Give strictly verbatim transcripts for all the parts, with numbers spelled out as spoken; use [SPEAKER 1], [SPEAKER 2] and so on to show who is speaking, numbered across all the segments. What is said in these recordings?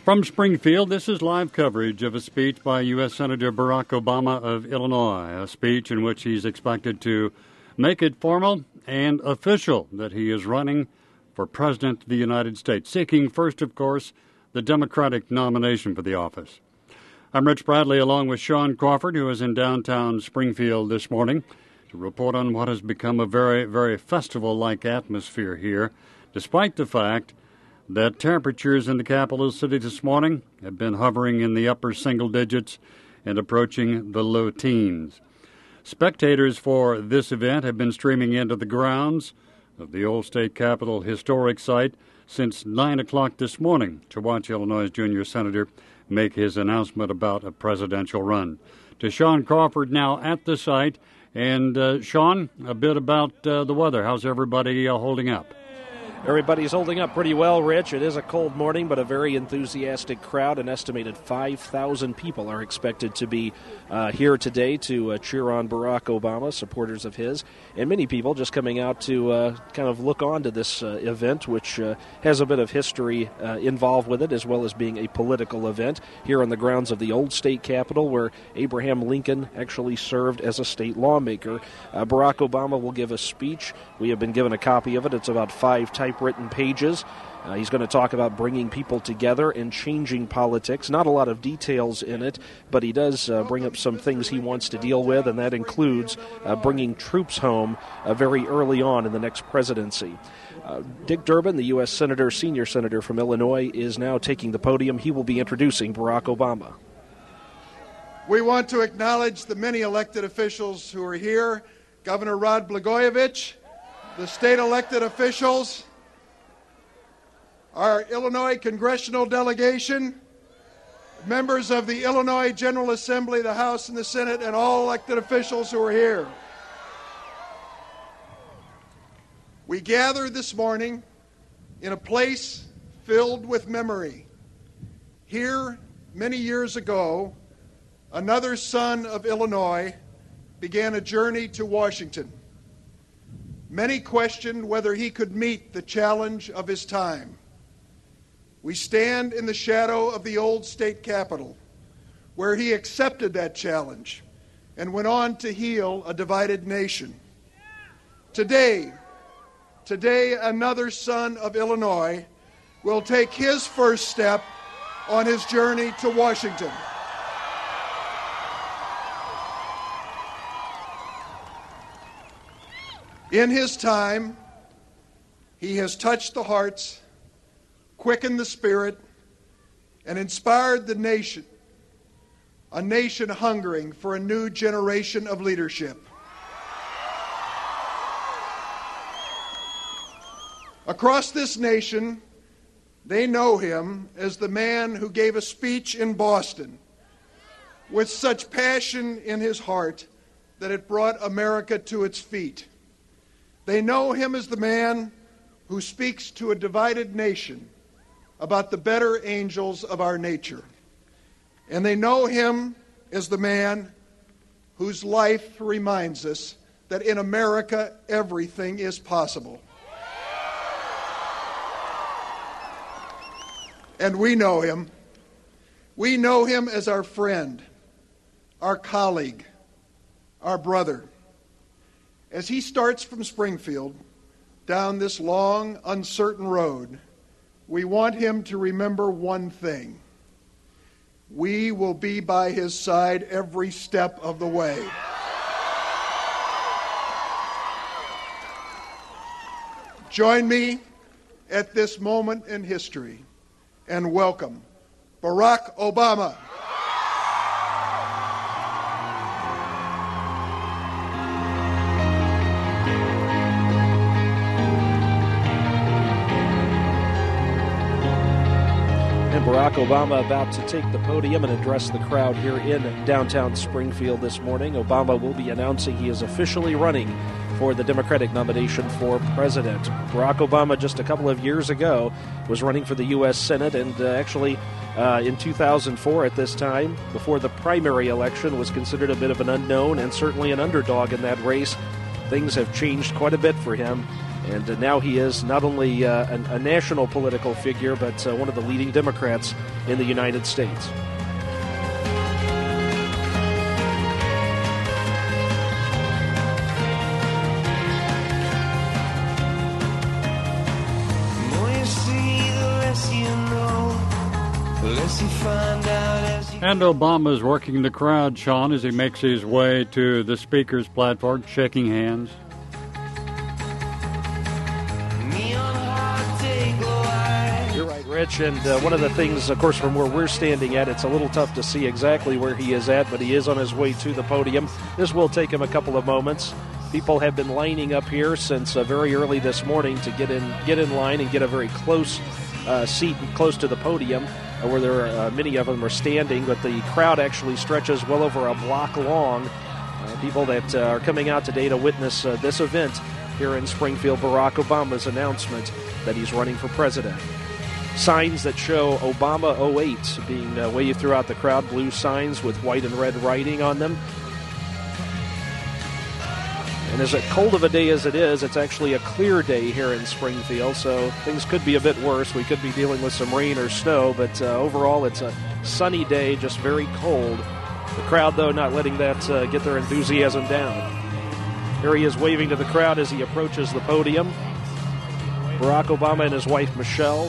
[SPEAKER 1] From Springfield, this is live coverage of a speech by U S Senator Barack Obama of Illinois, a speech in which he's expected to make it formal and official that he is running for President of the United States, seeking first, of course, the Democratic nomination for the office. I'm Rich Bradley, along with Sean Crawford, who is in downtown Springfield this morning, to report on what has become a very, very festival-like atmosphere here, despite the fact that temperatures in the capital city this morning have been hovering in the upper single digits and approaching the low teens. Spectators for this event have been streaming into the grounds of the old state capitol historic site since nine o'clock this morning to watch Illinois' junior senator make his announcement about a presidential run. To Sean Crawford now at the site. And, uh, Sean, a bit about uh, the weather. How's everybody uh, holding up?
[SPEAKER 2] Everybody's holding up pretty well, Rich. It is a cold morning, but a very enthusiastic crowd. An estimated five thousand people are expected to be uh, here today to uh, cheer on Barack Obama, supporters of his, and many people just coming out to uh, kind of look on to this uh, event, which uh, has a bit of history uh, involved with it, as well as being a political event here on the grounds of the old state capitol, where Abraham Lincoln actually served as a state lawmaker. Uh, Barack Obama will give a speech. We have been given a copy of it. It's about five typewritten pages. Uh, he's going to talk about bringing people together and changing politics. Not a lot of details in it, but he does uh, bring up some things he wants to deal with, and that includes uh, bringing troops home uh, very early on in the next presidency. Uh, Dick Durbin, the U S Senator, senior senator from Illinois, is now taking the podium. He will be introducing Barack Obama.
[SPEAKER 3] We want to acknowledge the many elected officials who are here. Governor Rod Blagojevich, the state elected officials, our Illinois congressional delegation, members of the Illinois General Assembly, the House and the Senate, and all elected officials who are here. We gather this morning in a place filled with memory. Here, many years ago, another son of Illinois began a journey to Washington. Many questioned whether he could meet the challenge of his time. We stand in the shadow of the old state capitol, where he accepted that challenge and went on to heal a divided nation. Today, today another son of Illinois will take his first step on his journey to Washington. In his time, he has touched the hearts, quickened the spirit, and inspired the nation, a nation hungering for a new generation of leadership. Across this nation, they know him as the man who gave a speech in Boston with such passion in his heart that it brought America to its feet. They know him as the man who speaks to a divided nation about the better angels of our nature. And they know him as the man whose life reminds us that in America everything is possible. And we know him. We know him as our friend, our colleague, our brother. As he starts from Springfield down this long, uncertain road, we want him to remember one thing. We will be by his side every step of the way. Join me at this moment in history and welcome Barack Obama.
[SPEAKER 2] Barack Obama about to take the podium and address the crowd here in downtown Springfield this morning. Obama will be announcing he is officially running for the Democratic nomination for president. Barack Obama, just a couple of years ago, was running for the U S Senate, and uh, actually uh, in two thousand four at this time, before the primary election, was considered a bit of an unknown and certainly an underdog in that race. Things have changed quite a bit for him. And uh, now he is not only uh, a, a national political figure, but uh, one of the leading Democrats in the United States.
[SPEAKER 1] And Obama's working the crowd, Sean, as he makes his way to the speaker's platform, shaking hands.
[SPEAKER 2] You're right, Rich, and uh, one of the things, of course, from where we're standing at, it's a little tough to see exactly where he is at, but he is on his way to the podium. This will take him a couple of moments. People have been lining up here since uh, very early this morning to get in get in line and get a very close uh, seat close to the podium, uh, where there are, uh, many of them are standing, but the crowd actually stretches well over a block long. Uh, people that uh, are coming out today to witness uh, this event here in Springfield, Barack Obama's announcement that he's running for president. Signs that show Obama oh eight being uh, waved throughout the crowd, blue signs with white and red writing on them. And as cold of a day as it is, it's actually a clear day here in Springfield, so things could be a bit worse. We could be dealing with some rain or snow, but uh, overall it's a sunny day, just very cold. The crowd, though, not letting that uh, get their enthusiasm down. Here he is waving to the crowd as he approaches the podium. Barack Obama and his wife, Michelle.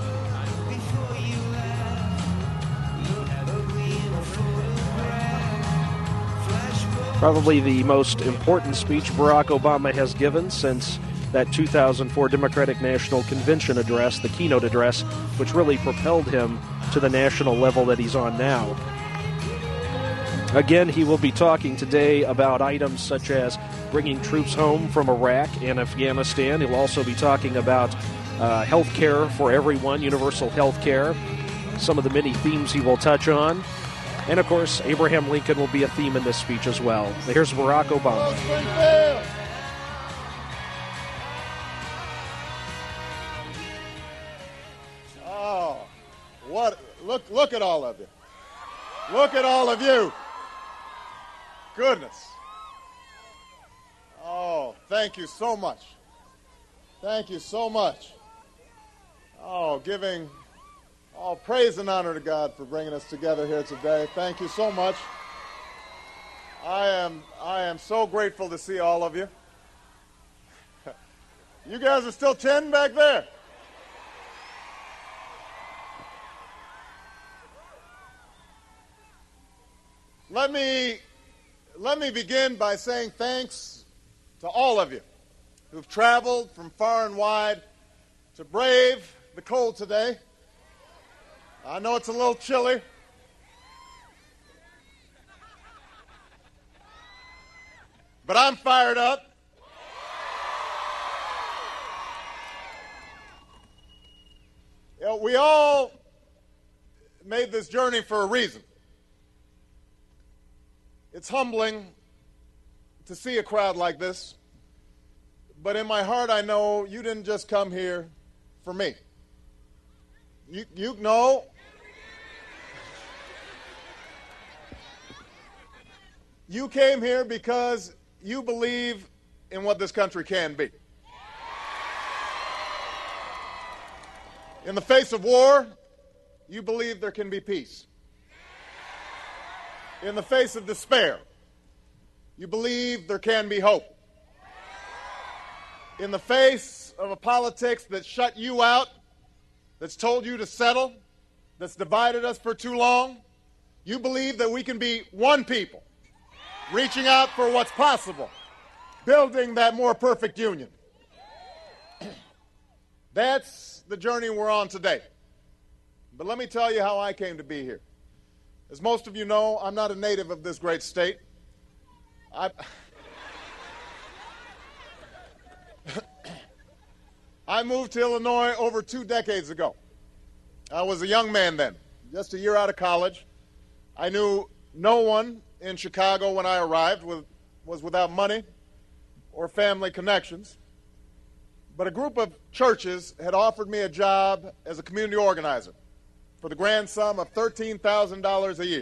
[SPEAKER 2] Probably the most important speech Barack Obama has given since that two thousand four Democratic National Convention address, the keynote address, which really propelled him to the national level that he's on now. Again, he will be talking today about items such as bringing troops home from Iraq and Afghanistan. He'll also be talking about uh, health care for everyone, universal health care, some of the many themes he will touch on. And, of course, Abraham Lincoln will be a theme in this speech as well. Here's Barack Obama.
[SPEAKER 3] Oh, what? Look, look at all of you. Look at all of you. Goodness. Oh, thank you so much. Thank you so much. Oh, giving all praise and honor to God for bringing us together here today. Thank you so much. I am I am so grateful to see all of you. You guys are still chatting back there. Let me let me begin by saying thanks to all of you who've traveled from far and wide to brave the cold today. I know it's a little chilly. But I'm fired up. You know, we all made this journey for a reason. It's humbling to see a crowd like this. But in my heart, I know you didn't just come here for me. You, you know, you came here because you believe in what this country can be. In the face of war, you believe there can be peace. In the face of despair, you believe there can be hope. In the face of a politics that shut you out, that's told you to settle, that's divided us for too long, you believe that we can be one people, reaching out for what's possible, building that more perfect union. That's the journey we're on today. But let me tell you how I came to be here. As most of you know, I'm not a native of this great state. I, I moved to Illinois over two decades ago. I was a young man then, just a year out of college. I knew no one in Chicago when I arrived with, was without money or family connections. But a group of churches had offered me a job as a community organizer for the grand sum of thirteen thousand dollars a year.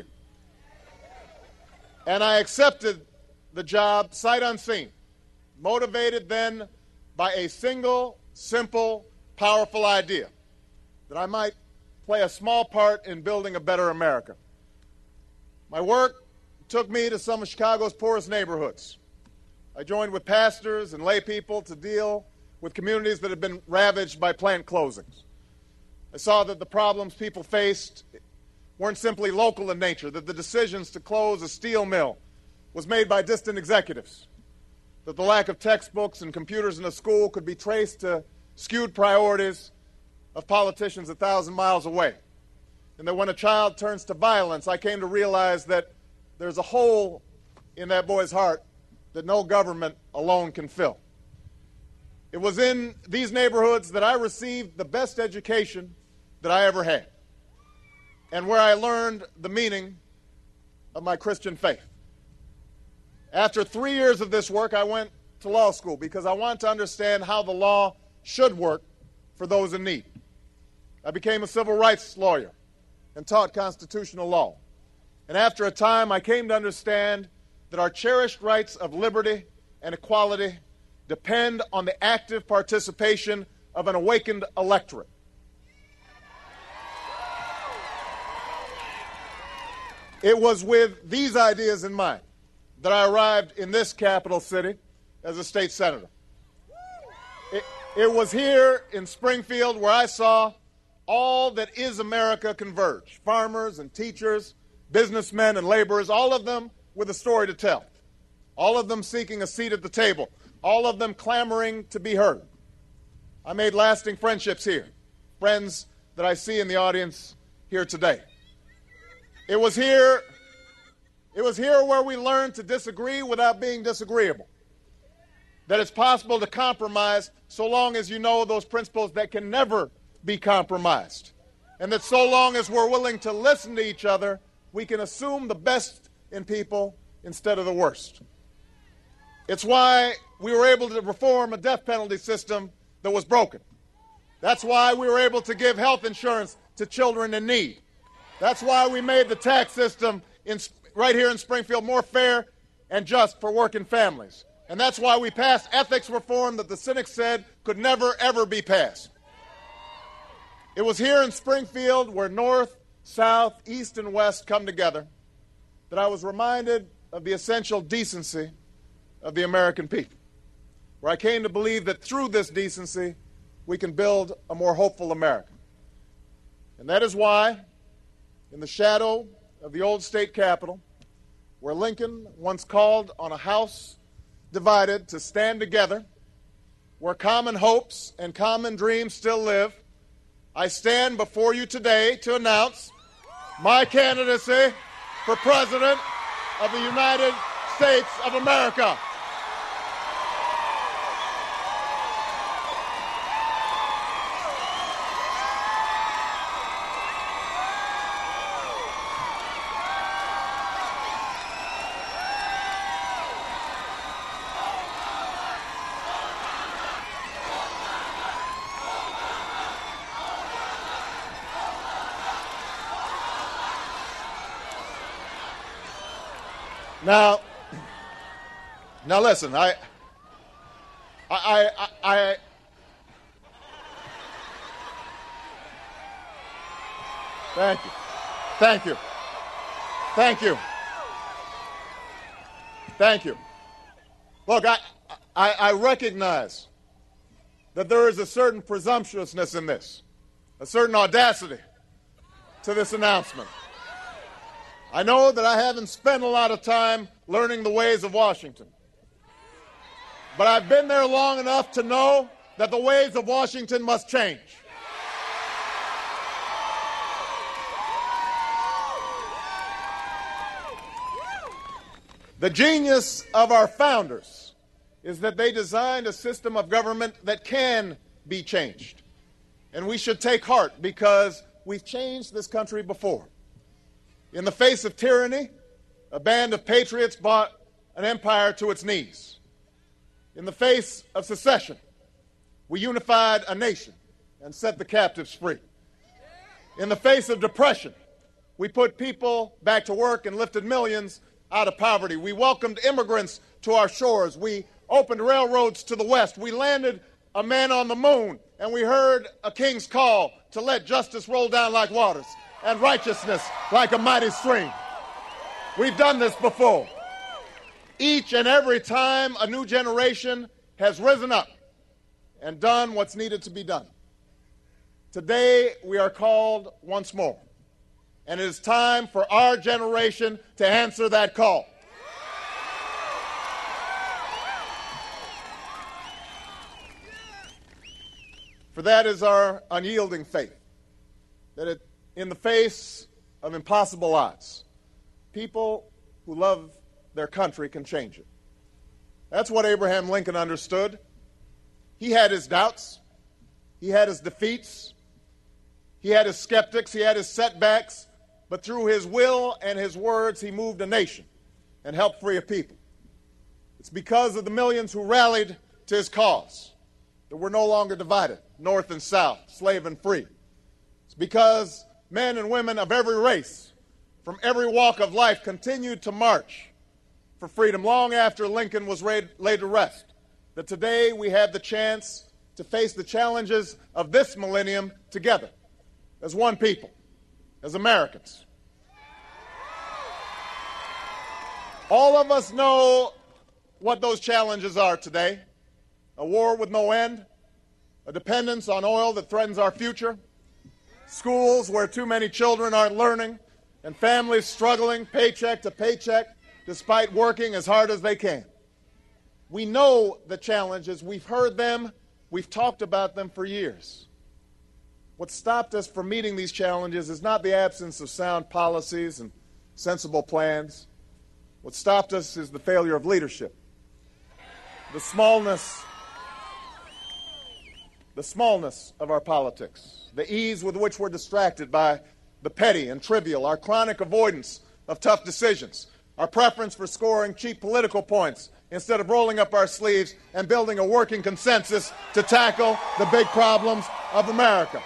[SPEAKER 3] And I accepted the job sight unseen, motivated then
[SPEAKER 4] by a single, simple, powerful idea, that I might play a small part in building a better America. My work took me to some of Chicago's poorest neighborhoods. I joined with pastors and lay people to deal with communities that had been ravaged by plant closings. I saw that the problems people faced weren't simply local in nature, that the decisions to close a steel mill was made by distant executives, that the lack of textbooks and computers in a school could be traced to skewed priorities of politicians a thousand miles away, and that when a child turns to violence, I came to realize that there's a hole in that boy's heart that no government alone can fill. It was in these neighborhoods that I received the best education that I ever had, and where I learned the meaning of my Christian faith. After three years of this work, I went to law school because I wanted to understand how the law should work for those in need. I became a civil rights lawyer and taught constitutional law. And after a time, I came to understand that our cherished rights of liberty and equality depend on the active participation of an awakened electorate. It was with these ideas in mind that I arrived in this capital city as a state senator. It, it was here in Springfield where I saw all that is America converge. Farmers and teachers, businessmen and laborers, all of them with a story to tell. All of them seeking a seat at the table. All of them clamoring to be heard. I made lasting friendships here, friends that I see in the audience here today. It was here, it was here where we learned to disagree without being disagreeable. That it's possible to compromise so long as you know those principles that can never be compromised. And that so long as we're willing to listen to each other, we can assume the best in people instead of the worst. It's why we were able to reform a death penalty system that was broken. That's why we were able to give health insurance to children in need. That's why we made the tax system in, right here in Springfield more fair and just for working families. And that's why we passed ethics reform that the cynics said could never, ever be passed. It was here in Springfield, where North, South, East, and West come together, that I was reminded of the essential decency of the American people, where I came to believe that through this decency, we can build a more hopeful America. And that is why, in the shadow of the old state capitol, where Lincoln once called on a house divided to stand together, where common hopes and common dreams still live, I stand before you today to announce my candidacy for President of the United States of America. Now, now listen, I, I, I, I, thank you, thank you, thank you, thank you. Look, I, I, I recognize that there is a certain presumptuousness in this, a certain audacity to this announcement. I know that I haven't spent a lot of time learning the ways of Washington, but I've been there long enough to know that the ways of Washington must change. The genius of our founders is that they designed a system of government that can be changed. And we should take heart because we've changed this country before. In the face of tyranny, a band of patriots brought an empire to its knees. In the face of secession, we unified a nation and set the captives free. In the face of depression, we put people back to work and lifted millions out of poverty. We welcomed immigrants to our shores. We opened railroads to the west. We landed a man on the moon, and we heard a king's call to let justice roll down like waters and righteousness like a mighty stream. We've done this before. Each and every time a new generation has risen up and done what's needed to be done. Today, we are called once more, and it is time for our generation to answer that call. For that is our unyielding faith, that it, in the face of impossible odds, people who love their country can change it. That's what Abraham Lincoln understood. He had his doubts. He had his defeats. He had his skeptics. He had his setbacks. But through his will and his words, he moved a nation and helped free a people. It's because of the millions who rallied to his cause that we're no longer divided, north and south, slave and free. It's because men and women of every race, from every walk of life, continued to march for freedom long after Lincoln was laid to rest, that today we have the chance to face the challenges of this millennium together, as one people, as Americans. All of us know what those challenges are today. A war with no end, a dependence on oil that threatens our future, schools where too many children aren't learning, and families struggling paycheck to paycheck despite working as hard as they can. We know the challenges. We've heard them. We've talked about them for years. What stopped us from meeting these challenges is not the absence of sound policies and sensible plans. What stopped us is the failure of leadership, the smallness, the smallness of our politics, the ease with which we're distracted by the petty and trivial, our chronic avoidance of tough decisions, our preference for scoring cheap political points instead of rolling up our sleeves and building a working consensus to tackle the big problems of America.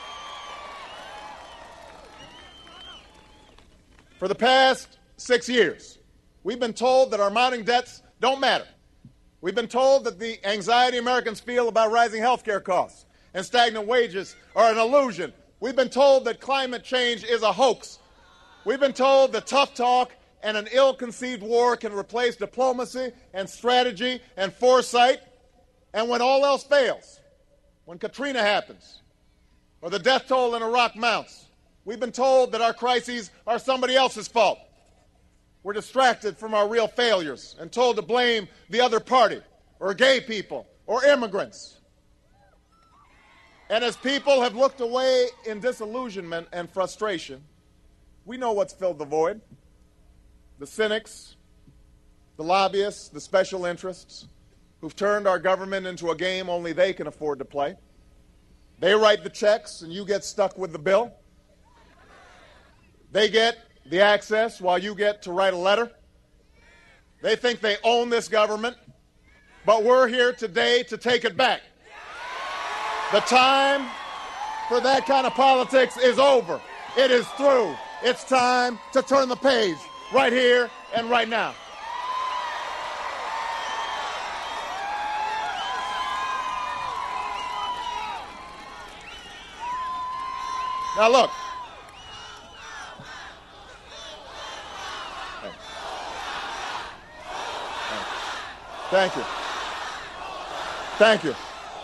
[SPEAKER 4] For the past six years, we've been told that our mounting debts don't matter. We've been told that the anxiety Americans feel about rising health care costs and stagnant wages are an illusion. We've been told that climate change is a hoax. We've been told that tough talk and an ill-conceived war can replace diplomacy and strategy and foresight. And when all else fails, when Katrina happens, or the death toll in Iraq mounts, we've been told that our crises are somebody else's fault. We're distracted from our real failures and told to blame the other party, or gay people, or immigrants. And as people have looked away in disillusionment and frustration, we know what's filled the void. The cynics, the lobbyists, the special interests who've turned our government into a game only they can afford to play. They write the checks and you get stuck with the bill. They get the access while you get to write a letter. They think they own this government, but we're here today to take it back. The time for that kind of politics is over. It is through. It's time to turn the page right here and right now. Now look. Thank you. Thank you.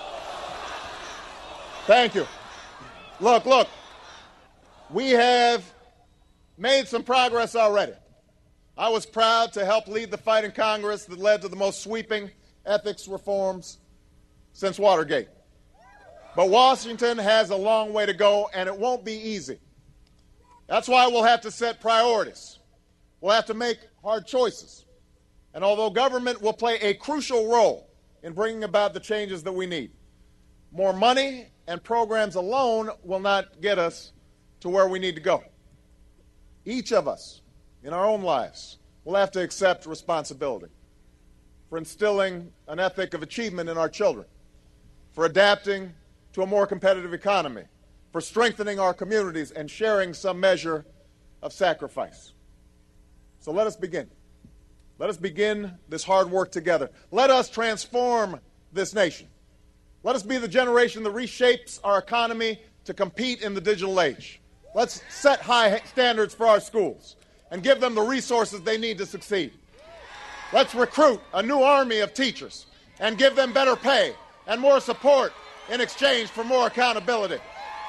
[SPEAKER 4] Thank you. Look, look. We have made some progress already. I was proud to help lead the fight in Congress that led to the most sweeping ethics reforms since Watergate. But Washington has a long way to go, and it won't be easy. That's why we'll have to set priorities. We'll have to make hard choices. And although government will play a crucial role in bringing about the changes that we need, more money and programs alone will not get us to where we need to go. Each of us, in our own lives, will have to accept responsibility for instilling an ethic of achievement in our children, for adapting to a more competitive economy, for strengthening our communities and sharing some measure of sacrifice. So let us begin. Let us begin this hard work together. Let us transform this nation. Let us be the generation that reshapes our economy to compete in the digital age. Let's set high standards for our schools and give them the resources they need to succeed. Let's recruit a new army of teachers and give them better pay and more support in exchange for more accountability.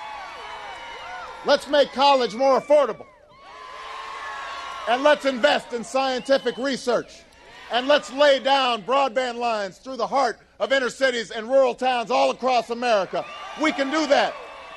[SPEAKER 4] Let's make college more affordable. And let's invest in scientific research. And let's lay down broadband lines through the heart of inner cities and rural towns all across America. We can do that.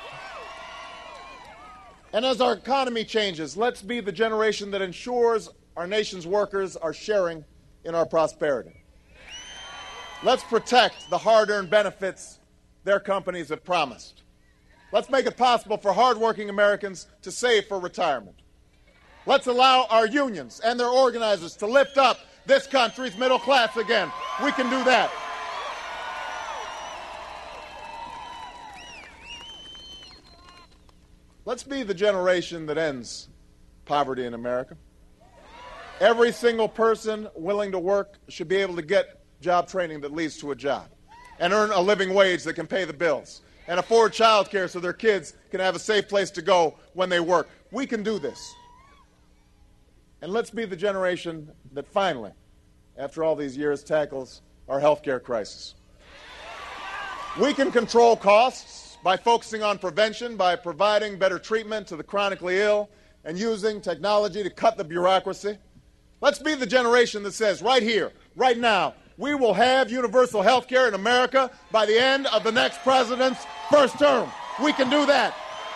[SPEAKER 4] And as our economy changes, let's be the generation that ensures our nation's workers are sharing in our prosperity. Let's protect the hard-earned benefits their companies have promised. Let's make it possible for hardworking Americans to save for retirement. Let's allow our unions and their organizers to lift up this country's middle class again. We can do that. Let's be the generation that ends poverty in America. Every single person willing to work should be able to get job training that leads to a job and earn a living wage that can pay the bills and afford child care so their kids can have a safe place to go when they work. We can do this. And let's be the generation that finally, after all these years, tackles our health care crisis. We can control costs by focusing on prevention, by providing better treatment to the chronically ill, and using technology to cut the bureaucracy. Let's be the generation that says, right here, right now, we will have universal health care in America by the end of the next president's first term. We can do that.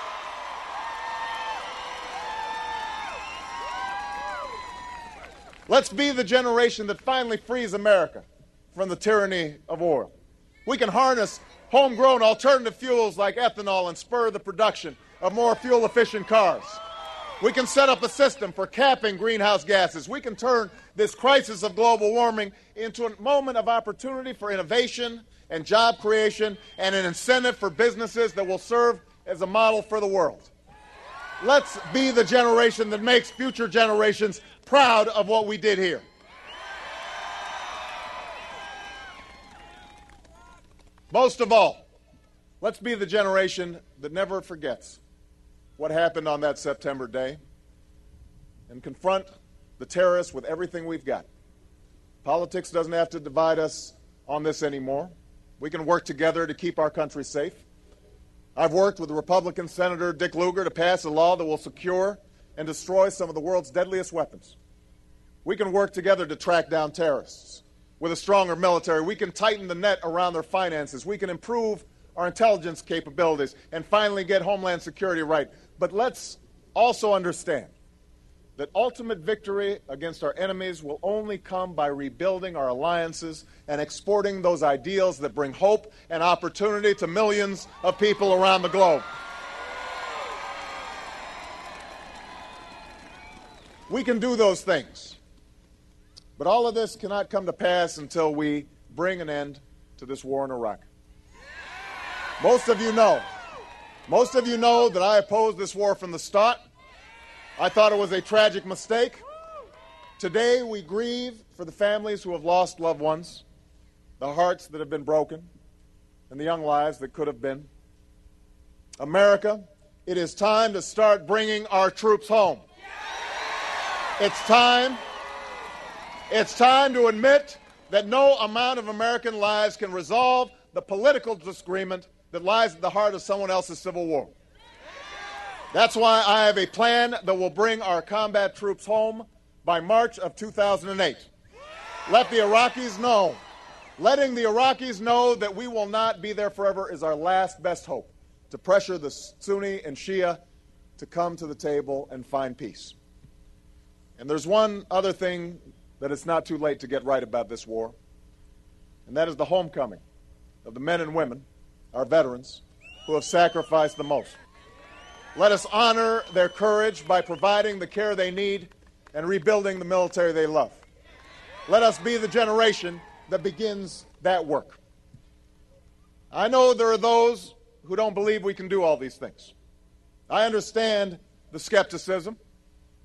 [SPEAKER 4] Let's be the generation that finally frees America from the tyranny of oil. We can harness homegrown alternative fuels like ethanol and spur the production of more fuel-efficient cars. We can set up a system for capping greenhouse gases. We can turn this crisis of global warming into a moment of opportunity for innovation and job creation and an incentive for businesses that will serve as a model for the world. Let's be the generation that makes future generations proud of what we did here. Most of all, let's be the generation that never forgets what happened on that September day and confront the terrorists with everything we've got. Politics doesn't have to divide us on this anymore. We can work together to keep our country safe. I've worked with Republican Senator Dick Lugar to pass a law that will secure and destroy some of the world's deadliest weapons. We can work together to track down terrorists. With a stronger military, we can tighten the net around their finances. We can improve our intelligence capabilities and finally get Homeland Security right. But let's also understand that ultimate victory against our enemies will only come by rebuilding our alliances and exporting those ideals that bring hope and opportunity to millions of people around the globe. We can do those things. But all of this cannot come to pass until we bring an end to this war in Iraq. Most of you know, most of you know that I opposed this war from the start. I thought it was a tragic mistake. Today we grieve for the families who have lost loved ones, the hearts that have been broken, and the young lives that could have been. America, it is time to start bringing our troops home. It's time, it's time to admit that no amount of American lives can resolve the political disagreement that lies at the heart of someone else's civil war. That's why I have a plan that will bring our combat troops home by March of two thousand eight. Let the Iraqis know. Letting the Iraqis know that we will not be there forever is our last best hope to pressure the Sunni and Shia to come to the table and find peace. And there's one other thing that it's not too late to get right about this war, and that is the homecoming of the men and women, our veterans, who have sacrificed the most. Let us honor their courage by providing the care they need and rebuilding the military they love. Let us be the generation that begins that work. I know there are those who don't believe we can do all these things. I understand the skepticism.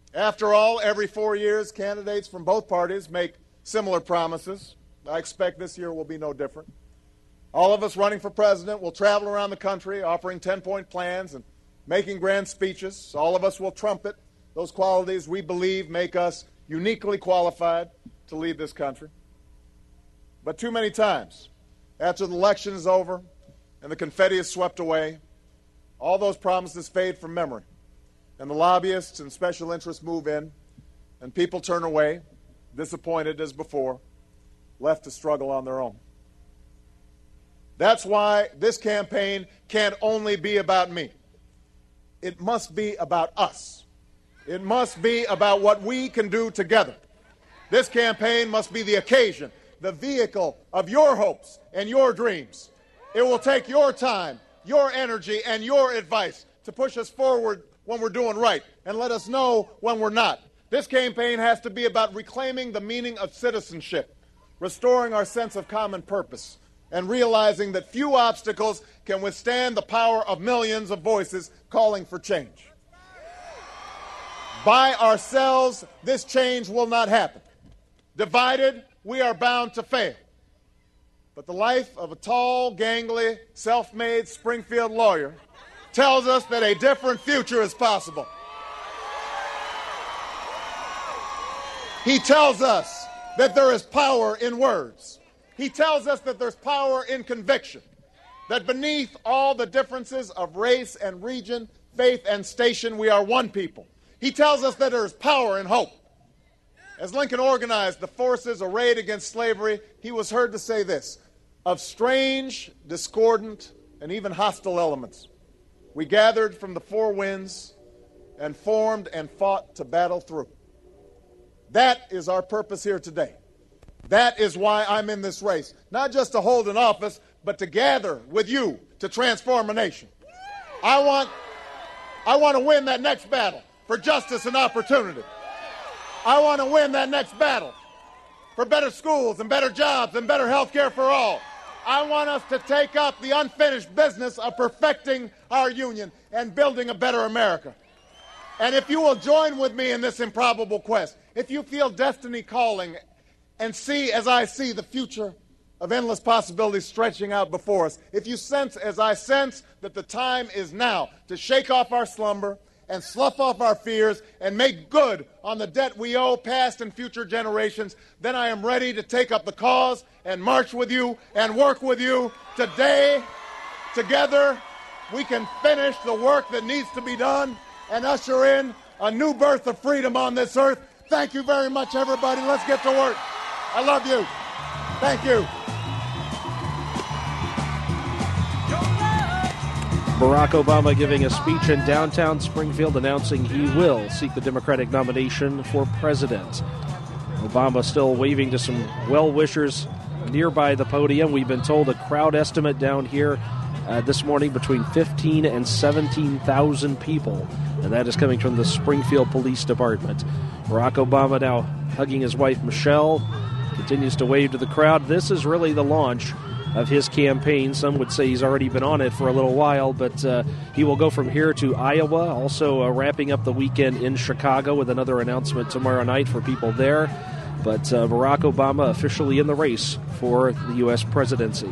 [SPEAKER 4] After all, every four years, candidates from both parties make similar promises. I expect this year will be no different. All of us running for president will travel around the country offering ten-point plans and making grand speeches. All of us will trumpet those qualities we believe make us uniquely qualified to lead this country. But too many times, after the election is over and the confetti is swept away, all those promises fade from memory, and the lobbyists and special interests move in, and people turn away, disappointed as before, left to struggle on their own. That's why this campaign can't only be about me. It must be about us. It must be about what we can do together. This campaign must be the occasion, the vehicle of your hopes and your dreams. It will take your time, your energy, and your advice to push us forward when we're doing right and let us know when we're not. This campaign has to be about reclaiming the meaning of citizenship, restoring our sense of common purpose, and realizing that few obstacles can withstand the power of millions of voices calling for change. By ourselves, this change will not happen. Divided, we are bound to fail. But the life of a tall, gangly, self-made Springfield lawyer tells us that a different future is possible. He tells us that there is power in words. He tells us that there's power in conviction, that beneath all the differences of race and region, faith and station, we are one people. He tells us that there is power in hope. As Lincoln organized the forces arrayed against slavery, he was heard to say this: of strange, discordant, and even hostile elements, we gathered from the four winds and formed and fought to battle through. That is our purpose here today. That is why I'm in this race, not just to hold an office, but to gather with you to transform a nation. I want, I want to win that next battle for justice and opportunity. I want to win that next battle for better schools and better jobs and better health care for all. I want us to take up the unfinished business of perfecting our union and building a better America. And if you will join with me in this improbable quest, if you feel destiny calling and see as I see the future of endless possibilities stretching out before us, if you sense as I sense that the time is now to shake off our slumber and slough off our fears and make good on the debt we owe past and future generations, then I am ready to take up the cause and march with you and work with you. Today, together, we can finish the work that needs to be done and usher in a new birth of freedom on this earth. Thank you very much, everybody. Let's get to work. I love you. Thank you.
[SPEAKER 2] Barack Obama giving a speech in downtown Springfield announcing he will seek the Democratic nomination for president. Obama still waving to some well-wishers nearby the podium. We've been told a crowd estimate down here uh, this morning between fifteen and seventeen thousand people, and that is coming from the Springfield Police Department. Barack Obama now hugging his wife Michelle, continues to wave to the crowd. This is really the launch of his campaign. Some would say he's already been on it for a little while, but uh, he will go from here to Iowa, also uh, wrapping up the weekend in Chicago with another announcement tomorrow night for people there. But uh, Barack Obama officially in the race for the U S presidency.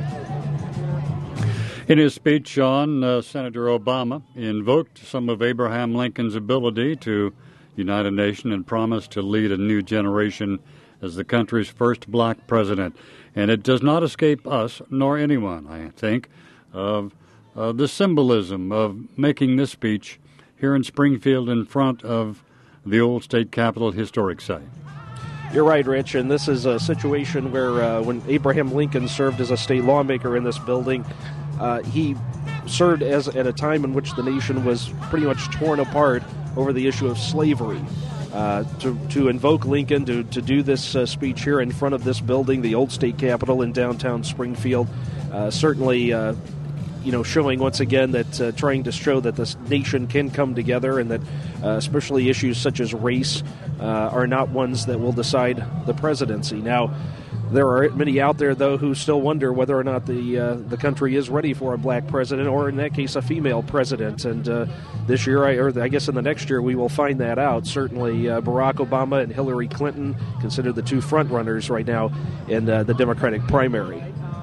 [SPEAKER 1] In his speech, Sean, uh, Senator Obama invoked some of Abraham Lincoln's ability to unite a nation and promised to lead a new generation as the country's first black president. And it does not escape us, nor anyone, I think, of uh, the symbolism of making this speech here in Springfield in front of the old state capitol historic site.
[SPEAKER 2] You're right, Rich, and this is a situation where uh, when Abraham Lincoln served as a state lawmaker in this building, uh, he served as at a time in which the nation was pretty much torn apart over the issue of slavery. Uh, to, to invoke Lincoln, to, to do this uh, speech here in front of this building, the old state capitol in downtown Springfield, uh, certainly, uh, you know, showing once again that, uh, trying to show that this nation can come together and that uh, especially issues such as race uh, are not ones that will decide the presidency. Now, There are many out there, though, who still wonder whether or not the uh, the country is ready for a black president, or in that case, a female president. And uh, this year, I, or I guess in the next year, we will find that out. Certainly, uh, Barack Obama and Hillary Clinton considered the two front runners right now in uh, the Democratic primary.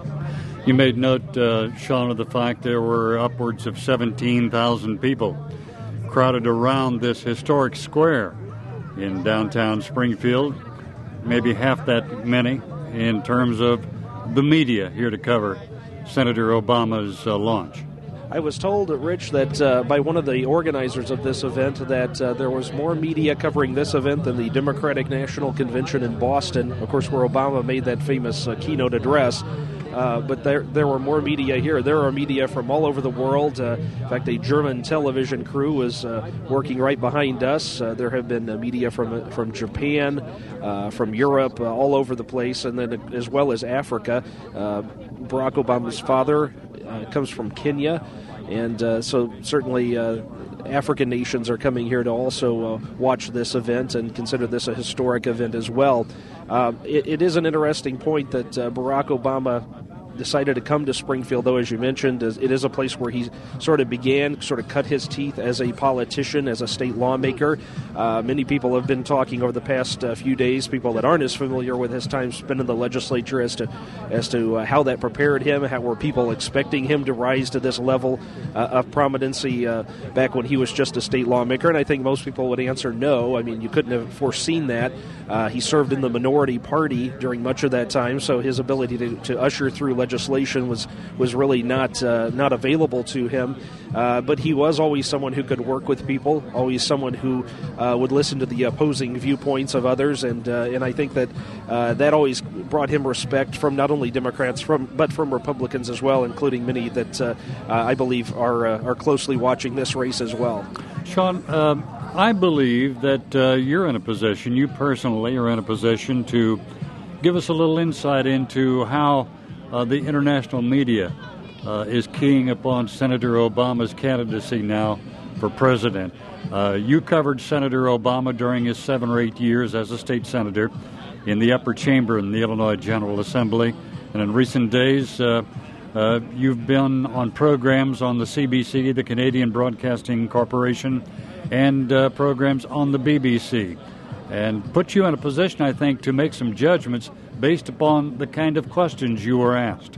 [SPEAKER 1] You made note, uh, Sean, of the fact there were upwards of seventeen thousand people crowded around this historic square in downtown Springfield, maybe half that many in terms of the media here to cover Senator Obama's uh, launch.
[SPEAKER 2] I was told, Rich, that uh, by one of the organizers of this event that uh, there was more media covering this event than the Democratic National Convention in Boston, of course, where Obama made that famous uh, keynote address. Uh, but there there were more media here. There are media from all over the world. Uh, in fact, a German television crew was uh, working right behind us. Uh, there have been uh, media from from Japan, uh, from Europe, uh, all over the place, and then uh, as well as Africa. Uh, Barack Obama's father uh, comes from Kenya, and uh, so certainly uh, African nations are coming here to also uh, watch this event and consider this a historic event as well. Uh, it, it is an interesting point that uh, Barack Obama decided to come to Springfield, though, as you mentioned. It is a place where he sort of began, sort of cut his teeth as a politician, as a state lawmaker. Uh, many people have been talking over the past uh, few days, people that aren't as familiar with his time spent in the legislature, as to as to uh, how that prepared him, how were people expecting him to rise to this level uh, of prominency uh, back when he was just a state lawmaker. And I think most people would answer no. I mean, you couldn't have foreseen that. Uh, he served in the minority party during much of that time, so his ability to, to usher through legislation was was really not uh, not available to him. Uh, but he was always someone who could work with people, always someone who uh, would listen to the opposing viewpoints of others, and uh, and I think that uh, that always brought him respect from not only Democrats from but from Republicans as well, including many that uh, uh, I believe are uh, are closely watching this race as well.
[SPEAKER 1] Sean, um, I believe that uh, you're in a position, you personally are in a position to give us a little insight into how Uh, the international media uh, is keying upon Senator Obama's candidacy now for president. Uh, you covered Senator Obama during his seven or eight years as a state senator in the upper chamber in the Illinois General Assembly. And in recent days, uh, uh, you've been on programs on the C B C, the Canadian Broadcasting Corporation, and uh, programs on the B B C. And put you in a position, I think, to make some judgments based upon the kind of questions you were asked.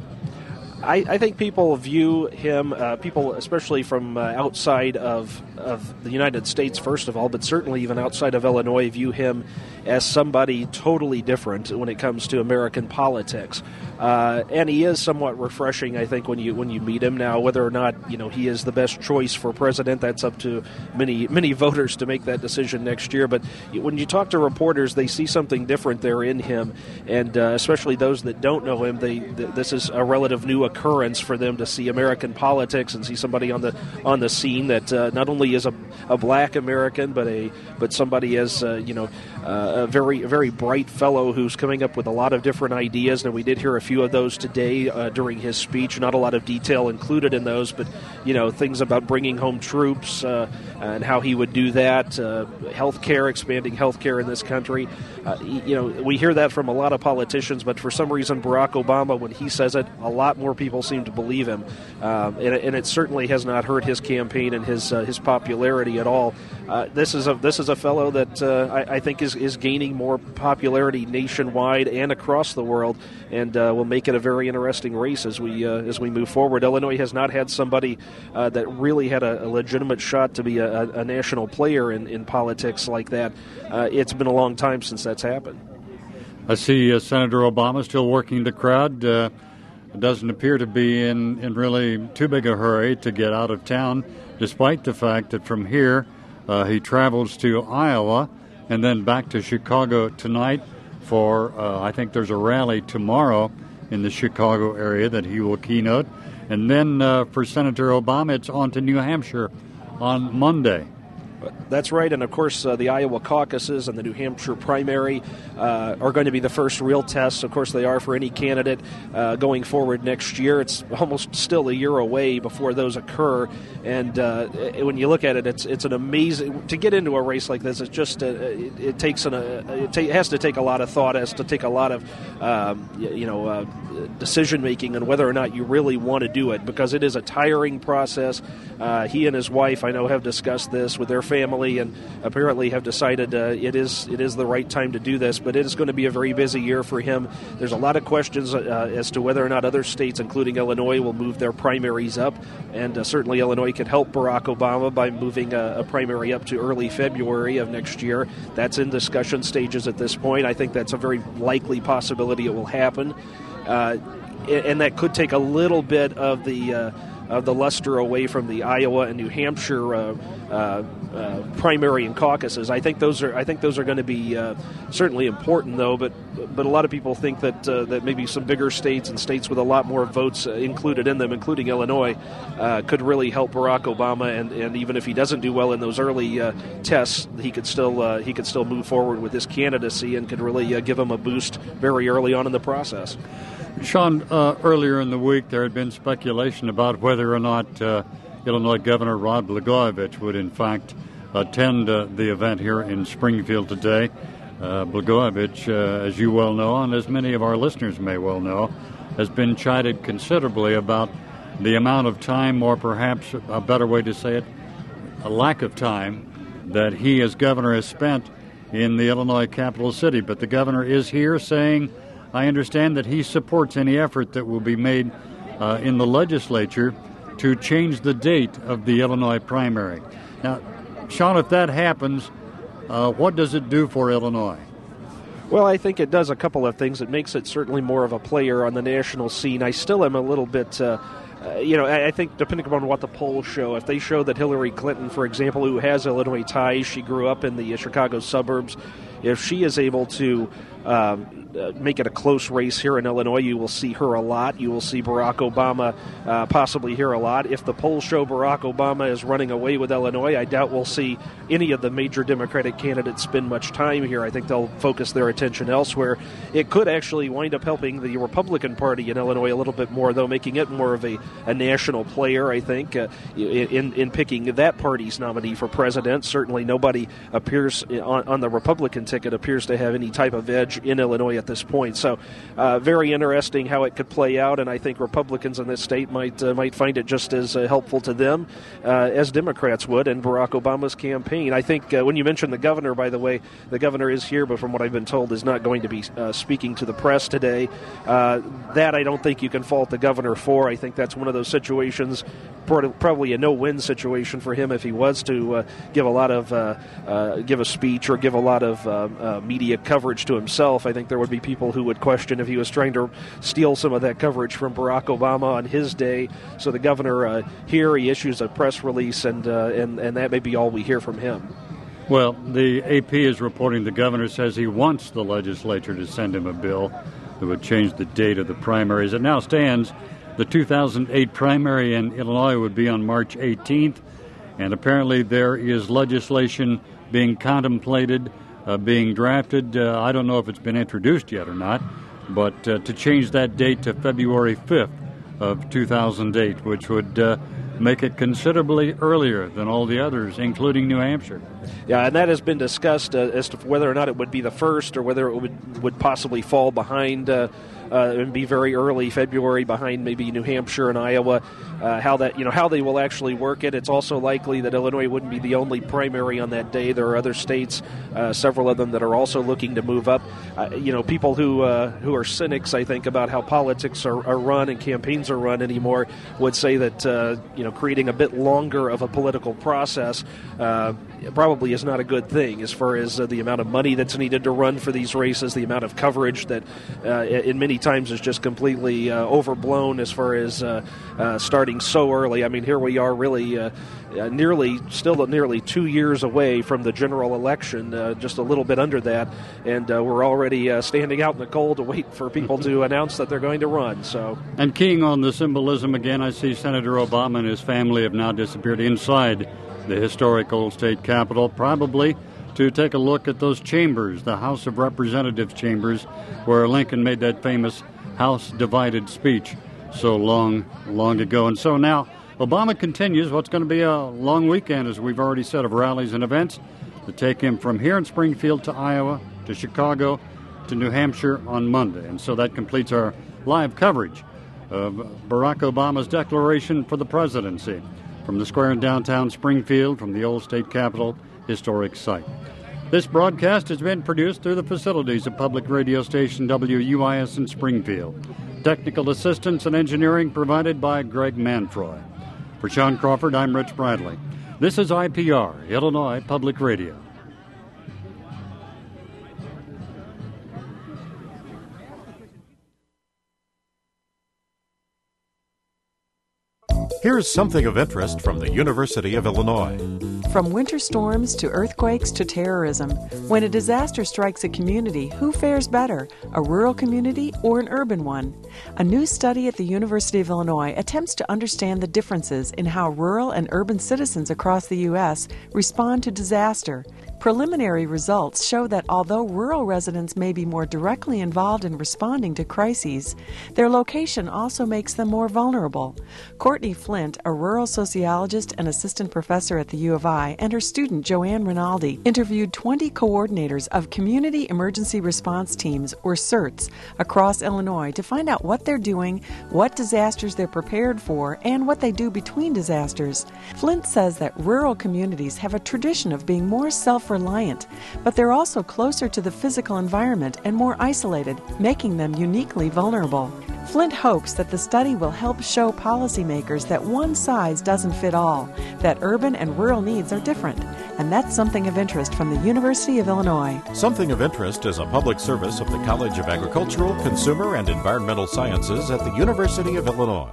[SPEAKER 2] I, I think people view him, uh, people especially from uh, outside of, of the United States, first of all, but certainly even outside of Illinois, view him as somebody totally different when it comes to American politics. Uh, and he is somewhat refreshing, I think, when you when you meet him. Now, whether or not you know he is the best choice for president, that's up to many many voters to make that decision next year. But when you talk to reporters, they see something different there in him, and uh, especially those that don't know him, they th- this is a relative new occurrence for them to see American politics and see somebody on the on the scene that uh, not only is a, a black American, but a but somebody as uh, you know uh, a very very bright fellow who's coming up with a lot of different ideas. And we did hear a few of those today uh, during his speech. Not a lot of detail included in those, but you know things about bringing home troops uh, and how he would do that. Uh, health care, expanding health care in this country. Uh, you know we hear that from a lot of politicians, but for some reason Barack Obama, when he says it, a lot more people seem to believe him, um, and, and it certainly has not hurt his campaign and his uh, his popularity at all. Uh, this is a this is a fellow that uh, I, I think is, is gaining more popularity nationwide and across the world, and uh, will make it a very interesting race as we uh, as we move forward. Illinois has not had somebody uh, that really had a, a legitimate shot to be a, a national player in, in politics like that. Uh, it's been a long time since that's happened.
[SPEAKER 1] I see uh, Senator Obama still working the crowd. Uh, doesn't appear to be in, in really too big a hurry to get out of town, despite the fact that from here uh, he travels to Iowa and then back to Chicago tonight for, uh, I think there's a rally tomorrow in the Chicago area that he will keynote. And then uh, for Senator Obama, it's on to New Hampshire on Monday.
[SPEAKER 2] That's right, and of course uh, the Iowa caucuses and the New Hampshire primary uh, are going to be the first real tests. Of course, they are for any candidate uh, going forward next year. It's almost still a year away before those occur, and uh, when you look at it, it's it's an amazing to get into a race like this. It's just uh, it, it takes an uh, it, ta- it has to take a lot of thought, it has to take a lot of um, you know uh, decision making on whether or not you really want to do it, because it is a tiring process. Uh, he and his wife, I know, have discussed this with their family, and apparently have decided uh, it is it is the right time to do this. But it is going to be a very busy year for him. There's a lot of questions uh, as to whether or not other states, including Illinois, will move their primaries up, and uh, certainly Illinois could help Barack Obama by moving a, a primary up to early February of next year. That's in discussion stages at this point. I think that's a very likely possibility it will happen, uh, and that could take a little bit of the uh, of the luster away from the Iowa and New Hampshire uh, uh, uh, primary and caucuses. I think those are I think those are going to be uh, certainly important, though. But but a lot of people think that uh, that maybe some bigger states and states with a lot more votes uh, included in them, including Illinois, uh, could really help Barack Obama. And, and even if he doesn't do well in those early uh, tests, he could still uh, he could still move forward with his candidacy and could really uh, give him a boost very early on in the process.
[SPEAKER 1] Sean, uh, earlier in the week there had been speculation about whether or not uh, Illinois Governor Rod Blagojevich would in fact attend uh, the event here in Springfield today. Uh, Blagojevich, uh, as you well know, and as many of our listeners may well know, has been chided considerably about the amount of time, or perhaps a better way to say it, a lack of time, that he as governor has spent in the Illinois capital city. But the governor is here saying, I understand, that he supports any effort that will be made uh, in the legislature to change the date of the Illinois primary. Now, Sean, if that happens, uh, what does it do for Illinois?
[SPEAKER 2] Well, I think it does a couple of things. It makes it certainly more of a player on the national scene. I still am a little bit... Uh, Uh, you know, I, I think depending upon what the polls show, if they show that Hillary Clinton, for example, who has Illinois ties, she grew up in the uh, Chicago suburbs, if she is able to um, uh, make it a close race here in Illinois, you will see her a lot. You will see Barack Obama uh, possibly here a lot. If the polls show Barack Obama is running away with Illinois, I doubt we'll see any of the major Democratic candidates spend much time here. I think they'll focus their attention elsewhere. It could actually wind up helping the Republican Party in Illinois a little bit more, though, making it more of a, a national player, I think, uh, in, in picking that party's nominee for president. Certainly nobody appears on, on the Republican ticket appears to have any type of edge in Illinois at this point. So uh, very interesting how it could play out, and I think Republicans in this state might uh, might find it just as uh, helpful to them uh, as Democrats would in Barack Obama's campaign. I think uh, when you mentioned the governor, by the way, the governor is here, but from what I've been told is not going to be uh, speaking to the press today. Uh, that I don't think you can fault the governor for. I think that's one of those situations, probably a no-win situation for him if he was to uh, give a lot of uh, uh, give a speech or give a lot of uh, uh, media coverage to himself. I think there would be people who would question if he was trying to steal some of that coverage from Barack Obama on his day. So the governor uh, here, he issues a press release, and uh, and and that may be all we hear from him.
[SPEAKER 1] Well, the A P is reporting the governor says he wants the legislature to send him a bill that would change the date of the primaries. It now stands the two thousand eight primary in Illinois would be on March eighteenth, and apparently there is legislation being contemplated, uh, being drafted. Uh, I don't know if it's been introduced yet or not, but uh, to change that date to February fifth of two thousand eight, which would uh, make it considerably earlier than all the others, including New Hampshire.
[SPEAKER 2] Yeah, and that has been discussed uh, as to whether or not it would be the first or whether it would, would possibly fall behind uh, uh, and be very early February behind maybe New Hampshire and Iowa. Uh, how that you know how they will actually work it. It's also likely that Illinois wouldn't be the only primary on that day. There are other states, uh, several of them, that are also looking to move up. Uh, you know, people who uh, who are cynics, I think, about how politics are, are run and campaigns are run anymore would say that uh, you know creating a bit longer of a political process uh, probably is not a good thing as far as uh, the amount of money that's needed to run for these races, the amount of coverage that uh, in many times is just completely uh, overblown as far as uh, uh, starting so early. I mean, here we are really uh, uh, nearly, still nearly two years away from the general election, uh, just a little bit under that, and uh, we're already uh, standing out in the cold to wait for people to announce that they're going to run. So,
[SPEAKER 1] and keying on the symbolism again, I see Senator Obama and his family have now disappeared inside the historic Old State Capitol, probably to take a look at those chambers, the House of Representatives chambers, where Lincoln made that famous House divided speech so long, long ago. And so now Obama continues what's going to be a long weekend, as we've already said, of rallies and events that take him from here in Springfield to Iowa to Chicago to New Hampshire on Monday. And so that completes our live coverage of Barack Obama's declaration for the presidency from the square in downtown Springfield, from the Old State Capitol historic site. This broadcast has been produced through the facilities of public radio station W U I S in Springfield. Technical assistance and engineering provided by Greg Manfroy. For Sean Crawford, I'm Rich Bradley. This is I P R, Illinois Public Radio.
[SPEAKER 5] Here's something of interest from the University of Illinois.
[SPEAKER 6] From winter storms to earthquakes to terrorism, when a disaster strikes a community, who fares better, a rural community or an urban one? A new study at the University of Illinois attempts to understand the differences in how rural and urban citizens across the U S respond to disaster. Preliminary results show that although rural residents may be more directly involved in responding to crises, their location also makes them more vulnerable. Courtney Flint, a rural sociologist and assistant professor at the U of I, and her student Joanne Rinaldi interviewed twenty coordinators of Community Emergency Response Teams, or CERTs, across Illinois to find out what they're doing, what disasters they're prepared for, and what they do between disasters. Flint says that rural communities have a tradition of being more self-reliant, but they're also closer to the physical environment and more isolated, making them uniquely vulnerable. Flint hopes that the study will help show policymakers that one size doesn't fit all, that urban and rural needs are different, and that's Something of Interest from the University of Illinois.
[SPEAKER 5] Something of Interest is a public service of the College of Agricultural, Consumer, and Environmental Sciences at the University of Illinois.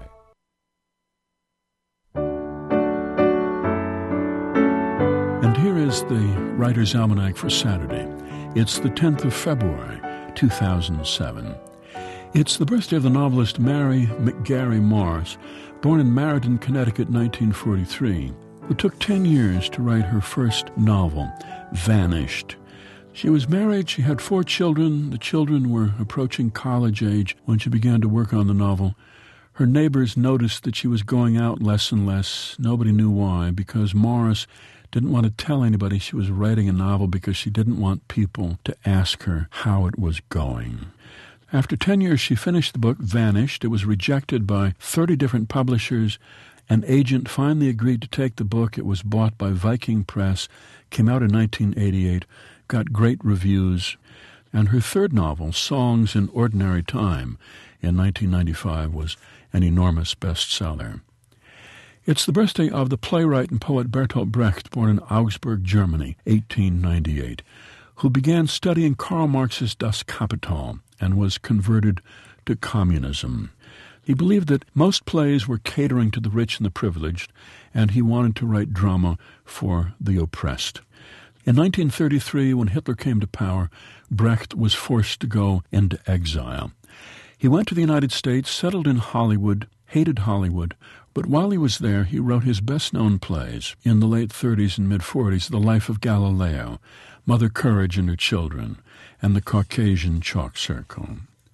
[SPEAKER 7] And here is the Writer's Almanac for Saturday. It's the tenth of February, two thousand seven. It's the birthday of the novelist Mary McGarry Morse, born in Meriden, Connecticut, nineteen forty-three, who took ten years to write her first novel, Vanished. She was married, she had four children. The children were approaching college age when she began to work on the novel. Her neighbors noticed that she was going out less and less. Nobody knew why, because Morse didn't want to tell anybody she was writing a novel because she didn't want people to ask her how it was going. After ten years, she finished the book, Vanished. It was rejected by thirty different publishers. An agent finally agreed to take the book. It was bought by Viking Press, came out in nineteen eighty-eight, got great reviews. And her third novel, Songs in Ordinary Time, in nineteen ninety-five, was an enormous bestseller. It's the birthday of the playwright and poet Bertolt Brecht, born in Augsburg, Germany, eighteen ninety-eight, who began studying Karl Marx's Das Kapital and was converted to communism. He believed that most plays were catering to the rich and the privileged, and he wanted to write drama for the oppressed. In nineteen thirty-three, when Hitler came to power, Brecht was forced to go into exile. He went to the United States, settled in Hollywood, hated Hollywood, but while he was there, he wrote his best-known plays in the late thirties and mid-forties, The Life of Galileo, Mother Courage and Her Children, and The Caucasian Chalk Circle.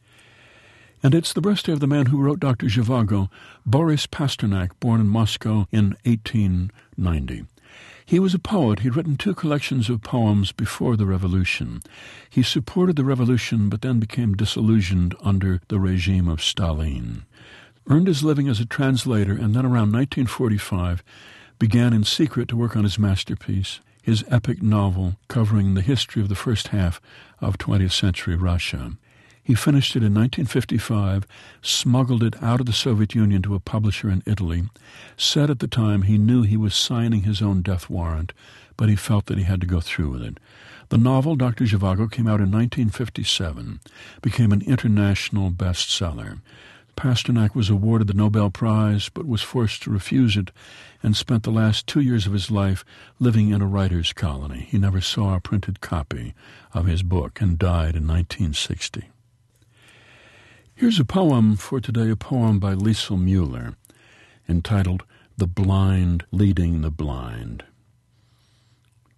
[SPEAKER 7] And it's the birthday of the man who wrote Doctor Zhivago, Boris Pasternak, born in Moscow in eighteen ninety. He was a poet. He'd written two collections of poems before the revolution. He supported the revolution, but then became disillusioned under the regime of Stalin. Earned his living as a translator, and then around nineteen forty-five began in secret to work on his masterpiece, his epic novel covering the history of the first half of twentieth century Russia. He finished it in nineteen fifty-five, smuggled it out of the Soviet Union to a publisher in Italy, said at the time he knew he was signing his own death warrant, but he felt that he had to go through with it. The novel, Doctor Zhivago, came out in nineteen fifty-seven, became an international bestseller. Pasternak was awarded the Nobel Prize, but was forced to refuse it and spent the last two years of his life living in a writer's colony. He never saw a printed copy of his book and died in nineteen sixty. Here's a poem for today, a poem by Liesl Mueller, entitled The Blind Leading the Blind.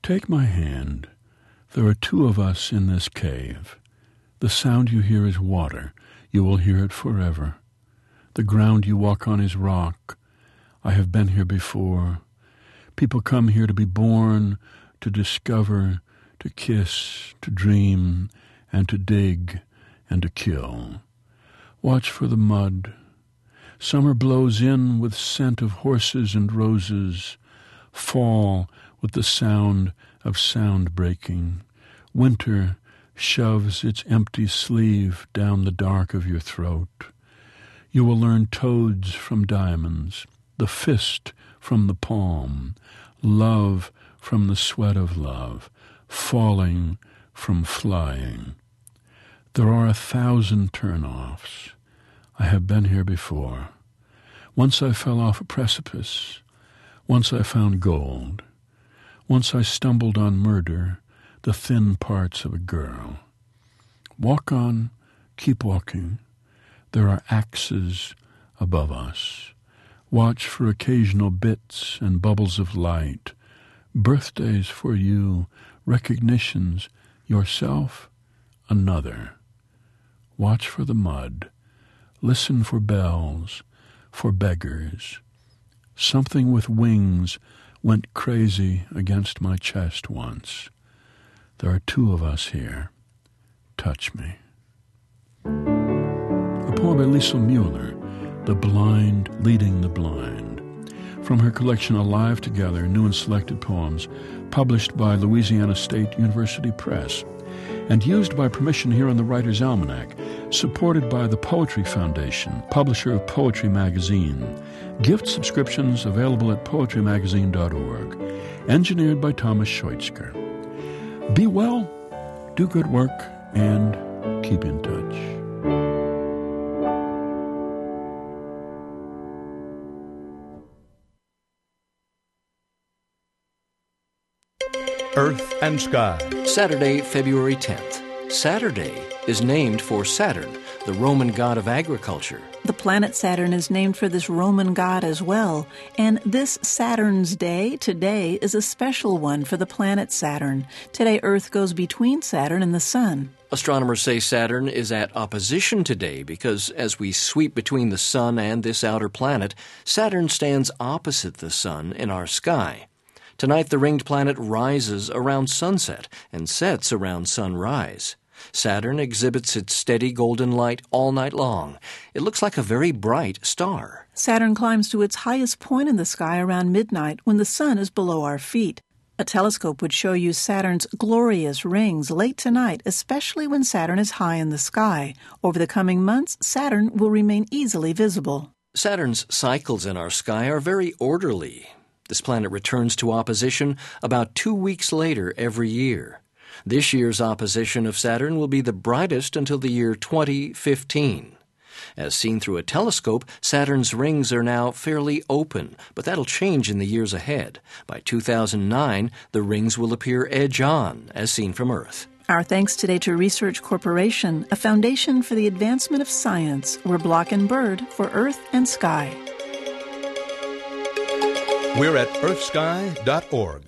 [SPEAKER 7] Take my hand. There are two of us in this cave. The sound you hear is water. You will hear it forever. The ground you walk on is rock. I have been here before. People come here to be born, to discover, to kiss, to dream, and to dig, and to kill. Watch for the mud. Summer blows in with scent of horses and roses. Fall with the sound of sound breaking. Winter shoves its empty sleeve down the dark of your throat. You will learn toads from diamonds, the fist from the palm, love from the sweat of love, falling from flying. There are a thousand turn-offs. I have been here before. Once I fell off a precipice. Once I found gold. Once I stumbled on murder, the thin parts of a girl. Walk on, keep walking. There are axes above us. Watch for occasional bits and bubbles of light. Birthdays for you, recognitions, yourself, another. Watch for the mud. Listen for bells, for beggars. Something with wings went crazy against my chest once. There are two of us here. Touch me. A poem by Liesl Mueller, The Blind Leading the Blind, from her collection Alive Together, New and Selected Poems, published by Louisiana State University Press, and used by permission here on the Writer's Almanac, supported by the Poetry Foundation, publisher of Poetry Magazine. Gift subscriptions available at poetry magazine dot org. Engineered by Thomas Scheutzker. Be well, do good work, and keep in touch.
[SPEAKER 8] Earth and Sky.
[SPEAKER 9] Saturday, February tenth. Saturday is named for Saturn, the Roman god of agriculture.
[SPEAKER 10] The planet Saturn is named for this Roman god as well, and this Saturn's Day today is a special one for the planet Saturn. Today, Earth goes between Saturn and the Sun.
[SPEAKER 9] Astronomers say Saturn is at opposition today because as we sweep between the Sun and this outer planet, Saturn stands opposite the Sun in our sky. Tonight, the ringed planet rises around sunset and sets around sunrise. Saturn exhibits its steady golden light all night long. It looks like a very bright star.
[SPEAKER 10] Saturn climbs to its highest point in the sky around midnight when the Sun is below our feet. A telescope would show you Saturn's glorious rings late tonight, especially when Saturn is high in the sky. Over the coming months, Saturn will remain easily visible.
[SPEAKER 9] Saturn's cycles in our sky are very orderly. This planet returns to opposition about two weeks later every year. This year's opposition of Saturn will be the brightest until the year twenty fifteen. As seen through a telescope, Saturn's rings are now fairly open, but that'll change in the years ahead. By two thousand nine, the rings will appear edge-on, as seen from Earth.
[SPEAKER 10] Our thanks today to Research Corporation, a foundation for the advancement of science. We're Block and Bird for Earth and Sky.
[SPEAKER 8] We're at earth sky dot org.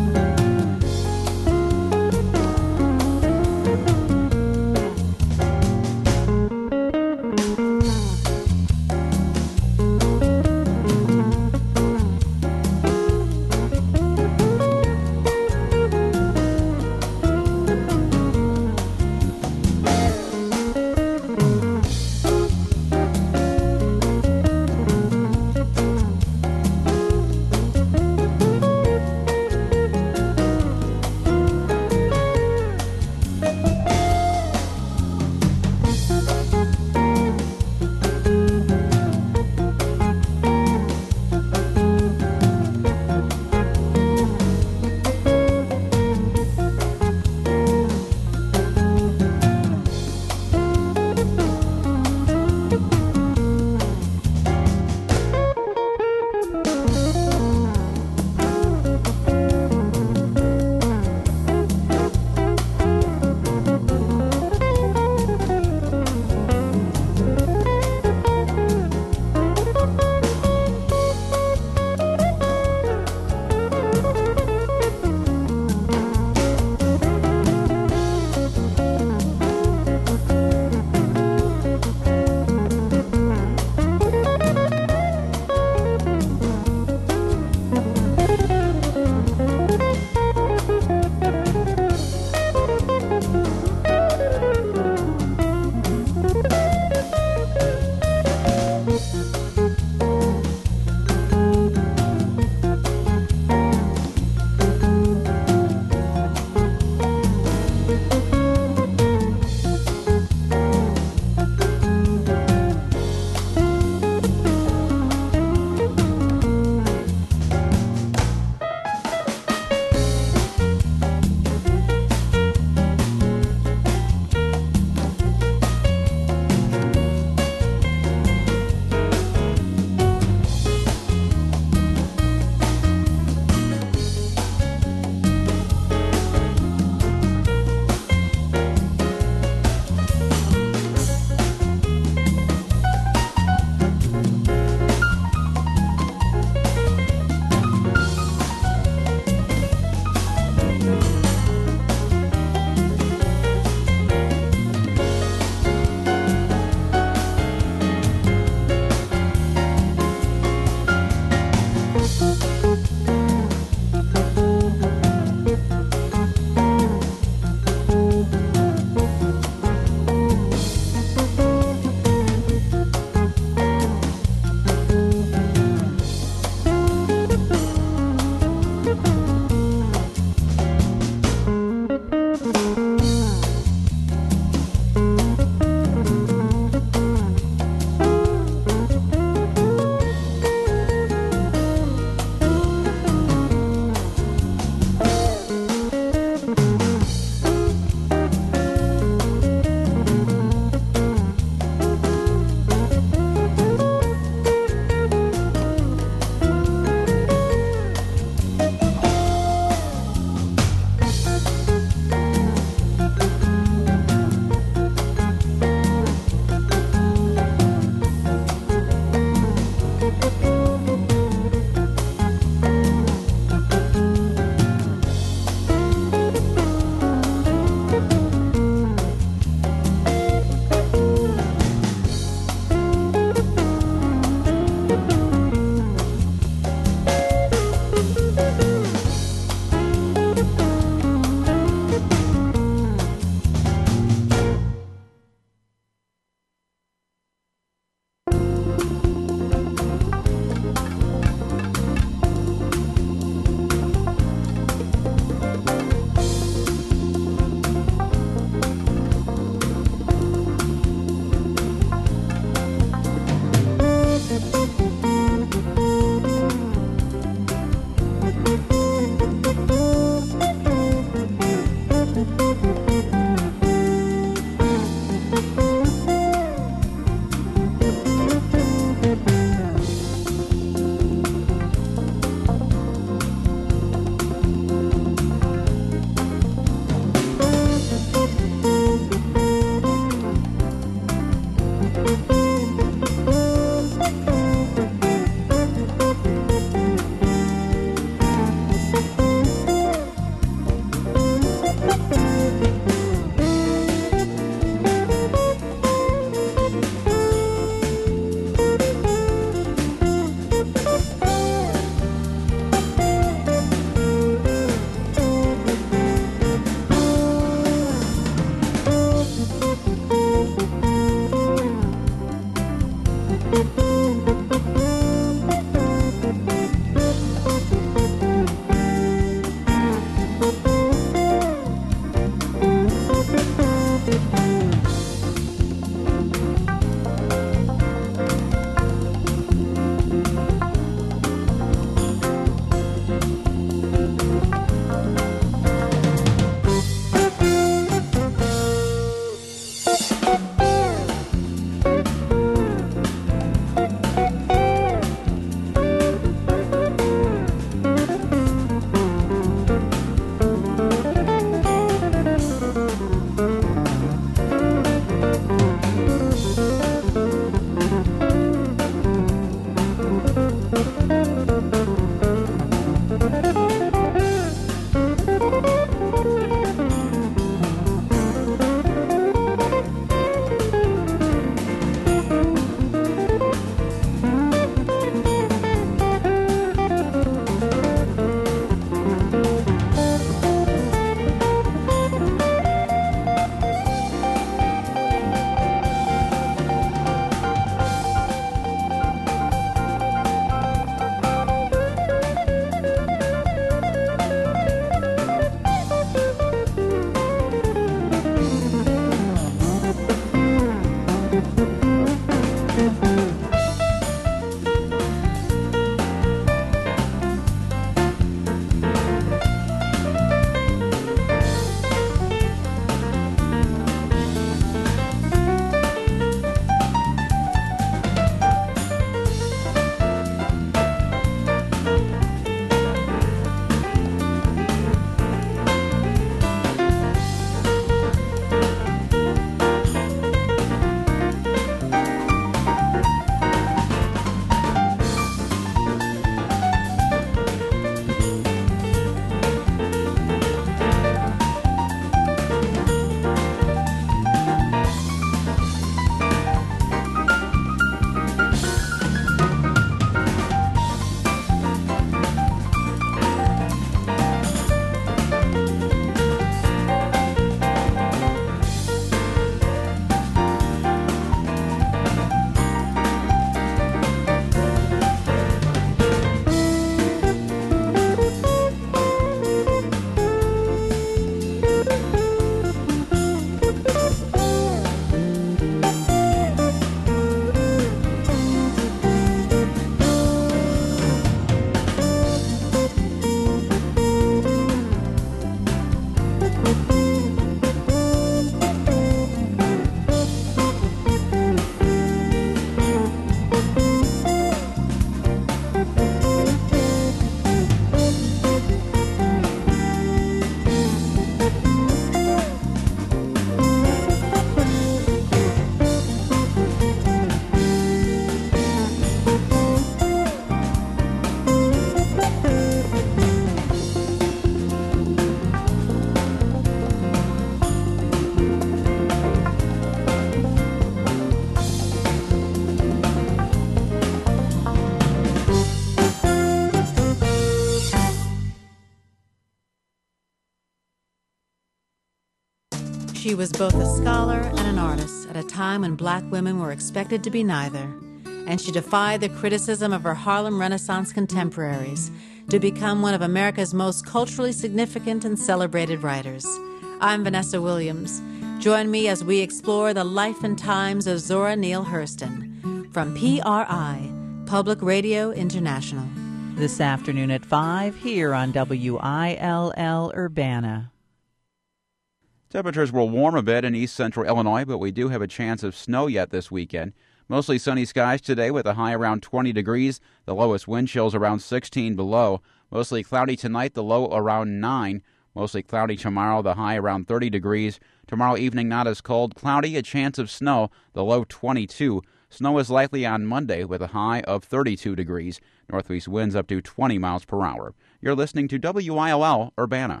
[SPEAKER 11] She was both a scholar and an artist at a time when black women were expected to be neither, and she defied the criticism of her Harlem Renaissance contemporaries to become one of America's most culturally significant and celebrated writers. I'm Vanessa Williams. Join me as we explore the life and times of Zora Neale Hurston from P R I, Public Radio International.
[SPEAKER 12] This afternoon at five here on W I L L Urbana.
[SPEAKER 13] Temperatures will warm a bit in east central Illinois, but we do have a chance of snow yet this weekend. Mostly sunny skies today with a high around twenty degrees, the lowest wind chills around sixteen below. Mostly cloudy tonight, the low around nine. Mostly cloudy tomorrow, the high around thirty degrees. Tomorrow evening not as cold, cloudy, a chance of snow, the low twenty-two. Snow is likely on Monday with a high of thirty-two degrees. Northwest winds up to twenty miles per hour. You're listening to W I L L Urbana.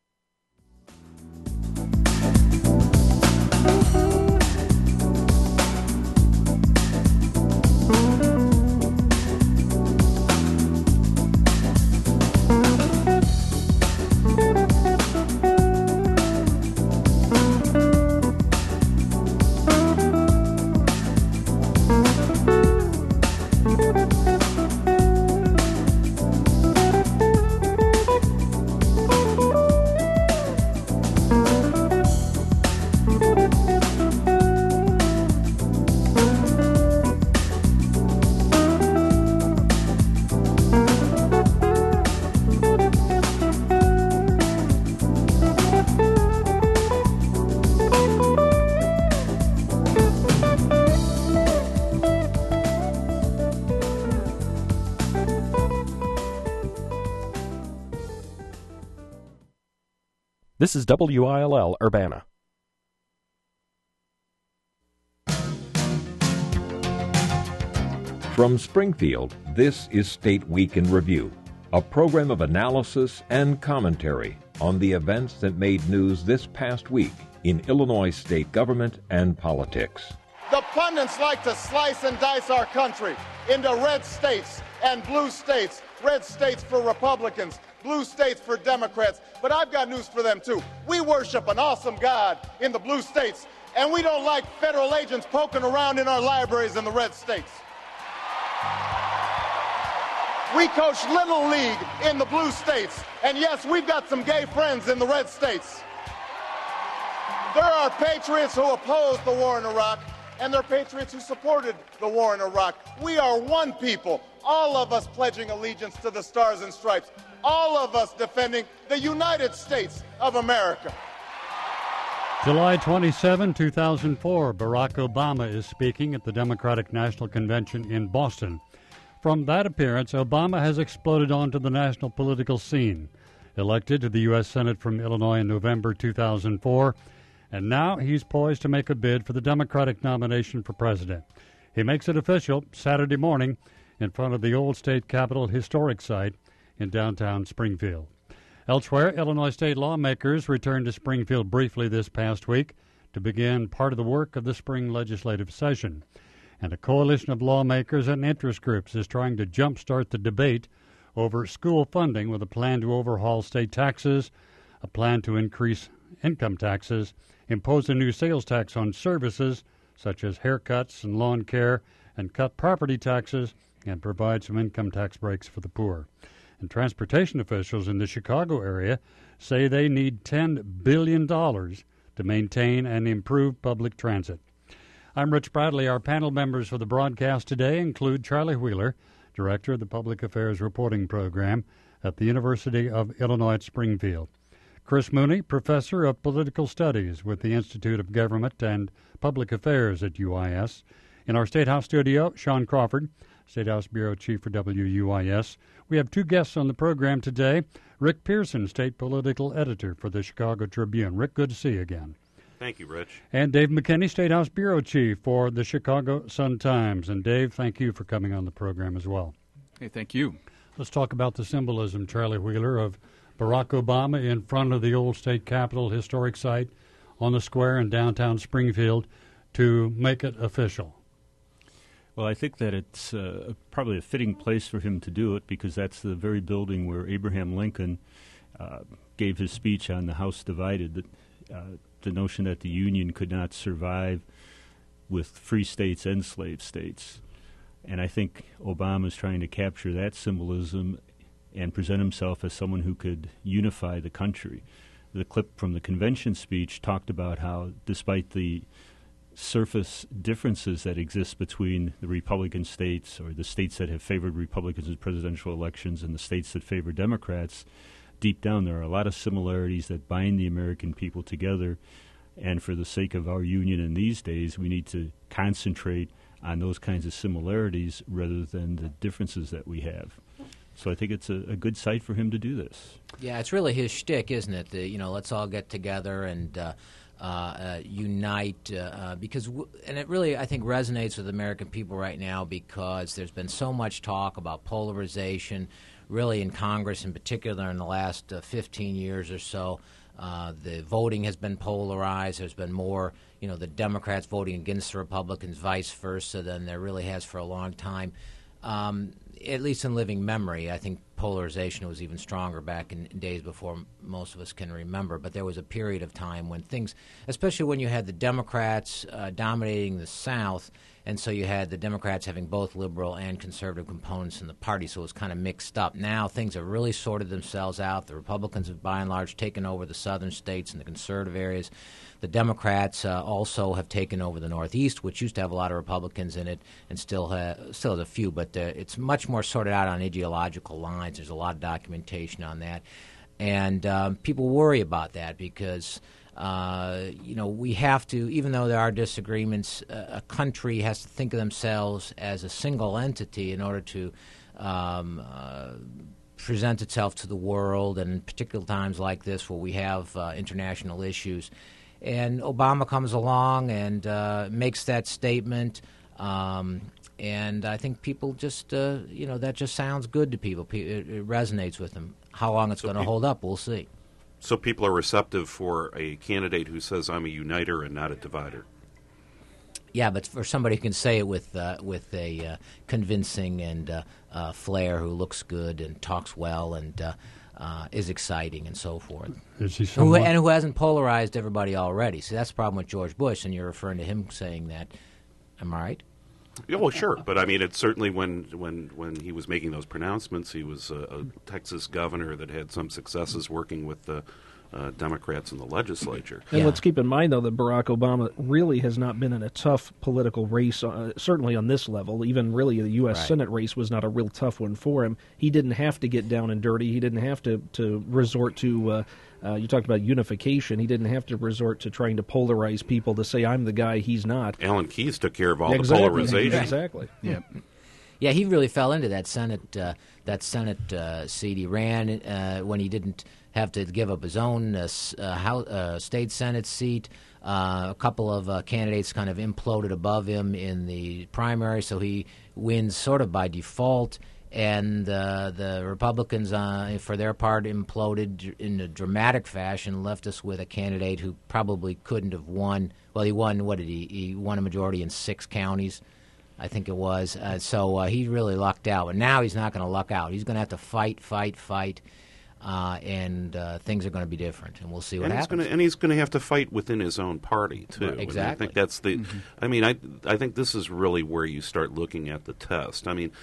[SPEAKER 14] This is W I L L Urbana.
[SPEAKER 15] From Springfield, this is State Week in Review, a program of analysis and commentary on the events that made news this past week in Illinois state government and politics.
[SPEAKER 4] The pundits like to slice and dice our country into red states and blue states, red states for Republicans, blue states for Democrats, but I've got news for them too. We worship an awesome God in the blue states, and we don't like federal agents poking around in our libraries in the red states. We coach Little League in the blue states, and yes, we've got some gay friends in the red states. There are patriots who opposed the war in Iraq, and there are patriots who supported the war in Iraq. We are one people, all of us pledging allegiance to the Stars and Stripes, all of us defending the United States of America.
[SPEAKER 1] July twenty-seventh, two thousand four, Barack Obama is speaking at the Democratic National Convention in Boston. From that appearance, Obama has exploded onto the national political scene. Elected to the U S Senate from Illinois in November two thousand four, and now he's poised to make a bid for the Democratic nomination for president. He makes it official Saturday morning in front of the old state capitol historic site in downtown Springfield. Elsewhere, Illinois state lawmakers returned to Springfield briefly this past week to begin part of the work of the spring legislative session. And a coalition of lawmakers and interest groups is trying to jumpstart the debate over school funding with a plan to overhaul state taxes, a plan to increase income taxes, impose a new sales tax on services such as haircuts and lawn care, and cut property taxes and provide some income tax breaks for the poor. And transportation officials in the Chicago area say they need ten billion dollars to maintain and improve public transit. I'm Rich Bradley. Our panel members for the broadcast today include Charlie Wheeler, Director of the Public Affairs Reporting Program at the University of Illinois at Springfield; Chris Mooney, Professor of Political Studies with the Institute of Government and Public Affairs at U I S. In our State House studio, Sean Crawford, State House Bureau Chief for W U I S. We have two guests on the program today. Rick Pearson, State Political Editor for the Chicago Tribune. Rick, good to see you again.
[SPEAKER 16] Thank you, Rich.
[SPEAKER 1] And Dave McKinney, State House Bureau Chief for the Chicago Sun-Times. And Dave, thank you for coming on the program as well.
[SPEAKER 17] Hey, thank you.
[SPEAKER 1] Let's talk about the symbolism, Charlie Wheeler, of Barack Obama in front of the old state capitol historic site on the square in downtown Springfield to make it official.
[SPEAKER 16] Well, I think that it's uh, probably a fitting place for him to do it because that's the very building where Abraham Lincoln uh, gave his speech on the House Divided that uh, the notion that the Union could not survive with free states and slave states. And I think Obama is trying to capture that symbolism and present himself as someone who could unify the country. The clip from the convention speech talked about how, despite the surface differences that exist between the Republican states, or the states that have favored Republicans in presidential elections, and the states that favor Democrats, deep down there are a lot of similarities that bind the American people together. And for the sake of our union in these days, we need to concentrate on those kinds of similarities rather than the differences that we have. So I think it's a, a good site for him to do this.
[SPEAKER 17] Yeah, it's really his shtick, isn't it? The, you know, let's all get together and uh, uh, uh, unite, uh, uh, because, w- and it really, I think, resonates with American people right now because there's been so much talk about polarization, really in Congress in particular in the last uh, fifteen years or so. Uh, the voting has been polarized. There's been more, you know, the Democrats voting against the Republicans, vice versa, than there really has for a long time. Um, at least in living memory, I think polarization was even stronger back in days before most of us can remember. But there was a period of time when things, especially when you had the Democrats uh, dominating the South, and so you had the Democrats having both liberal and conservative components in the party, so it was kind of mixed up. Now things have really sorted themselves out. The Republicans have, by and large, taken over the southern states and the conservative areas. The Democrats uh, also have taken over the Northeast, which used to have a lot of Republicans in it, and still ha- still has a few, but uh, it's much more sorted out on ideological lines. There's a lot of documentation on that, and um, people worry about that because uh, you know we have to, even though there are disagreements, uh, a country has to think of themselves as a single entity in order to um, uh, present itself to the world, and in particular times like this where we have uh, international issues. And Obama comes along and uh, makes that statement, um, and I think people just, uh, you know, that just sounds good to people. It, it resonates with them. How long it's
[SPEAKER 18] so
[SPEAKER 17] going to
[SPEAKER 18] pe-
[SPEAKER 17] hold up, we'll see.
[SPEAKER 18] So people are receptive for a candidate who says, I'm a uniter and not a divider.
[SPEAKER 17] Yeah, but for somebody who can say it with uh, with a uh, convincing and uh, uh, flair, who looks good and talks well and uh, uh, is exciting and so forth,
[SPEAKER 1] is he
[SPEAKER 17] who, and who hasn't polarized everybody already. See, that's the problem with George Bush, and you're referring to him saying that. Am I right?
[SPEAKER 18] Yeah, well, sure, but I mean, it's certainly when when when he was making those pronouncements, he was a, a Texas governor that had some successes working with the uh, Democrats in the legislature.
[SPEAKER 2] And yeah. let's keep in mind, though, that Barack Obama really has not been in a tough political race, uh, certainly on this level. Even really the U S Right. Senate race was not a real tough one for him. He didn't have to get down and dirty. He didn't have to, to resort to, uh, uh, you talked about unification. He didn't have to resort to trying to polarize people to say, I'm the guy, he's not.
[SPEAKER 18] Alan Keyes took care of all
[SPEAKER 2] exactly.
[SPEAKER 18] the polarization.
[SPEAKER 2] Exactly.
[SPEAKER 17] Yeah. Yeah, he really fell into that Senate uh, that Senate uh, seat. He ran uh, when he didn't have to give up his own uh, uh, house, uh, state Senate seat. Uh, a couple of uh, candidates kind of imploded above him in the primary, so he wins sort of by default. And uh, the Republicans, uh, for their part, imploded in a dramatic fashion, left us with a candidate who probably couldn't have won. Well, he won, what did he? He won a majority in six counties, I think it was. Uh, so uh, he really lucked out. But now he's not going to luck out. He's going to have to fight, fight, fight, uh, and uh, things are going to be different. And we'll see what
[SPEAKER 18] and
[SPEAKER 17] happens.
[SPEAKER 18] He's gonna, and he's going to have to fight within his own party, too.
[SPEAKER 17] Right, exactly.
[SPEAKER 18] And I think that's the. Mm-hmm. I mean, I I think this is really where you start looking at the test. I mean,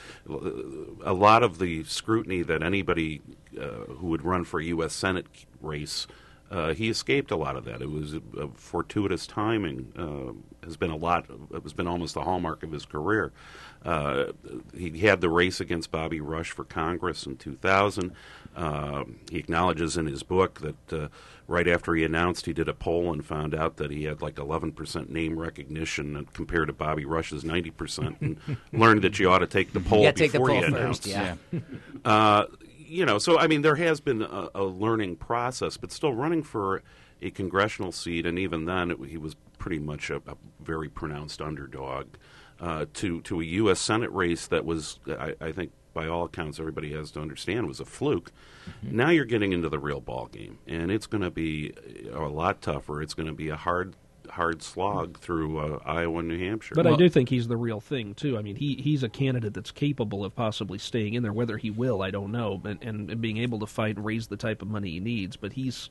[SPEAKER 18] a lot of the scrutiny that anybody uh, who would run for a U S Senate race. Uh, he escaped a lot of that. It was a, a fortuitous timing. Uh, has been a lot. It has been almost the hallmark of his career. Uh, he had the race against Bobby Rush for Congress in two thousand. Uh, he acknowledges in his book that uh, right after he announced, he did a poll and found out that he had like eleven percent name recognition compared to Bobby Rush's ninety percent, and learned that you ought to take the poll
[SPEAKER 17] yeah,
[SPEAKER 18] before
[SPEAKER 17] take the poll
[SPEAKER 18] you
[SPEAKER 17] first,
[SPEAKER 18] announce.
[SPEAKER 17] Yeah.
[SPEAKER 18] uh, You know, so, I mean, there has been a, a learning process, but still running for a congressional seat, and even then it, he was pretty much a, a very pronounced underdog uh, to, to a U S Senate race that was, I, I think, by all accounts, everybody has to understand, was a fluke. Mm-hmm. Now you're getting into the real ball game, and it's going to be a lot tougher. It's going to be a hard hard slog through uh, Iowa and New Hampshire.
[SPEAKER 2] But well, I do think he's the real thing, too. I mean, he he's a candidate that's capable of possibly staying in there. Whether he will, I don't know, and, and, and being able to fight and raise the type of money he needs. But he's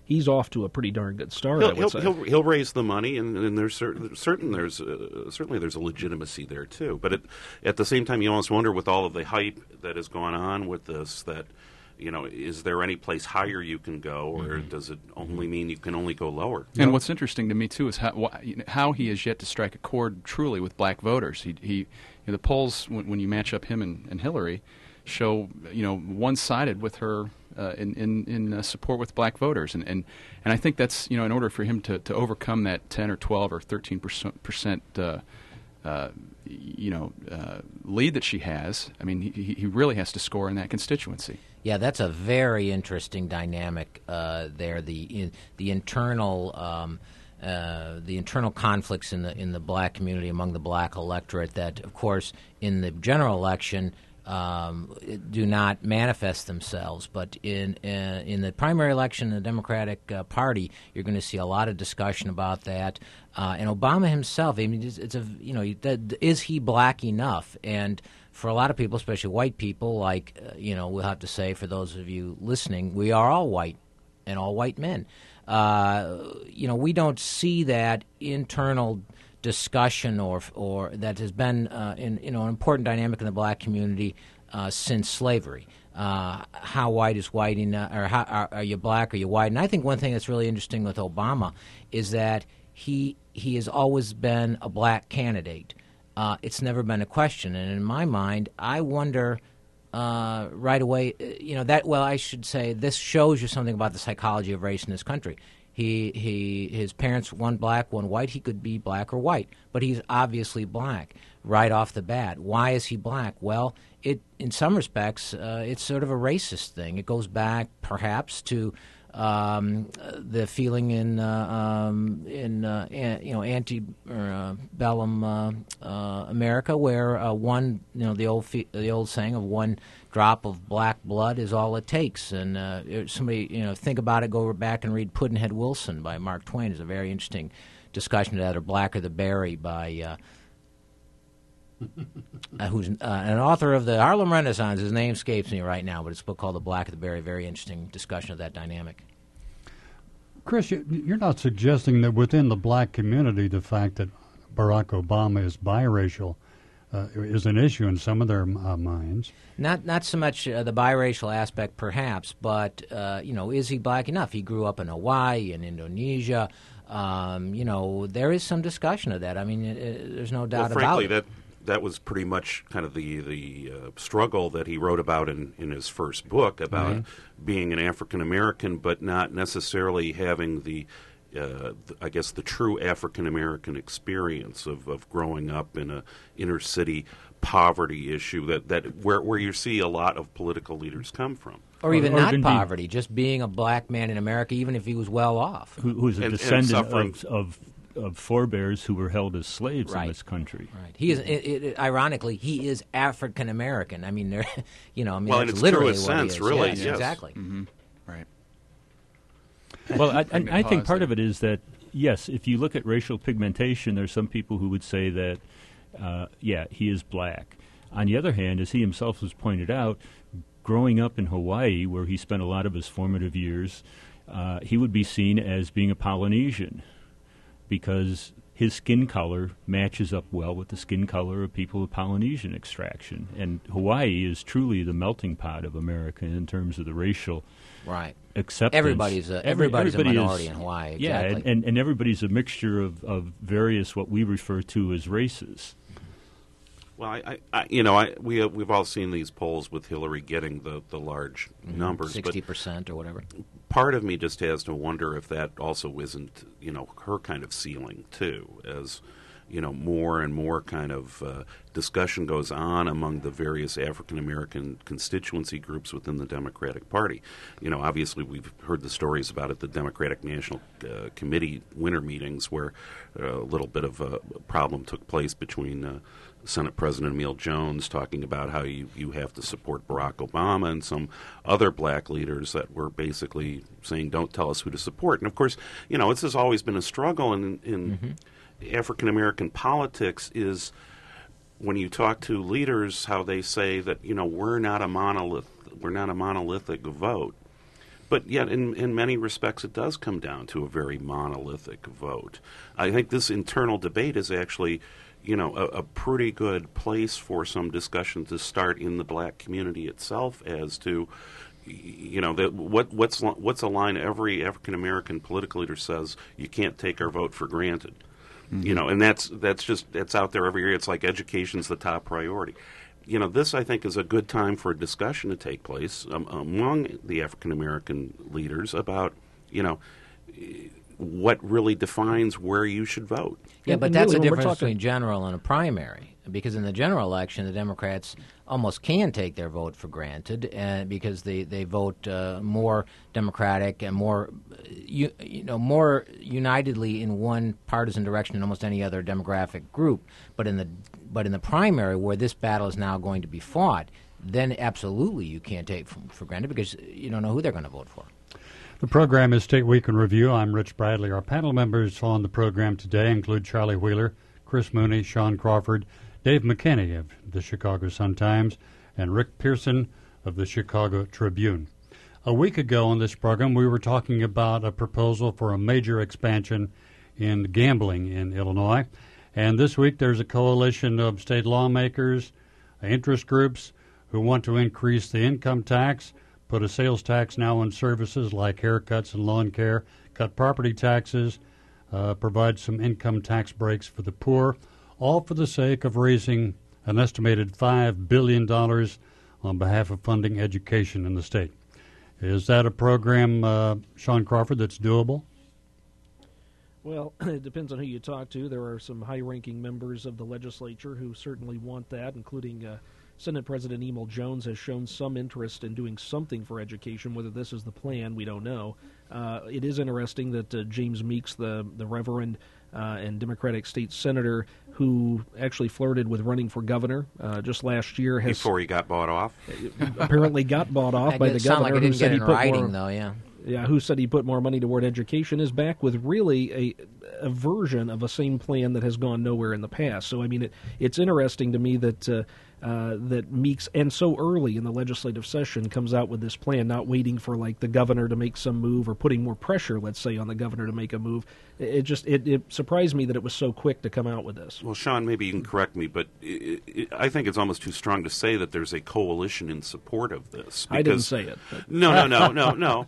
[SPEAKER 19] he's off to a pretty darn good start.
[SPEAKER 18] He'll,
[SPEAKER 19] I would
[SPEAKER 18] he'll,
[SPEAKER 19] say.
[SPEAKER 18] he'll, he'll raise the money, and, and there's certain, certain there's uh, certainly there's a legitimacy there too. But it, at the same time, you almost wonder, with all of the hype that has gone on with this, that you know, is there any place higher you can go, or mm-hmm. does it only mean you can only go lower?
[SPEAKER 20] And what's interesting to me too is how how he has yet to strike a chord truly with black voters. He he, you know, the polls when, when you match up him and, and Hillary show, you know, one-sided with her. Uh, in in, in uh, support with black voters, and, and and I think that's, you know, in order for him to, to overcome that ten or twelve or thirteen percent percent uh, uh, you know uh, lead that she has. I mean, he he really has to score in that constituency.
[SPEAKER 17] Yeah, that's a very interesting dynamic uh, there. The in, the internal. Um, Uh, the internal conflicts in the in the black community among the black electorate that, of course, in the general election um, do not manifest themselves, but in uh, in the primary election in the Democratic uh, Party, you're going to see a lot of discussion about that. Uh, and Obama himself, I mean, it's, it's a you know, is he black enough? And for a lot of people, especially white people, like uh, you know, we'll have to say, for those of you listening, we are all white and all white men. Uh, you know, we don't see that internal discussion or or that has been uh, in you know an important dynamic in the black community uh, since slavery. Uh, how white is white enough, or how, are, are you black? Are you white? And I think one thing that's really interesting with Obama is that he he has always been a black candidate. Uh, it's never been a question, and in my mind, I wonder. Uh, right away, you know that. Well, I should say this shows you something about the psychology of race in this country. He, he, his parents, one black, one white. He could be black or white, but he's obviously black right off the bat. Why is he black? Well, it, in some respects, uh, it's sort of a racist thing. It goes back, perhaps, to um, the feeling in uh, um, in uh, an, you know antebellum uh, uh, America, where uh, one you know the old fe- the old saying of one drop of black blood is all it takes. And uh, somebody you know think about it. Go back and read Pudd'nhead Wilson by Mark Twain. It's a very interesting discussion of that, or Blacker the Berry by. Uh, Uh, who's uh, an author of the Harlem Renaissance. His name escapes me right now, but it's a book called The Black of the Berry. Very interesting discussion of that dynamic.
[SPEAKER 1] Chris, you're not suggesting that within the black community the fact that Barack Obama is biracial uh, is an issue in some of their uh, minds?
[SPEAKER 17] Not not so much uh, the biracial aspect, perhaps, but, uh, you know, is he black enough? He grew up in Hawaii and Indonesia. Um, you know, there is some discussion of that. I mean, it, it, there's no doubt
[SPEAKER 18] well, frankly,
[SPEAKER 17] about it.
[SPEAKER 18] That that was pretty much kind of the the uh, struggle that he wrote about in, in his first book about mm-hmm. being an African American, but not necessarily having the, uh, the I guess, the true African American experience of, of growing up in a inner city poverty issue that, that where where you see a lot of political leaders come from.
[SPEAKER 17] Or even
[SPEAKER 16] or
[SPEAKER 17] not
[SPEAKER 16] even
[SPEAKER 17] poverty,
[SPEAKER 16] be,
[SPEAKER 17] just being a black man in America, even if he was well off.
[SPEAKER 16] Who, who's a
[SPEAKER 18] and,
[SPEAKER 16] descendant
[SPEAKER 18] and
[SPEAKER 16] of, of of forebears who were held as slaves
[SPEAKER 17] right.
[SPEAKER 16] in this country.
[SPEAKER 17] Right. He is. It, it, ironically, he is African American. I mean, you know, I mean,
[SPEAKER 18] well,
[SPEAKER 17] that's
[SPEAKER 18] in its
[SPEAKER 17] literally
[SPEAKER 18] truest
[SPEAKER 17] what
[SPEAKER 18] sense,
[SPEAKER 17] he is.
[SPEAKER 18] really,
[SPEAKER 17] yes,
[SPEAKER 18] yes.
[SPEAKER 17] exactly.
[SPEAKER 20] Mm-hmm. Right.
[SPEAKER 16] Well, I, I, I think part of it is that yes, if you look at racial pigmentation, there's some people who would say that, uh, yeah, he is black. On the other hand, as he himself has pointed out, growing up in Hawaii, where he spent a lot of his formative years, uh, he would be seen as being a Polynesian because his skin color matches up well with the skin color of people of Polynesian extraction. And Hawaii is truly the melting pot of America in terms of the racial
[SPEAKER 17] right.
[SPEAKER 16] acceptance.
[SPEAKER 17] Everybody's a, everybody's
[SPEAKER 16] Every,
[SPEAKER 17] a minority
[SPEAKER 16] is,
[SPEAKER 17] in Hawaii. Exactly.
[SPEAKER 16] Yeah, and, and, and everybody's a mixture of, of various what we refer to as races.
[SPEAKER 18] Well, I, I, I you know, I, we uh, we've all seen these polls with Hillary getting the, the large
[SPEAKER 17] mm-hmm.
[SPEAKER 18] numbers,
[SPEAKER 17] sixty percent or whatever.
[SPEAKER 18] Part of me just has to wonder if that also isn't, you know, her kind of ceiling too, as you know, more and more kind of uh, discussion goes on among the various African American constituency groups within the Democratic Party. You know, obviously we've heard the stories about it, the Democratic National uh, Committee winter meetings, where uh, a little bit of a problem took place between Uh, Senate President Emil Jones talking about how you, you have to support Barack Obama and some other black leaders that were basically saying, don't tell us who to support. And, of course, you know, this has always been a struggle in, in mm-hmm. African-American politics is when you talk to leaders, how they say that, you know, we're not a monolith, we're not a monolithic vote. But yet, in, in many respects, it does come down to a very monolithic vote. I think this internal debate is actually, you know, a, a pretty good place for some discussion to start in the black community itself as to, you know, the, what what's what's a line every African American political leader says: you can't take our vote for granted. Mm-hmm. You know, and that's that's just that's out there every year. It's like education's the top priority. You know, this, I think, is a good time for a discussion to take place um, among the African American leaders about, you know, what really defines where you should vote.
[SPEAKER 17] Yeah,
[SPEAKER 2] And-
[SPEAKER 17] but
[SPEAKER 2] and
[SPEAKER 17] that's
[SPEAKER 2] really,
[SPEAKER 17] the
[SPEAKER 2] when we're
[SPEAKER 17] difference
[SPEAKER 2] talking-
[SPEAKER 17] between general and a primary. Because in the general election, the Democrats almost can take their vote for granted, uh, because they they vote uh, more Democratic and more, uh, you, you know, more unitedly in one partisan direction than almost any other demographic group. But in the but in the primary, where this battle is now going to be fought, then absolutely you can't take for, for granted because you don't know who they're going to vote for.
[SPEAKER 1] The program is State Week in Review. I'm Rich Bradley. Our panel members on the program today include Charlie Wheeler, Chris Mooney, Sean Crawford, Dave McKinney of the Chicago Sun-Times, and Rick Pearson of the Chicago Tribune. A week ago on this program, we were talking about a proposal for a major expansion in gambling in Illinois. And this week there's a coalition of state lawmakers, interest groups who want to increase the income tax, put a sales tax now on services like haircuts and lawn care, cut property taxes, uh, provide some income tax breaks for the poor, all for the sake of raising an estimated five billion dollars on behalf of funding education in the state. Is that a program, uh, Sean Crawford, that's doable?
[SPEAKER 2] Well, it depends on who you talk to. There are some high-ranking members of the legislature who certainly want that, including uh, Senate President Emil Jones has shown some interest in doing something for education. Whether this is the plan, we don't know. Uh, it is interesting that uh, James Meeks, the, the Reverend uh, and Democratic state senator who actually flirted with running for governor uh, just last year, has
[SPEAKER 18] Before he got bought off?
[SPEAKER 2] apparently got bought off
[SPEAKER 17] That
[SPEAKER 2] by
[SPEAKER 17] didn't
[SPEAKER 2] the
[SPEAKER 17] sound
[SPEAKER 2] governor
[SPEAKER 17] like it
[SPEAKER 2] who
[SPEAKER 17] didn't
[SPEAKER 2] said
[SPEAKER 17] get
[SPEAKER 2] he
[SPEAKER 17] in
[SPEAKER 2] put
[SPEAKER 17] writing,
[SPEAKER 2] more,
[SPEAKER 17] though, yeah.
[SPEAKER 2] Yeah, who said he put more money toward education, is back with really a, a version of a same plan that has gone nowhere in the past. So, I mean, it, it's interesting to me that uh, uh, that Meeks, and so early in the legislative session, comes out with this plan, not waiting for, like, the governor to make some move or putting more pressure, let's say, on the governor to make a move. It, it just it, it surprised me that it was so quick to come out with this.
[SPEAKER 18] Well, Sean, maybe you can correct me, but it, it, I think it's almost too strong to say that there's a coalition in support of this.
[SPEAKER 2] I didn't say it. But.
[SPEAKER 18] No, no, no, no, no.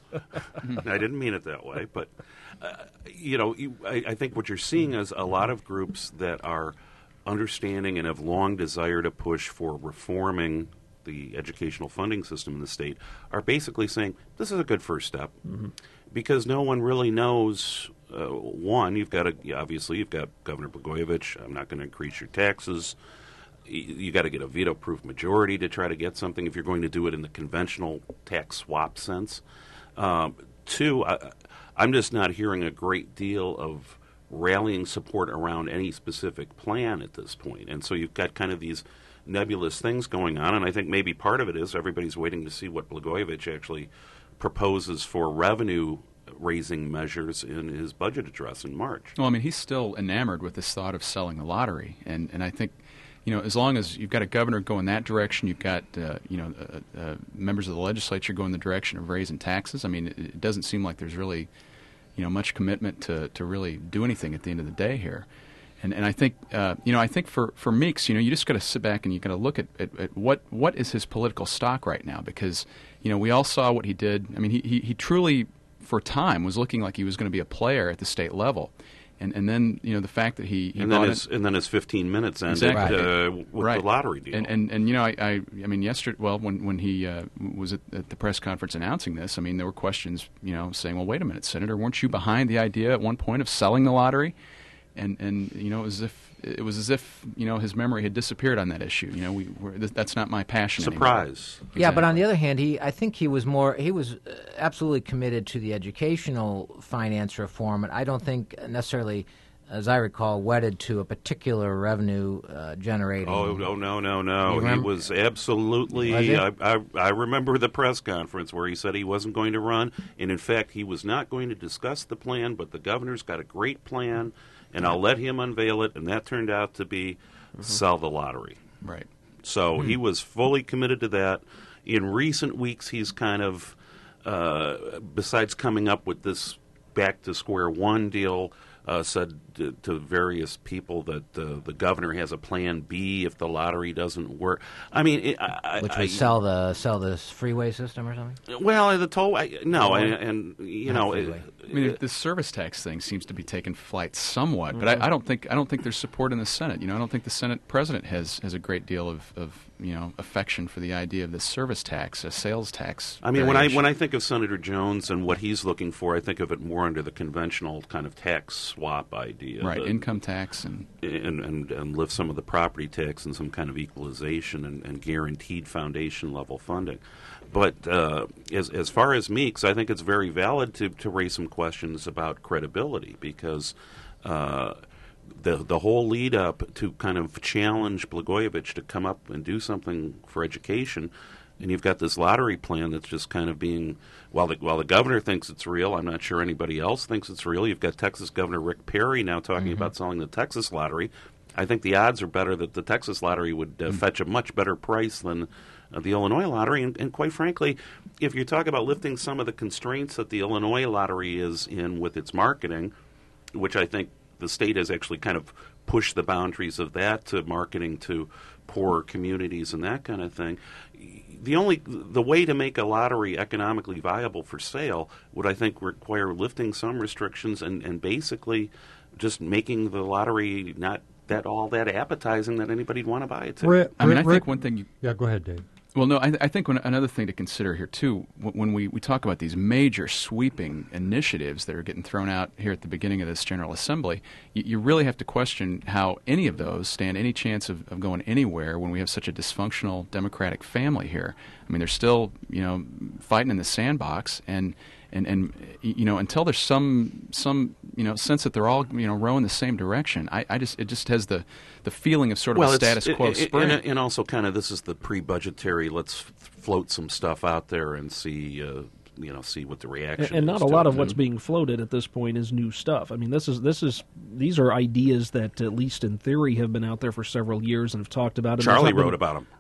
[SPEAKER 18] I didn't mean it that way. But, uh, you know, you, I, I think what you're seeing is a lot of groups that are understanding and have long desired to push for reforming the educational funding system in the state are basically saying this is a good first step, mm-hmm. because no one really knows. Uh, one, you've got to obviously you've got Governor Blagojevich. I'm not going to increase your taxes. You, you got to get a veto-proof majority to try to get something if you're going to do it in the conventional tax swap sense. Um, two, I, I'm just not hearing a great deal of rallying support around any specific plan at this point. And so you've got kind of these nebulous things going on, and I think maybe part of it is everybody's waiting to see what Blagojevich actually proposes for revenue-raising measures in his budget address in March.
[SPEAKER 20] Well, I mean, he's still enamored with this thought of selling the lottery, and, and I think, you know, as long as you've got a governor go in that direction, you've got, uh, you know, uh, uh, members of the legislature go in the direction of raising taxes. I mean, it, it doesn't seem like there's really, you know, much commitment to, to really do anything at the end of the day here. And and I think, uh, you know, I think for, for Meeks, you know, you just got to sit back and you got to look at, at, at what what is his political stock right now, because, you know, we all saw what he did. I mean, he, he, he truly, for a time, was looking like he was going to be a player at the state level. And and then, you know, the fact that he, he
[SPEAKER 18] and then his and then his fifteen minutes ended
[SPEAKER 20] exactly.
[SPEAKER 18] uh, with
[SPEAKER 20] right.
[SPEAKER 18] the lottery deal.
[SPEAKER 20] And and, and you know, I, I I mean, yesterday, well, when when he uh, was at, at the press conference announcing this, I mean, there were questions, you know, saying, well, wait a minute, Senator, weren't you behind the idea at one point of selling the lottery? And and you know, as if it was as if you know his memory had disappeared on that issue. You know, we we're, that's not my passion.
[SPEAKER 18] Surprise.
[SPEAKER 20] Anymore.
[SPEAKER 17] Yeah, but on the other hand, he I think he was more he was absolutely committed to the educational finance reform, and I don't think necessarily, as I recall, wedded to a particular revenue uh, generating.
[SPEAKER 18] Oh, oh no, no, no!
[SPEAKER 17] He
[SPEAKER 18] was absolutely.
[SPEAKER 17] Was he?
[SPEAKER 18] I, I, I remember the press conference where he said he wasn't going to run, and in fact, he was not going to discuss the plan. But the governor's got a great plan, and I'll let him unveil it. And that turned out to be mm-hmm. sell the lottery.
[SPEAKER 20] Right.
[SPEAKER 18] So
[SPEAKER 20] mm-hmm.
[SPEAKER 18] he was fully committed to that. In recent weeks, he's kind of uh, besides coming up with this back to square one deal, uh, said to, to various people that uh, the governor has a plan B if the lottery doesn't work. I mean, it, I,
[SPEAKER 17] which
[SPEAKER 18] I,
[SPEAKER 17] would sell the sell the freeway system or something.
[SPEAKER 18] Well, the toll. I, no, and, and you know, it,
[SPEAKER 20] I mean, the service tax thing seems to be taking flight somewhat, but I, I don't think I don't think there's support in the Senate. You know, I don't think the Senate president has, has a great deal of, of you know affection for the idea of the service tax, a sales tax.
[SPEAKER 18] I mean, when I
[SPEAKER 20] variation.
[SPEAKER 18] when I think of Senator Jones and what he's looking for, I think of it more under the conventional kind of tax swap idea,
[SPEAKER 20] right?
[SPEAKER 18] the,
[SPEAKER 20] Income tax and
[SPEAKER 18] and, and and lift some of the property tax and some kind of equalization and, and guaranteed foundation level funding. But uh, as as far as Meeks, I think it's very valid to, to raise some questions about credibility because uh, the the whole lead up to kind of challenge Blagojevich to come up and do something for education, and you've got this lottery plan that's just kind of being while the while the governor thinks it's real, I'm not sure anybody else thinks it's real. You've got Texas Governor Rick Perry now talking
[SPEAKER 20] Mm-hmm.
[SPEAKER 18] about selling the Texas lottery. I think the odds are better that the Texas lottery would uh, mm-hmm. fetch a much better price than Uh, the Illinois lottery, and, and quite frankly, if you talk about lifting some of the constraints that the Illinois lottery is in with its marketing, which I think the state has actually kind of pushed the boundaries of that to marketing to poorer communities and that kind of thing. The only the way to make a lottery economically viable for sale would, I think, require lifting some restrictions and, and basically just making the lottery not that all that appetizing that anybody'd want to buy it to.
[SPEAKER 1] Rick,
[SPEAKER 20] I mean, I
[SPEAKER 1] Rick,
[SPEAKER 20] think one thing you
[SPEAKER 1] yeah, go ahead, Dave.
[SPEAKER 20] Well, no, I, I think when, another thing to consider here, too, when we, we talk about these major sweeping initiatives that are getting thrown out here at the beginning of this General Assembly, you, you really have to question how any of those stand any chance of, of going anywhere when we have such a dysfunctional Democratic family here. I mean, they're still, you know, fighting in the sandbox, and and, and you know, until there's some some you know sense that they're all you know rowing the same direction, I, I just it just has the the feeling of sort of
[SPEAKER 18] well,
[SPEAKER 20] a status
[SPEAKER 18] it,
[SPEAKER 20] quo
[SPEAKER 18] it,
[SPEAKER 20] spring.
[SPEAKER 18] And, and also kind of this is the pre-budgetary, let's float some stuff out there and see, uh, you know, see what the reaction
[SPEAKER 19] and, and
[SPEAKER 18] is.
[SPEAKER 19] not a lot of
[SPEAKER 18] it.
[SPEAKER 19] what's being floated at this point is new stuff. I mean, this is this is these are ideas that, at least in theory, have been out there for several years and have talked about it.
[SPEAKER 18] Charlie wrote about them.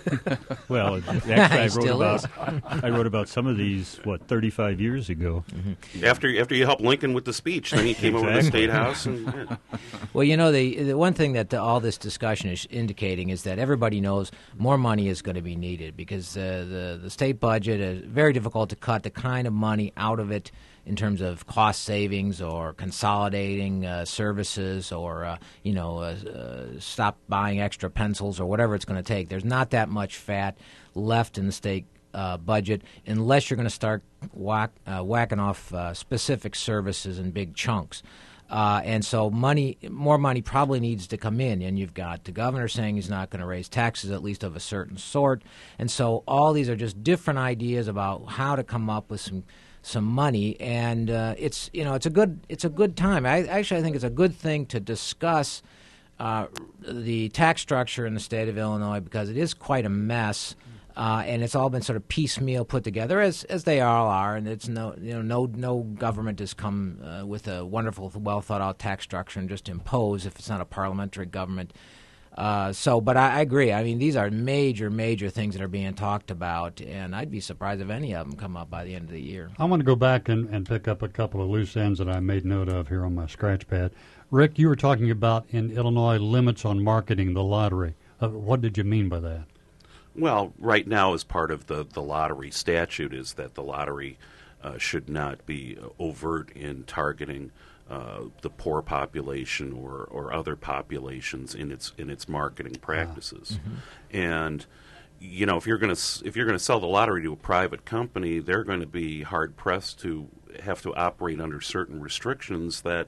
[SPEAKER 16] Well, actually, I wrote about I wrote about some of these what thirty-five years ago.
[SPEAKER 18] Mm-hmm. After after you helped Lincoln with the speech, then he came
[SPEAKER 16] exactly.
[SPEAKER 18] over to the State House. And, yeah.
[SPEAKER 17] Well, you know, the the one thing that the, all this discussion is indicating is that everybody knows more money is going to be needed because uh, the the state budget is very difficult to cut the kind of money out of it in terms of cost savings or consolidating uh, services or, uh, you know, uh, uh, stop buying extra pencils or whatever it's going to take. There's not that much fat left in the state uh, budget unless you're going to start whack, uh, whacking off uh, specific services in big chunks. Uh, and so money, more money probably needs to come in. And you've got the governor saying he's not going to raise taxes, at least of a certain sort. And so all these are just different ideas about how to come up with some some money. And uh, it's you know it's a good it's a good time. I actually I think it's a good thing to discuss uh, the tax structure in the state of Illinois because it is quite a mess. Uh, and it's all been sort of piecemeal put together, as as they all are. And it's no, you know, no no government has come uh, with a wonderful, well thought out tax structure and just impose if it's not a parliamentary government. Uh, so, but I, I agree. I mean, these are major, major things that are being talked about, and I'd be surprised if any of them come up by the end of the year.
[SPEAKER 1] I want to go back and, and pick up a couple of loose ends that I made note of here on my scratch pad. Rick, you were talking about in Illinois limits on marketing the lottery. Uh, what did you mean by that?
[SPEAKER 18] Well, right now, as part of the, the lottery statute, is that the lottery uh, should not be overt in targeting uh, the poor population or, or other populations in its in its marketing practices.
[SPEAKER 1] Ah, mm-hmm.
[SPEAKER 18] And you know, if you're going to if you're going to sell the lottery to a private company, they're going to be hard pressed to have to operate under certain restrictions that.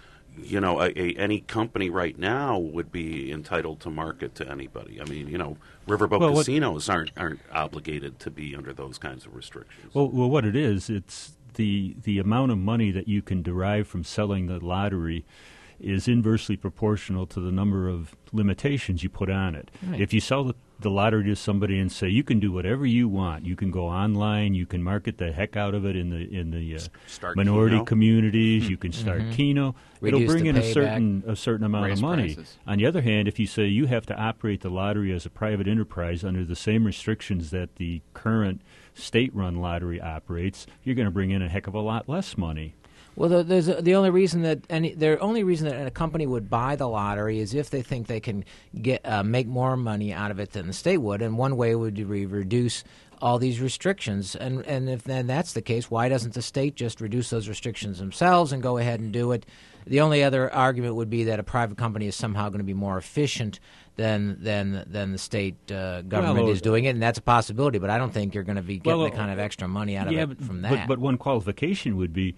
[SPEAKER 18] You know, a, a, any company right now would be entitled to market to anybody. I mean, you know, riverboat
[SPEAKER 16] well, what,
[SPEAKER 18] casinos aren't aren't obligated to be under those kinds of restrictions.
[SPEAKER 16] Well, well, what it is, it's the the amount of money that you can derive from selling the lottery is inversely proportional to the number of limitations you put on it.
[SPEAKER 17] Right.
[SPEAKER 16] If you sell the, the lottery to somebody and say you can do whatever you want, you can go online, you can market the heck out of it in the in the uh, minority
[SPEAKER 18] Keno.
[SPEAKER 16] communities, you can start
[SPEAKER 17] Mhm.
[SPEAKER 16] Keno.
[SPEAKER 17] Reduce
[SPEAKER 16] It'll bring
[SPEAKER 17] the
[SPEAKER 16] in a
[SPEAKER 17] payback.
[SPEAKER 16] certain a certain amount
[SPEAKER 20] Raise
[SPEAKER 16] of money.
[SPEAKER 20] prices.
[SPEAKER 16] On the other hand, if you say you have to operate the lottery as a private enterprise under the same restrictions that the current state-run lottery operates, you're going to bring in a heck of a lot less money.
[SPEAKER 17] Well, the, there's a, the only reason that any the only reason that a company would buy the lottery is if they think they can get uh, make more money out of it than the state would, and one way would be reduce all these restrictions. And and if then that's the case, why doesn't the state just reduce those restrictions themselves and go ahead and do it? The only other argument would be that a private company is somehow going to be more efficient than than than the state uh, government
[SPEAKER 16] Well,
[SPEAKER 17] is doing it, and that's a possibility. But I don't think you're going to be getting
[SPEAKER 16] Well,
[SPEAKER 17] the kind of extra money out of
[SPEAKER 16] yeah,
[SPEAKER 17] it
[SPEAKER 16] but,
[SPEAKER 17] from
[SPEAKER 16] but-
[SPEAKER 17] that.
[SPEAKER 16] But one qualification would be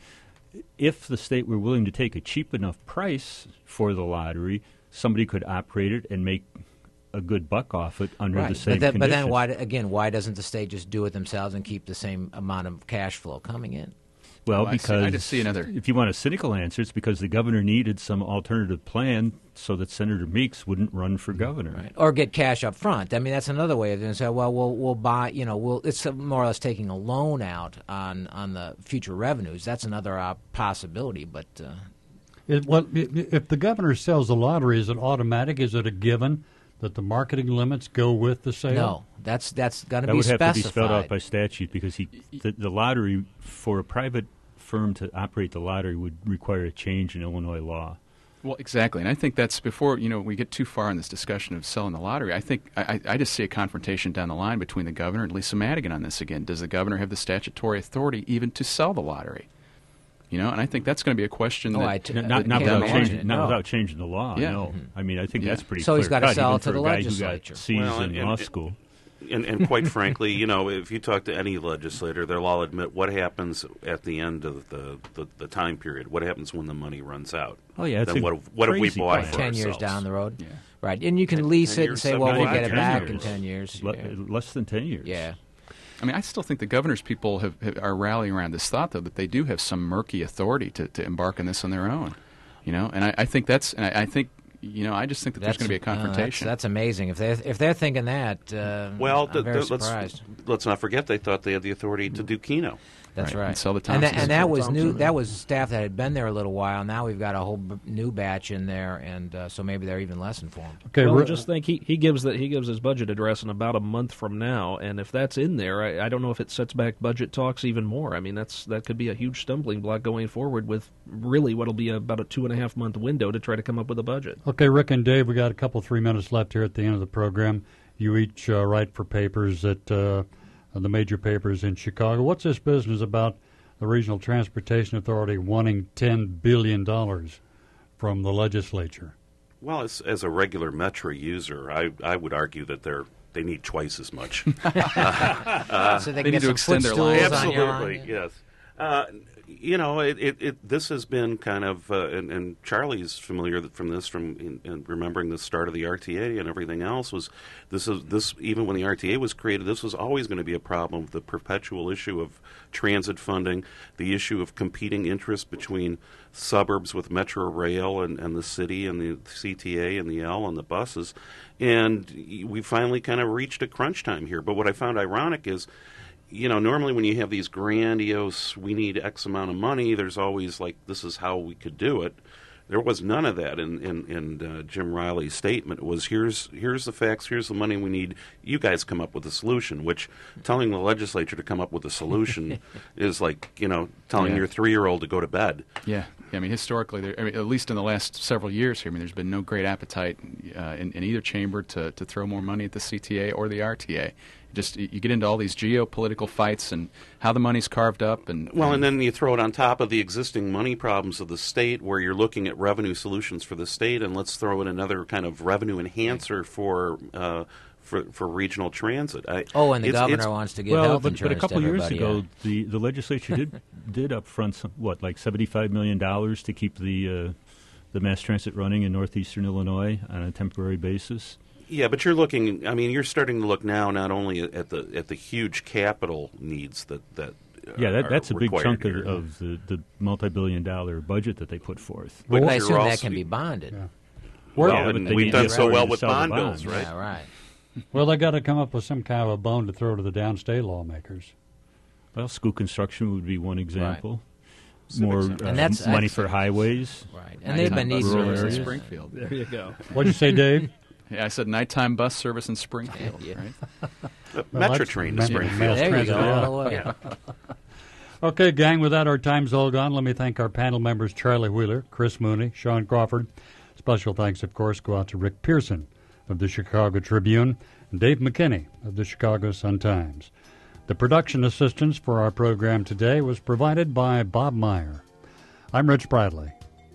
[SPEAKER 16] if the state were willing to take a cheap enough price for the lottery, somebody could operate it and make a good buck off it under
[SPEAKER 17] right.
[SPEAKER 16] the same
[SPEAKER 17] but, then, but then
[SPEAKER 16] conditions.
[SPEAKER 17] why again? Why doesn't the state just do it themselves and keep the same amount of cash flow coming in?
[SPEAKER 16] Well,
[SPEAKER 20] Oh, I see.
[SPEAKER 16] because
[SPEAKER 20] I just see another-
[SPEAKER 16] if you want a cynical answer, it's because the governor needed some alternative plan so that Senator Meeks wouldn't run for governor.
[SPEAKER 17] Right. Or get cash up front. I mean, that's another way of doing it. So, well, we'll we'll buy. You know, we'll it's more or less taking a loan out on on the future revenues. That's another uh, possibility. But uh,
[SPEAKER 1] It, well, i- if the governor sells the lottery, is it automatic? Is it a given that the marketing limits go with the sale?
[SPEAKER 17] no, that's that's going to
[SPEAKER 16] That
[SPEAKER 17] be
[SPEAKER 16] would have
[SPEAKER 17] specified.
[SPEAKER 16] to be spelled out by statute because he, the, the lottery, for a private firm to operate the lottery, would require a change in Illinois law.
[SPEAKER 20] Well, exactly, and I think that's before you know we get too far in this discussion of selling the lottery. I think I, I just see a confrontation down the line between the governor and Lisa Madigan on this again. Does the governor have the statutory authority even to sell the lottery? You know, and I think that's going to be a question
[SPEAKER 17] Oh,
[SPEAKER 20] that
[SPEAKER 17] I t-
[SPEAKER 16] Not, not, not
[SPEAKER 17] can't
[SPEAKER 16] without
[SPEAKER 17] imagine
[SPEAKER 16] changing,
[SPEAKER 17] it,
[SPEAKER 16] not
[SPEAKER 17] no.
[SPEAKER 16] without changing the law.
[SPEAKER 20] Yeah.
[SPEAKER 16] No, I mean I think
[SPEAKER 20] Yeah.
[SPEAKER 16] that's pretty.
[SPEAKER 17] So he's
[SPEAKER 16] clear
[SPEAKER 17] gotta
[SPEAKER 16] cut,
[SPEAKER 17] sell
[SPEAKER 16] even
[SPEAKER 17] it to
[SPEAKER 16] for
[SPEAKER 17] the
[SPEAKER 16] a guy
[SPEAKER 17] legislature.
[SPEAKER 16] who got seized
[SPEAKER 18] Well,
[SPEAKER 16] in
[SPEAKER 18] and-
[SPEAKER 16] law
[SPEAKER 18] and-
[SPEAKER 16] school.
[SPEAKER 18] And, and quite frankly, you know, if you talk to any legislator, they'll all admit what happens at the end of the, the, the time period. What happens when the money runs out?
[SPEAKER 16] Oh, yeah, it's
[SPEAKER 18] Then
[SPEAKER 16] a
[SPEAKER 18] what, what have we
[SPEAKER 16] crazy
[SPEAKER 18] bought
[SPEAKER 16] plan.
[SPEAKER 18] for
[SPEAKER 17] ten years
[SPEAKER 18] ourselves?
[SPEAKER 17] down the road.
[SPEAKER 20] Yeah.
[SPEAKER 17] Right, and you can lease
[SPEAKER 18] ten
[SPEAKER 17] it and
[SPEAKER 18] years,
[SPEAKER 17] say, well,
[SPEAKER 18] seven
[SPEAKER 17] we'll
[SPEAKER 18] years,
[SPEAKER 17] get it
[SPEAKER 18] ten
[SPEAKER 17] back
[SPEAKER 18] years.
[SPEAKER 17] in ten years.
[SPEAKER 16] Le-
[SPEAKER 17] Yeah.
[SPEAKER 16] Less than ten years.
[SPEAKER 17] yeah.
[SPEAKER 20] I mean, I still think the governor's people have, have, are rallying around this thought, though, that they do have some murky authority to, to embark on this on their own. You know, and I, I think that's, and I, I think, you know, I just think that there's going to be a
[SPEAKER 17] uh,
[SPEAKER 20] confrontation.
[SPEAKER 17] that's, that's amazing. If they if they're thinking that, uh,
[SPEAKER 18] Well,
[SPEAKER 17] I'm
[SPEAKER 18] th-
[SPEAKER 17] very
[SPEAKER 18] th- let's,
[SPEAKER 17] surprised.
[SPEAKER 18] let's not forget they thought they had the authority to do Keno.
[SPEAKER 17] That's
[SPEAKER 20] Right,
[SPEAKER 17] right.
[SPEAKER 20] and sell the
[SPEAKER 17] and that,
[SPEAKER 20] Thompsons.
[SPEAKER 17] and that was
[SPEAKER 19] Thompson,
[SPEAKER 17] new.
[SPEAKER 19] yeah.
[SPEAKER 17] That was staff that had been there a little while. Now we've got a whole b- new batch in there, and uh, so maybe they're even less informed.
[SPEAKER 1] Okay,
[SPEAKER 19] well,
[SPEAKER 1] we're-
[SPEAKER 19] just think he, he gives that he gives his budget address in about a month from now, and if that's in there, I, I don't know if it sets back budget talks even more. I mean, that's that could be a huge stumbling block going forward with really what'll be about a two and a half month window to try to come up with a budget.
[SPEAKER 1] Okay, Rick and Dave, we got a couple, three minutes left here at the end of the program. You each uh, write for papers at uh, the major papers in Chicago. What's this business about the Regional Transportation Authority wanting ten billion dollars from the legislature?
[SPEAKER 18] Well, as, as a regular Metro user, I, I would argue that they're they need twice as much. uh,
[SPEAKER 17] So they
[SPEAKER 20] They
[SPEAKER 17] can
[SPEAKER 20] need
[SPEAKER 17] get
[SPEAKER 20] to
[SPEAKER 17] some
[SPEAKER 20] extend their
[SPEAKER 17] footstools
[SPEAKER 20] lives.
[SPEAKER 17] on your
[SPEAKER 18] Absolutely,
[SPEAKER 17] line.
[SPEAKER 18] yes. Uh, you know, it, it, it, this has been kind of, uh, and, and Charlie's familiar from this, from in, in remembering the start of the R T A and everything else. Was this is this even when the R T A was created, this was always going to be a problem. The perpetual issue of transit funding, the issue of competing interests between suburbs with Metro Rail and, and the city and the C T A and the L and the buses, and we finally kind of reached a crunch time here. But what I found ironic is, you know, normally when you have these grandiose, we need X amount of money, there's always like, this is how we could do it. There was none of that in, in, in uh, Jim Riley's statement. It was, here's here's the facts, here's the money we need, you guys come up with a solution, which telling the legislature to come up with a solution is like, you know, telling
[SPEAKER 20] Yeah.
[SPEAKER 18] your three-year-old to go to bed.
[SPEAKER 20] Yeah, I mean, historically, there, I mean, at least in the last several years here, I mean, there's been no great appetite uh, in, in either chamber to, to throw more money at the C T A or the R T A. Just you get into all these geopolitical fights and how the money's carved up, and
[SPEAKER 18] Well, and then you throw it on top of the existing money problems of the state, where you're looking at revenue solutions for the state, and let's throw in another kind of revenue enhancer for uh, for, for regional transit. I,
[SPEAKER 17] Oh, and the
[SPEAKER 18] it's-
[SPEAKER 17] governor
[SPEAKER 18] it's-
[SPEAKER 17] wants to give
[SPEAKER 16] Well,
[SPEAKER 17] health
[SPEAKER 16] but, but
[SPEAKER 17] insurance
[SPEAKER 16] a couple
[SPEAKER 17] to
[SPEAKER 16] years
[SPEAKER 17] everybody.
[SPEAKER 16] ago,
[SPEAKER 17] yeah.
[SPEAKER 16] the, the legislature did did upfront some, what, like seventy-five million dollars to keep the uh, the mass transit running in northeastern Illinois on a temporary basis.
[SPEAKER 18] Yeah, but you're looking. I mean, you're starting to look now not only at the at the huge capital needs that, that
[SPEAKER 16] Yeah, that, that's a big chunk of,
[SPEAKER 18] here.
[SPEAKER 16] of the, the multi-billion dollar budget that they put forth.
[SPEAKER 17] But
[SPEAKER 18] But
[SPEAKER 17] I
[SPEAKER 18] you're
[SPEAKER 17] assume that
[SPEAKER 18] also-
[SPEAKER 17] can be bonded.
[SPEAKER 1] Yeah.
[SPEAKER 18] Well,
[SPEAKER 16] Yeah,
[SPEAKER 18] and
[SPEAKER 16] but they
[SPEAKER 18] we've
[SPEAKER 16] need
[SPEAKER 18] done
[SPEAKER 16] the
[SPEAKER 18] so
[SPEAKER 16] authority
[SPEAKER 18] well
[SPEAKER 16] to
[SPEAKER 18] with
[SPEAKER 16] sell the
[SPEAKER 18] bond
[SPEAKER 16] bonds.
[SPEAKER 18] bills, right?
[SPEAKER 17] Yeah, right.
[SPEAKER 1] Well, they got to come up with some kind of a bone to throw to the downstate lawmakers.
[SPEAKER 16] Well, school construction would be one example.
[SPEAKER 18] Civic
[SPEAKER 16] More
[SPEAKER 18] center.
[SPEAKER 16] uh,
[SPEAKER 17] And that's-
[SPEAKER 16] money
[SPEAKER 17] that's-
[SPEAKER 16] for highways.
[SPEAKER 17] Right. And they've been
[SPEAKER 20] Nighttime bus
[SPEAKER 17] needing
[SPEAKER 20] service
[SPEAKER 16] rural
[SPEAKER 20] in
[SPEAKER 16] areas.
[SPEAKER 20] Springfield.
[SPEAKER 19] There you go.
[SPEAKER 1] What'd you say, Dave?
[SPEAKER 20] Yeah, I said nighttime bus service in Springfield.
[SPEAKER 17] Yeah.
[SPEAKER 20] Right?
[SPEAKER 18] Uh,
[SPEAKER 1] Well,
[SPEAKER 18] Metro
[SPEAKER 1] that's-
[SPEAKER 18] train to
[SPEAKER 1] Ma-
[SPEAKER 18] Springfield.
[SPEAKER 1] mass
[SPEAKER 17] There you
[SPEAKER 1] transit,
[SPEAKER 17] go.
[SPEAKER 1] yeah.
[SPEAKER 17] All the way.
[SPEAKER 18] Yeah.
[SPEAKER 1] Okay, gang, with that, our time's all gone. Let me thank our panel members, Charlie Wheeler, Chris Mooney, Sean Crawford. Special thanks, of course, go out to Rick Pearson of the Chicago Tribune and Dave McKinney of the Chicago Sun-Times. The production assistance for our program today was provided by Bob Meyer. I'm Rich Bradley.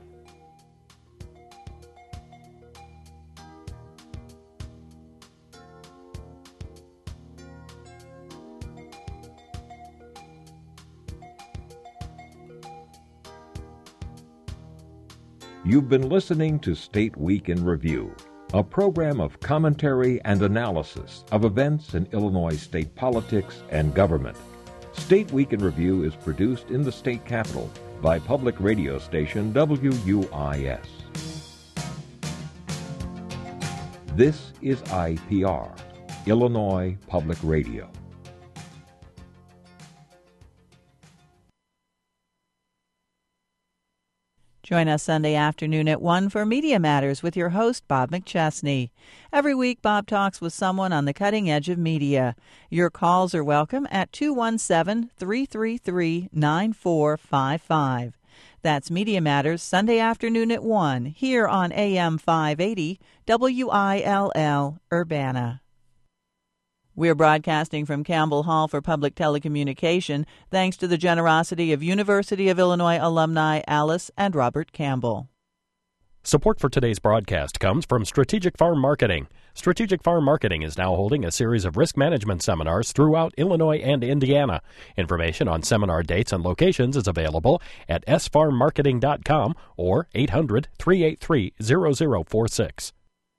[SPEAKER 15] You've been listening to State Week in Review, a program of commentary and analysis of events in Illinois state politics and government. State Week in Review is produced in the state capital by public radio station W U I S. This is I P R, Illinois Public Radio.
[SPEAKER 12] Join us Sunday afternoon at one for Media Matters with your host, Bob McChesney. Every week, Bob talks with someone on the cutting edge of media. Your calls are welcome at two one seven, three three three, nine four five five. That's Media Matters, Sunday afternoon at one, here on A M five eighty, W I L L, Urbana. We're broadcasting from Campbell Hall for Public Telecommunication, thanks to the generosity of University of Illinois alumni Alice and Robert Campbell.
[SPEAKER 14] Support for today's broadcast comes from Strategic Farm Marketing. Strategic Farm Marketing is now holding a series of risk management seminars throughout Illinois and Indiana. Information on seminar dates and locations is available at s farm marketing dot com or eight hundred, three eight three, zero zero four six.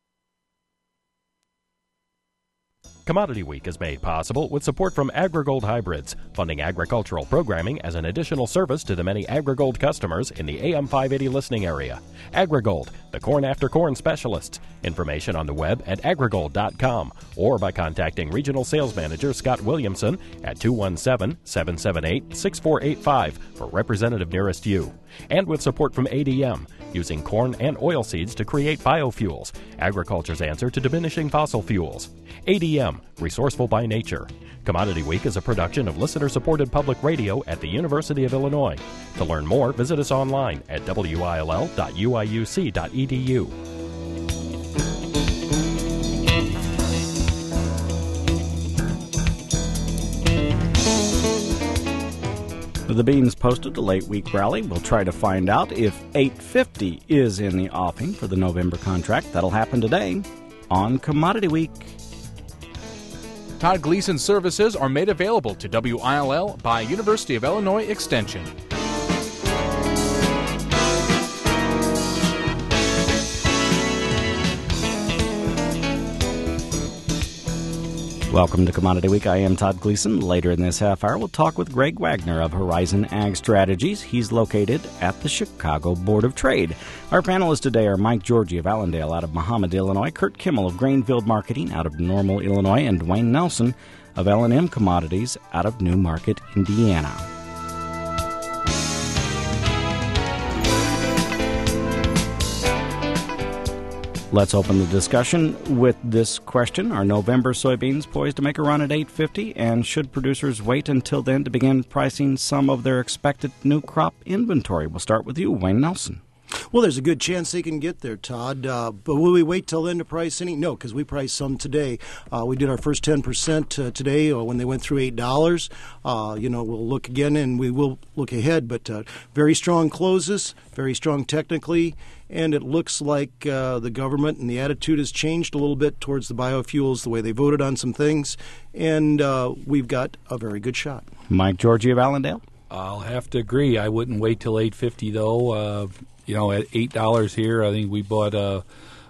[SPEAKER 14] Commodity Week is made possible with support from AgriGold Hybrids, funding agricultural programming as an additional service to the many AgriGold customers in the A M five eighty listening area. AgriGold, the corn after corn specialists. Information on the web at agrigold dot com or by contacting Regional Sales Manager Scott Williamson at two one seven, seven seven eight, six four eight five for representative nearest you. And with support from A D M, using corn and oil seeds to create biofuels, agriculture's answer to diminishing fossil fuels. A D M, resourceful by nature. Commodity Week is a production of listener-supported public radio at the University of Illinois. To learn more, visit us online at w i l l dot u i u c dot e d u.
[SPEAKER 21] With the beans posted to late week rally, we'll try to find out if eight fifty is in the offing for the November contract. That'll happen today on Commodity Week.
[SPEAKER 22] Todd Gleason services are made available to W I L L by University of Illinois Extension.
[SPEAKER 21] Welcome to Commodity Week. I am Todd Gleason. Later in this half hour, we'll talk with Greg Wagner of Horizon Ag Strategies. He's located at the Chicago Board of Trade. Our panelists today are Mike Georgi of Allendale out of Mahomet, Illinois, Kurt Kimmel of Grainfield Marketing out of Normal, Illinois, and Dwayne Nelson of L and M Commodities out of Newmarket, Indiana. Let's open the discussion with this question. Are November soybeans poised to make a run at eight fifty? And should producers wait until then to begin pricing some of their expected new crop inventory? We'll start with you, Wayne Nelson.
[SPEAKER 23] Well, there's a good chance they can get there, Todd. Uh, but will we wait till then to price any? No, because we priced some today. Uh, we did our first ten percent uh, today uh, when they went through eight dollars. Uh, you know, we'll look again and we will look ahead. But uh, very strong closes, very strong technically. And it looks like uh, the government and the attitude has changed a little bit towards the biofuels, the way they voted on some things. And uh, we've got a very good shot.
[SPEAKER 21] Mike Georgi of Allendale?
[SPEAKER 24] I'll have to agree. I wouldn't wait till eight fifty, though. Uh, you know, at eight dollars here, I think we bought uh,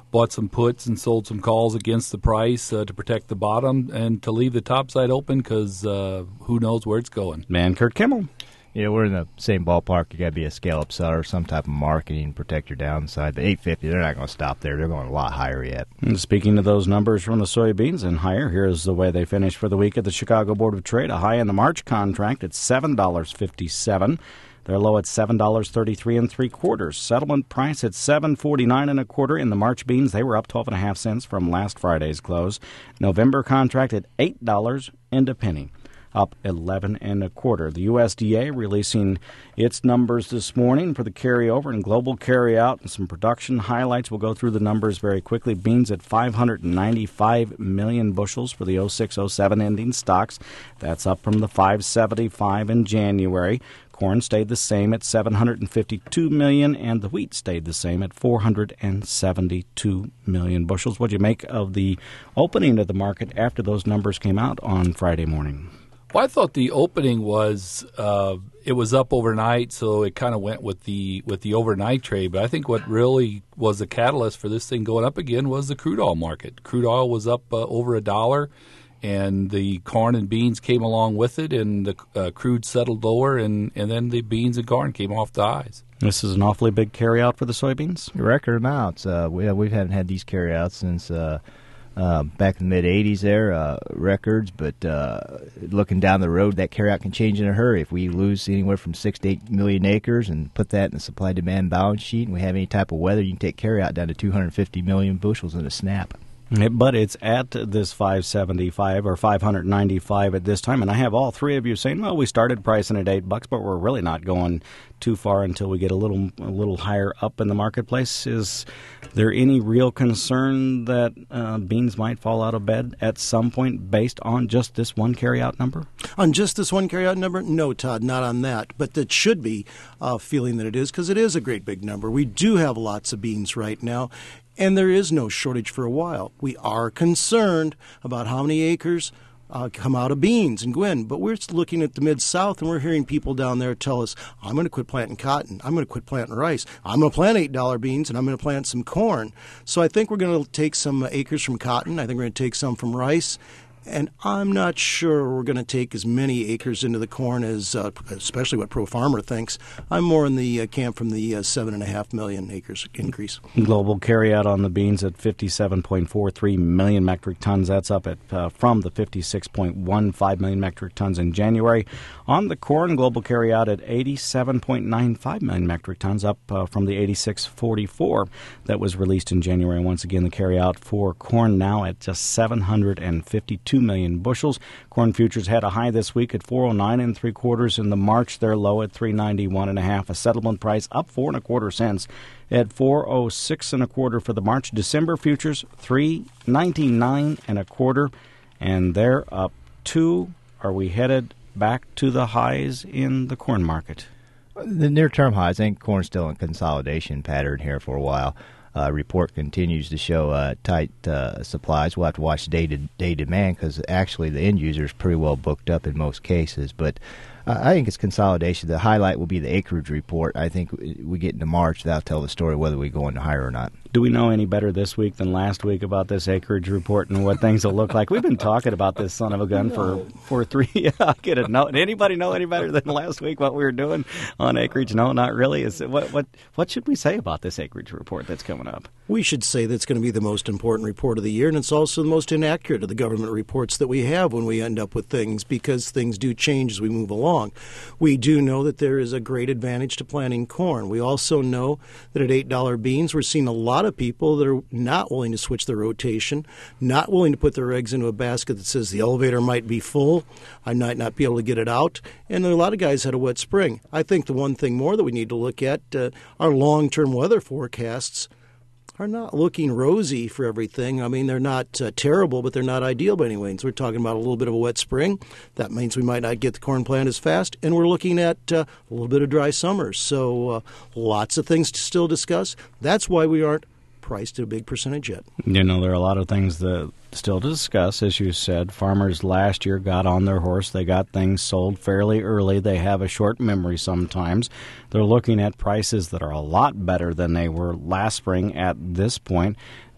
[SPEAKER 3] bought some puts and sold some calls against the price uh, to protect the bottom and to leave the top side open because uh, who knows where it's going.
[SPEAKER 21] Man, Kurt Kimmel.
[SPEAKER 5] Yeah, we're in the same ballpark. You got to be a scale-up seller, some type of marketing, protect your downside. The eight fifty, they're not going to stop there. They're going a lot higher yet.
[SPEAKER 21] And speaking of those numbers from the soybeans and higher, here's the way they finished for the week at the Chicago Board of Trade. A high in the March contract at seven dollars and fifty-seven cents. They're low at seven dollars and thirty-three and three quarters. Settlement price at seven forty-nine and a quarter. In the March beans, they were up twelve and a half cents from last Friday's close. November contract at eight dollars and a penny, up eleven and a quarter. The U S D A releasing its numbers this morning for the carryover and global carryout and some production highlights. We'll go through the numbers very quickly. Beans at five hundred ninety-five million bushels for the oh six oh seven ending stocks. That's up from the five seventy-five in January. Corn stayed the same at seven hundred fifty-two million, and the wheat stayed the same at four hundred seventy-two million bushels. What do you make of the opening of the market after those numbers came out on Friday morning?
[SPEAKER 3] Well, I thought the opening was uh, it was up overnight, so it kind of went with the with the overnight trade. But I think what really was the catalyst for this thing going up again was the crude oil market. Crude oil was up uh, over a dollar, and the corn and beans came along with it, and the uh, crude settled lower, and, and then the beans and corn came off the highs.
[SPEAKER 21] This is an awfully big carryout for the soybeans?
[SPEAKER 5] Record amounts. Uh, we, we haven't had these carryouts since uh, uh, back in the mid-eighties there, uh, records, but uh, looking down the road, that carryout can change in a hurry. If we lose anywhere from six to eight million acres and put that in the supply-demand balance sheet and we have any type of weather, you can take carryout down to two hundred fifty million bushels in a snap.
[SPEAKER 21] But it's at this five seventy-five or five ninety-five at this time, and I have all three of you saying, "Well, we started pricing at eight bucks, but we're really not going too far until we get a little a little higher up in the marketplace." Is there any real concern that uh, beans might fall out of bed at some point based on just this one carryout number?
[SPEAKER 23] On just this one carryout number? No, Todd, not on that. But that should be uh, feeling that it is, because it is a great big number. We do have lots of beans right now, and there is no shortage for a while. We are concerned about how many acres uh, come out of beans and Gwinn, but we're looking at the Mid-South, and we're hearing people down there tell us, I'm going to quit planting cotton, I'm going to quit planting rice, I'm going to plant eight dollar beans, and I'm going to plant some corn. So I think we're going to take some acres from cotton, I think we're going to take some from rice, and I'm not sure we're going to take as many acres into the corn as, uh, especially what Pro Farmer thinks. I'm more in the uh, camp from the uh, seven and a half million acres increase.
[SPEAKER 21] Global carryout on the beans at fifty-seven point four three million metric tons. That's up at uh, from the fifty-six point one five million metric tons in January. On the corn, global carryout at eighty-seven point nine five million metric tons, up uh, from the eighty-six point four four that was released in January. Once again, the carryout for corn now at just seven hundred fifty-two million bushels. Corn futures had a high this week at four oh nine and three quarters. In the March, they're low at three ninety-one and a half. A settlement price up four and a quarter cents at four oh six and a quarter for the March. December futures three ninety-nine and a quarter, and they're up two. Are we headed back to the highs in the corn market?
[SPEAKER 5] The near-term highs. I think corn's still in consolidation pattern here for a while. Uh, report continues to show uh, tight uh, supplies. We'll have to watch day-to-day demand because actually the end user is pretty well booked up in most cases. But uh, I think it's consolidation. The highlight will be the acreage report. I think we get into March, that'll tell the story whether we go into higher or not.
[SPEAKER 21] Do we know any better this week than last week about this acreage report and what things will look like? We've been talking about this son of a gun for, for three. Yeah, I get it. No, anybody know any better than last week what we were doing on acreage? No, not really. Is it, what what what should we say about this acreage report that's coming up?
[SPEAKER 23] We should say that's going to be the most important report of the year, and it's also the most inaccurate of the government reports that we have when we end up with things, because things do change as we move along. We do know that there is a great advantage to planting corn. We also know that at eight dollar beans, we're seeing a lot of people that are not willing to switch their rotation, not willing to put their eggs into a basket that says the elevator might be full, I might not be able to get it out, and a lot of guys had a wet spring. I think the one thing more that we need to look at uh, are long-term weather forecasts are not looking rosy for everything. I mean, they're not uh, terrible, but they're not ideal by any means. We're talking about a little bit of a wet spring. That means we might not get the corn plant as fast, and we're looking at uh, a little bit of dry summers. So uh, lots of things to still discuss. That's why we aren't priced at a big percentage yet.
[SPEAKER 21] You know, there are a lot of things that still to discuss. As you said, farmers last year got on their horse. They got things sold fairly early. They have a short memory sometimes. They're looking at prices that are a lot better than they were last spring at this point.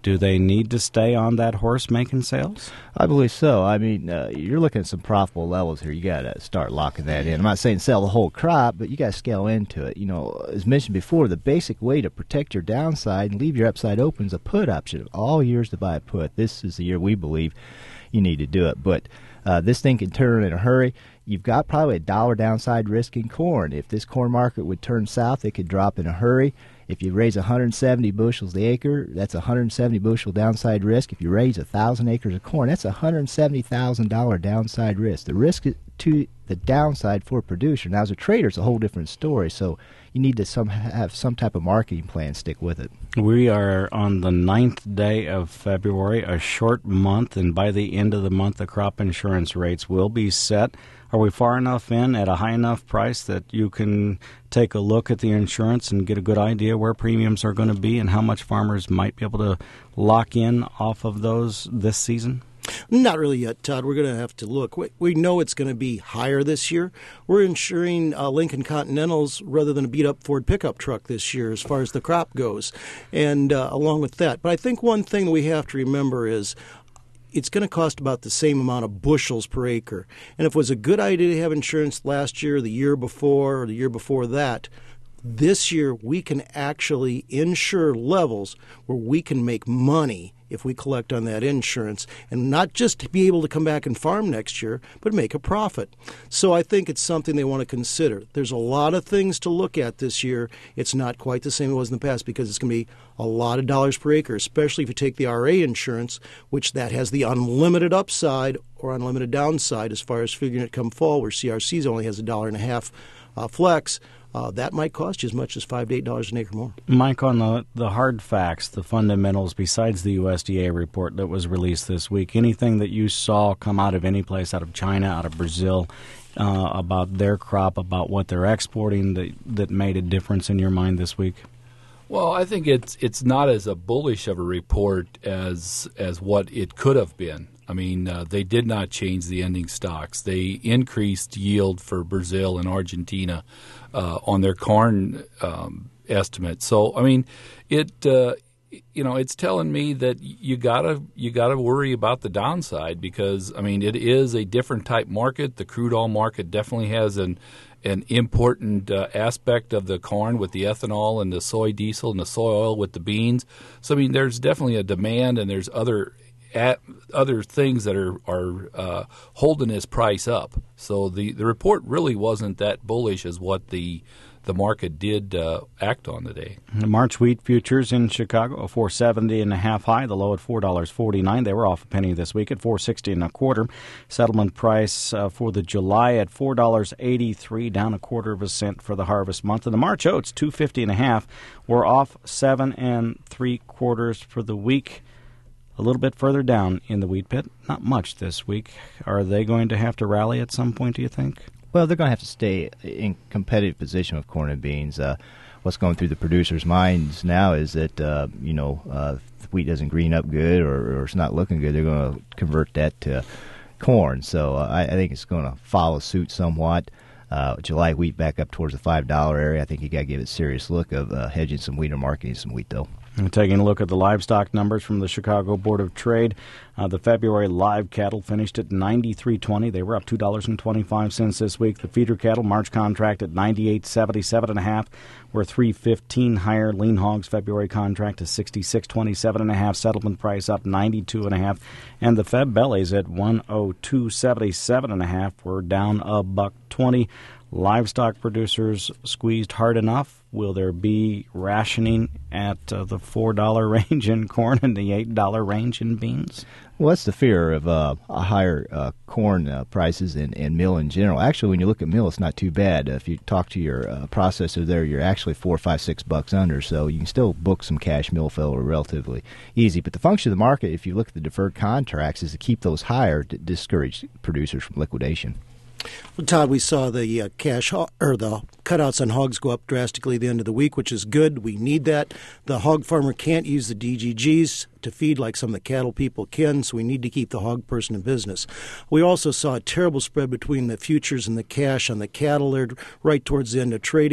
[SPEAKER 21] Do they need to stay on that horse making sales?
[SPEAKER 5] I believe so. I mean, uh, you're looking at some profitable levels here. You got to start locking that in. I'm not saying sell the whole crop, but you got to scale into it. You know, as mentioned before, the basic way to protect your downside and leave your upside open is a put option. All years to buy a put. This is the year we believe you need to do it. But uh, this thing can turn in a hurry. You've got probably a dollar downside risk in corn. If this corn market would turn south, it could drop in a hurry. If you raise one hundred seventy bushels the acre, that's one hundred seventy bushel downside risk. If you raise one thousand acres of corn, that's one hundred seventy thousand dollars downside risk. The risk to the downside for a producer. Now, as a trader, it's a whole different story, so you need to some have some type of marketing plan, stick with it.
[SPEAKER 21] We are on the ninth day of February, a short month, and by the end of the month, the crop insurance rates will be set. Are we far enough in at a high enough price that you can take a look at the insurance and get a good idea where premiums are going to be and how much farmers might be able to lock in off of those this season?
[SPEAKER 23] Not really yet, Todd. We're going to have to look. We, we know it's going to be higher this year. We're insuring uh, Lincoln Continentals rather than a beat-up Ford pickup truck this year as far as the crop goes, and uh, along with that. But I think one thing that we have to remember is it's going to cost about the same amount of bushels per acre. And if it was a good idea to have insurance last year, the year before, or the year before that, this year we can actually insure levels where we can make money if we collect on that insurance, and not just to be able to come back and farm next year, but make a profit. So I think it's something they want to consider. There's a lot of things to look at this year. It's not quite the same as it was in the past because it's going to be a lot of dollars per acre, especially if you take the R A insurance, which that has the unlimited upside or unlimited downside as far as figuring it come fall, where C R C's only has a dollar and a half uh, flex. Uh, that might cost you as much as five to eight dollars an acre more.
[SPEAKER 21] Mike, on the the hard facts, the fundamentals, besides the U S D A report that was released this week, anything that you saw come out of any place, out of China, out of Brazil, uh, about their crop, about what they're exporting, that that made a difference in your mind this week?
[SPEAKER 3] Well, I think it's it's not as a bullish of a report as as what it could have been. I mean, uh, they did not change the ending stocks. They increased yield for Brazil and Argentina uh, on their corn um, estimate. So, I mean, it uh, you know it's telling me that you gotta you gotta worry about the downside because I mean it is a different type market. The crude oil market definitely has an an important uh, aspect of the corn with the ethanol and the soy diesel and the soy oil with the beans. So, I mean, there's definitely a demand and there's other at other things that are are uh, holding this price up. So the, the report really wasn't that bullish as what the the market did uh, act on today.
[SPEAKER 21] The March wheat futures in Chicago, a four seventy and a half high, the low at four dollars and forty-nine cents. They were off a penny this week at four sixty and a quarter. Settlement price uh, for the July at four dollars and eighty-three cents, down a quarter of a cent for the harvest month. And the March oats, two fifty and a half, were off seven and three quarters for the week. A little bit further down in the wheat pit, not much this week. Are they going to have to rally at some point, do you think?
[SPEAKER 5] Well, they're going to have to stay in competitive position with corn and beans. Uh, what's going through the producers' minds now is that, uh, you know, uh, if wheat doesn't green up good or, or it's not looking good, they're going to convert that to corn. So uh, I, I think it's going to follow suit somewhat. Uh, July wheat back up towards the five dollar area. I think you got to give it a serious look of uh, hedging some wheat or marketing some wheat, though.
[SPEAKER 21] And taking a look at the livestock numbers from the Chicago Board of Trade, uh, the February live cattle finished at ninety-three twenty. They were up two dollars and twenty-five cents this week. The feeder cattle March contract at ninety-eight seventy-seven and a half, were three fifteen higher. Lean hogs February contract is sixty-six twenty-seven and a half. Settlement price up ninety-two and a half, and the Feb bellies at one oh two seventy-seven and a half were down a buck twenty. Livestock producers squeezed hard enough. Will there be rationing at uh, the four dollar range in corn and the eight dollar range in beans?
[SPEAKER 5] Well, that's the fear of uh, higher uh, corn uh, prices and, and meal in general. Actually, when you look at meal, it's not too bad. Uh, if you talk to your uh, processor there, you're actually four, five, six bucks under, so you can still book some cash meal fill relatively easy. But the function of the market, if you look at the deferred contracts, is to keep those higher to discourage producers from liquidation.
[SPEAKER 23] Well, Todd, we saw the uh, cash ho- or the cutouts on hogs go up drastically at the end of the week, which is good. We need that. The hog farmer can't use the D G Gs to feed like some of the cattle people can, so we need to keep the hog person in business. We also saw a terrible spread between the futures and the cash on the cattle there right towards the end of trading.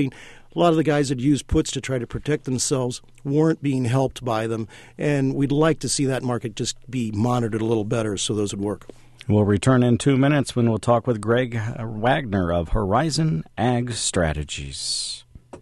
[SPEAKER 23] a lot of the guys that use puts to try to protect themselves weren't being helped by them, and we'd like to see that market just be monitored a little better so those would work.
[SPEAKER 21] We'll return in two minutes when we'll talk with Greg Wagner of Horizon Ag Strategies.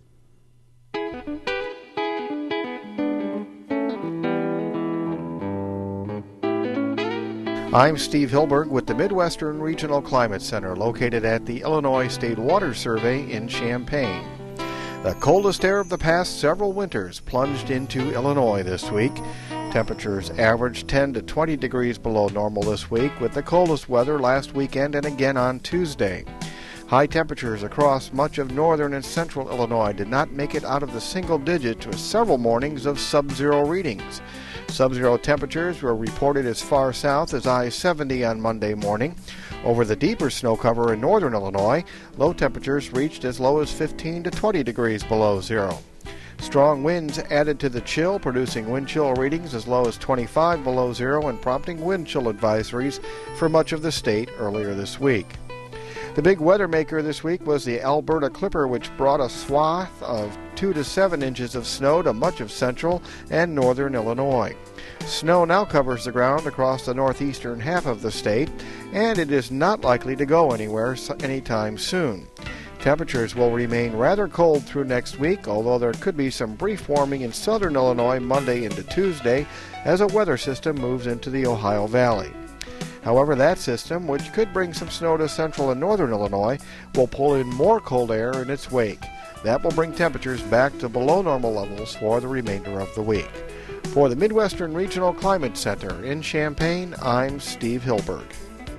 [SPEAKER 6] I'm Steve Hilberg with the Midwestern Regional Climate Center, located at the Illinois State Water Survey in Champaign. The coldest air of the past several winters plunged into Illinois this week. Temperatures averaged ten to twenty degrees below normal this week, with the coldest weather last weekend and again on Tuesday. High temperatures across much of northern and central Illinois did not make it out of the single digit with several mornings of sub-zero readings. Sub-zero temperatures were reported as far south as I seventy on Monday morning. Over the deeper snow cover in northern Illinois, low temperatures reached as low as fifteen to twenty degrees below zero. Strong winds added to the chill, producing wind chill readings as low as twenty-five below zero and prompting wind chill advisories for much of the state earlier this week. The big weather maker this week was the Alberta Clipper, which brought a swath of two to seven inches of snow to much of central and northern Illinois. Snow now covers the ground across the northeastern half of the state, and it is not likely to go anywhere anytime soon. Temperatures will remain rather cold through next week, although there could be some brief warming in southern Illinois Monday into Tuesday as a weather system moves into the Ohio Valley. However, that system, which could bring some snow to central and northern Illinois, will pull in more cold air in its wake. That will bring temperatures back to below normal levels for the remainder of the week. For the Midwestern Regional Climate Center in Champaign, I'm Steve Hilberg.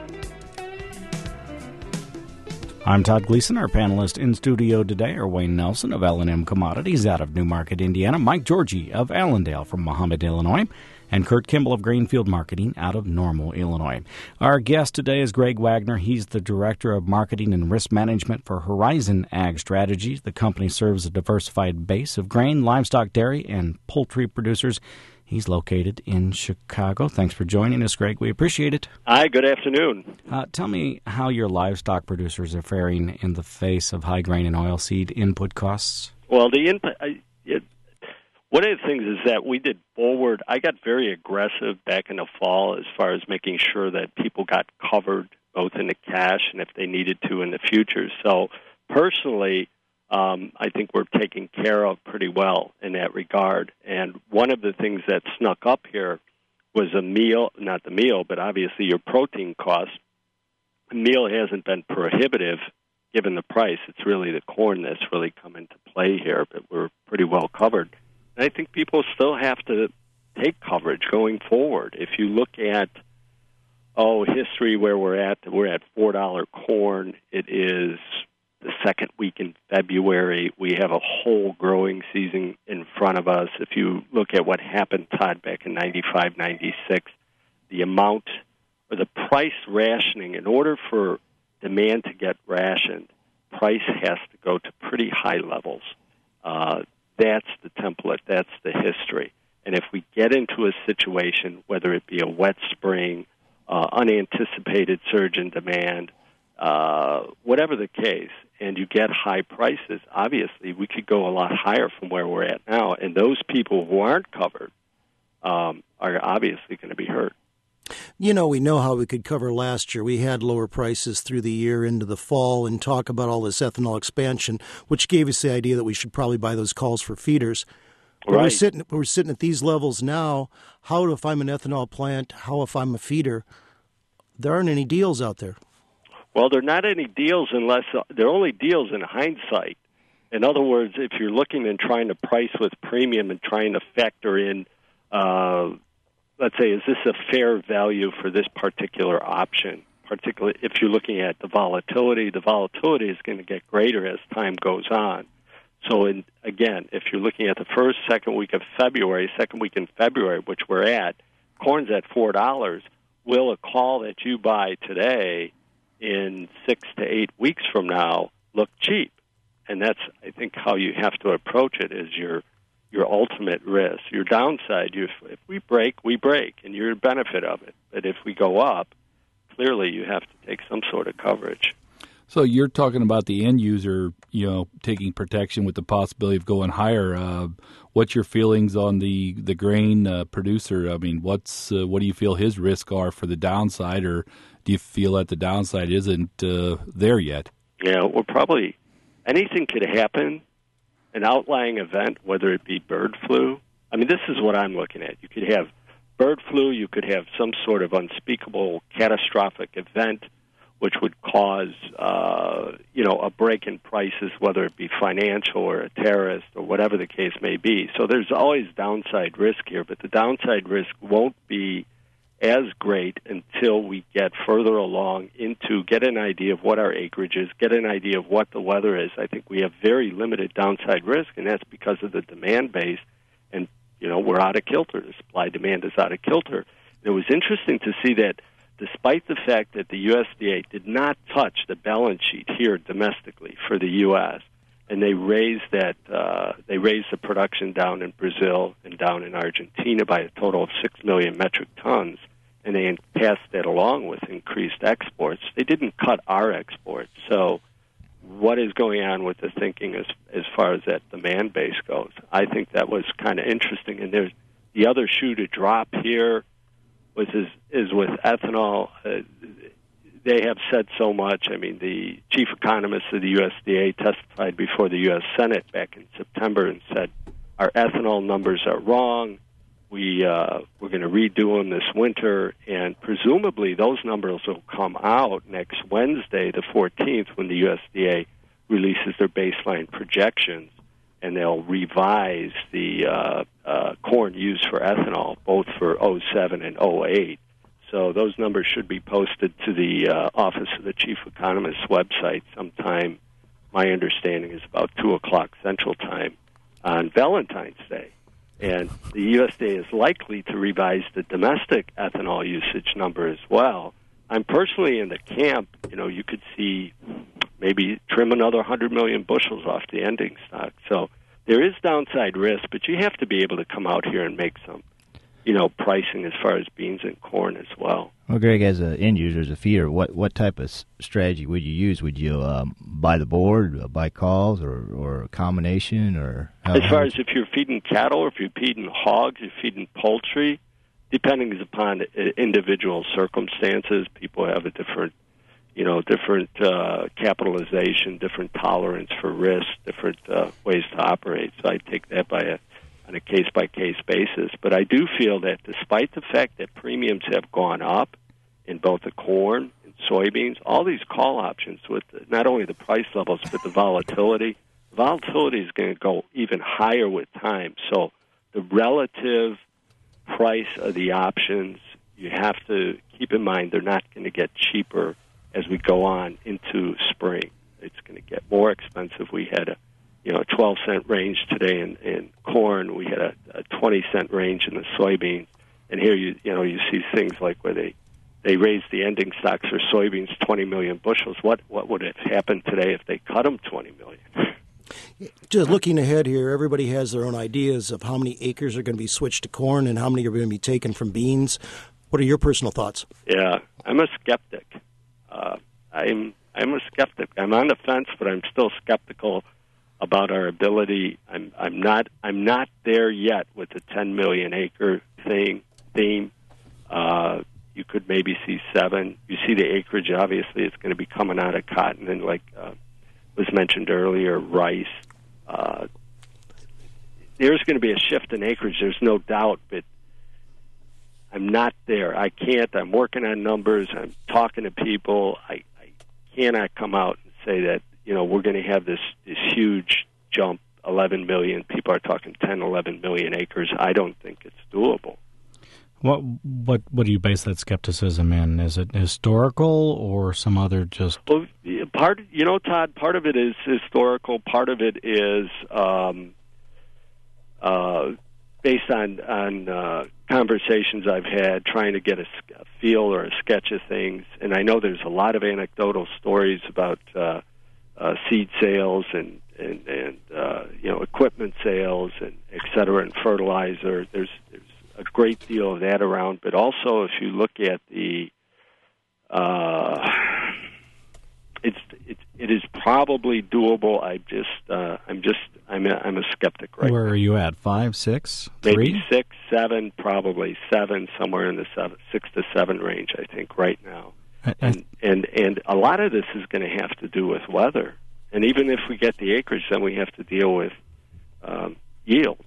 [SPEAKER 21] I'm Todd Gleason. Our panelists in studio today are Wayne Nelson of L and M Commodities out of Newmarket, Indiana, Mike Georgie of Allendale from Mahomet, Illinois, and Kurt Kimball of Grainfield Marketing out of Normal, Illinois. Our guest today is Greg Wagner. He's the Director of Marketing and Risk Management for Horizon Ag Strategies. The company serves a diversified base of grain, livestock, dairy, and poultry producers. He's located in Chicago. Thanks for joining us, Greg. We appreciate it.
[SPEAKER 7] Hi, good afternoon.
[SPEAKER 21] Uh, tell me how your livestock producers are faring in the face of high grain and oilseed input costs.
[SPEAKER 7] Well, the input, I, it, one of the things is that we did forward. I got very aggressive back in the fall as far as making sure that people got covered both in the cash and if they needed to in the future. So personally, Um, I think we're taken care of pretty well in that regard. And one of the things that snuck up here was a meal, not the meal, but obviously your protein cost. The meal hasn't been prohibitive given the price. It's really the corn that's really come into play here, but we're pretty well covered. And I think people still have to take coverage going forward. If you look at, oh, history where we're at, we're at four dollars corn. It is the second week in February. We have a whole growing season in front of us. If you look at what happened, Todd, back in ninety-five, ninety-six, the amount or the price rationing, in order for demand to get rationed, price has to go to pretty high levels. Uh, that's the template. That's the history. And if we get into a situation, whether it be a wet spring, uh, unanticipated surge in demand, uh, whatever the case, and you get high prices, obviously we could go a lot higher from where we're at now, and those people who aren't covered um, are obviously going to be hurt.
[SPEAKER 23] You know, we know how we could cover last year. We had lower prices through the year into the fall and talk about all this ethanol expansion, which gave us the idea that we should probably buy those calls for feeders. But
[SPEAKER 7] right.
[SPEAKER 23] we're sitting, we're sitting at these levels now. How if I'm an ethanol plant? How if I'm a feeder? There aren't any deals out there.
[SPEAKER 7] Well, there are not any deals unless uh, they're only deals in hindsight. In other words, if you're looking and trying to price with premium and trying to factor in, uh, let's say, is this a fair value for this particular option? Particularly if you're looking at the volatility, the volatility is going to get greater as time goes on. So, in, again, if you're looking at the first, second week of February, second week in February, which we're at, corn's at four dollars. Will a call that you buy today in six to eight weeks from now look cheap? And that's, I think, how you have to approach it is your your ultimate risk. Your downside, you, if we break, we break, and you're the benefit of it. But if we go up, clearly you have to take some sort of coverage.
[SPEAKER 3] So you're talking about the end user, you know, taking protection with the possibility of going higher. Uh, what's your feelings on the the grain uh, producer? I mean, what's uh, what do you feel his risks are for the downside, or do you feel that the downside isn't uh, there yet?
[SPEAKER 7] Yeah, well, probably anything could happen. An outlying event, whether it be bird flu. I mean, this is what I'm looking at. You could have bird flu. You could have some sort of unspeakable catastrophic event which would cause, uh, you know, a break in prices, whether it be financial or a terrorist or whatever the case may be. So there's always downside risk here, but the downside risk won't be as great until we get further along into get an idea of what our acreage is, get an idea of what the weather is. I think we have very limited downside risk, and that's because of the demand base. And, you know, we're out of kilter. The supply-demand is out of kilter. It was interesting to see that despite the fact that the U S D A did not touch the balance sheet here domestically for the U S, and they raised that uh, they raised the production down in Brazil and down in Argentina by a total of six million metric tons, and they passed that along with increased exports. They didn't cut our exports. So what is going on with the thinking as as far as that demand base goes? I think that was kind of interesting. And there's the other shoe to drop here was is, is with ethanol. Uh, they have said so much. I mean, the chief economist of the U S D A testified before the U S Senate back in September and said, our ethanol numbers are wrong. We, uh, we're going to redo them this winter, and presumably those numbers will come out next Wednesday, the fourteenth, when the U S D A releases their baseline projections, and they'll revise the uh, uh, corn used for ethanol, both for oh seven and oh eight. So those numbers should be posted to the uh, Office of the Chief Economist's website sometime, my understanding is about two o'clock Central Time, on Valentine's Day. And the U S D A is likely to revise the domestic ethanol usage number as well. I'm personally in the camp, you know, you could see maybe trim another one hundred million bushels off the ending stock. So there is downside risk, but you have to be able to come out here and make some, you know, pricing as far as beans and corn as well.
[SPEAKER 5] Well, Greg, as an end user, as a feeder, what, what type of strategy would you use? Would you um, buy the board, uh, buy calls, or, or a combination? Or how,
[SPEAKER 7] As far as if you're feeding cattle, or if you're feeding hogs, you're feeding poultry, depending upon individual circumstances, people have a different, you know, different uh, capitalization, different tolerance for risk, different uh, ways to operate. So I take that by a on a case-by-case basis. But I do feel that despite the fact that premiums have gone up in both the corn and soybeans, all these call options with not only the price levels but the volatility, the volatility is going to go even higher with time. So the relative price of the options, you have to keep in mind they're not going to get cheaper as we go on into spring. It's going to get more expensive. We had a you know, a twelve cent range today in, in corn. We had a, a twenty cent range in the soybeans. And here, you you know, you see things like where they, they raised the ending stocks for soybeans twenty million bushels. What what would have happened today if they cut them twenty million?
[SPEAKER 23] Just looking ahead here, everybody has their own ideas of how many acres are going to be switched to corn and how many are going to be taken from beans. What are your personal thoughts?
[SPEAKER 7] Yeah, I'm a skeptic. Uh, I'm I'm a skeptic. I'm on the fence, but I'm still skeptical about our ability. I'm I'm not I'm not there yet with the ten million acre thing theme. Uh, you could maybe see seven. You see the acreage. Obviously, it's going to be coming out of cotton and, like uh, was mentioned earlier, rice. Uh, there's going to be a shift in acreage. There's no doubt, but I'm not there. I can't. I'm working on numbers. I'm talking to people. I, I cannot come out and say that, you know, we're going to have this, this huge jump, eleven million. People are talking ten, eleven million acres. I don't think it's doable.
[SPEAKER 8] What what what do you base that skepticism in? Is it historical or some other just?
[SPEAKER 7] Well, part you know, Todd. Part of it is historical. Part of it is um, uh, based on on uh, conversations I've had, trying to get a, a feel or a sketch of things. And I know there's a lot of anecdotal stories about uh, uh, seed sales and and and uh, you know, equipment sales and et cetera, and fertilizer. There's there's a great deal of that around, but also if you look at the uh, it's it, it is probably doable. I just uh, I'm just I'm a, I'm a skeptic right
[SPEAKER 21] Where
[SPEAKER 7] now.
[SPEAKER 21] are you at? Five, six,
[SPEAKER 7] Maybe
[SPEAKER 21] three?
[SPEAKER 7] six, seven, probably seven, somewhere in the seven, six to seven range. I think right now,
[SPEAKER 21] I, I,
[SPEAKER 7] and and and a lot of this is going to have to do with weather. And even if we get the acreage, then we have to deal with um, yield.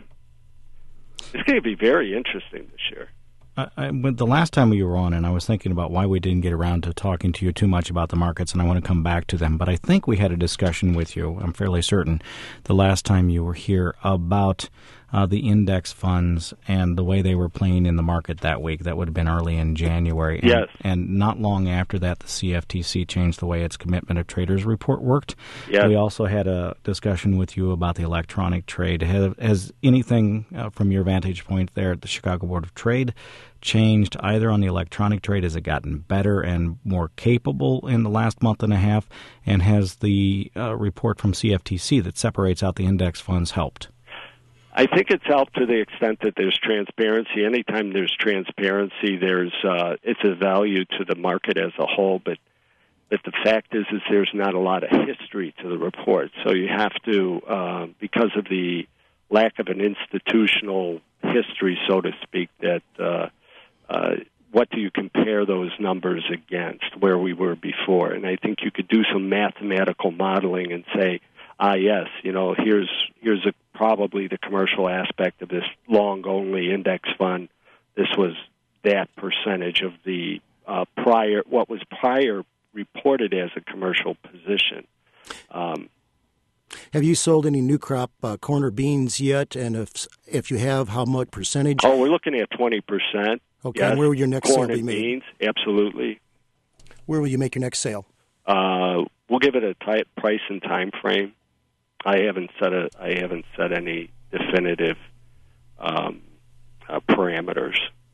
[SPEAKER 7] It's going to be very interesting this year.
[SPEAKER 21] I, I, when the last time we were on, and I was thinking about why we didn't get around to talking to you too much about the markets, and I want to come back to them. But I think we had a discussion with you, I'm fairly certain, the last time you were here about uh, the index funds and the way they were playing in the market that week. That would have been early in January. And,
[SPEAKER 7] yes.
[SPEAKER 21] And not long after that, the C F T C changed the way its Commitment of Traders report worked.
[SPEAKER 7] Yes.
[SPEAKER 21] We also had a discussion with you about the electronic trade. Has, has anything uh, from your vantage point there at the Chicago Board of Trade changed either on the electronic trade? Has it gotten better and more capable in the last month and a half? And has the uh, report from C F T C that separates out the index funds helped?
[SPEAKER 7] I think it's helped to the extent that there's transparency. Anytime there's transparency, there's uh, it's a value to the market as a whole. But but the fact is, is there's not a lot of history to the report. So you have to, uh, because of the lack of an institutional history, so to speak, that uh, uh, what do you compare those numbers against where we were before? And I think you could do some mathematical modeling and say, ah, yes, you know, here's here's a, probably the commercial aspect of this long-only index fund. This was that percentage of the uh, prior, what was prior reported as a commercial position. Um,
[SPEAKER 23] Have you sold any new crop uh, corn or beans yet? And if if you have, how much percentage?
[SPEAKER 7] oh, we're looking at twenty percent.
[SPEAKER 23] Okay,
[SPEAKER 7] yes.
[SPEAKER 23] and where will your next
[SPEAKER 7] corn
[SPEAKER 23] sale be
[SPEAKER 7] and
[SPEAKER 23] made?
[SPEAKER 7] beans, absolutely.
[SPEAKER 23] Where will you make your next sale?
[SPEAKER 7] Uh, we'll give it a type, price and time frame. I haven't set a, I haven't set any definitive um, uh, parameters.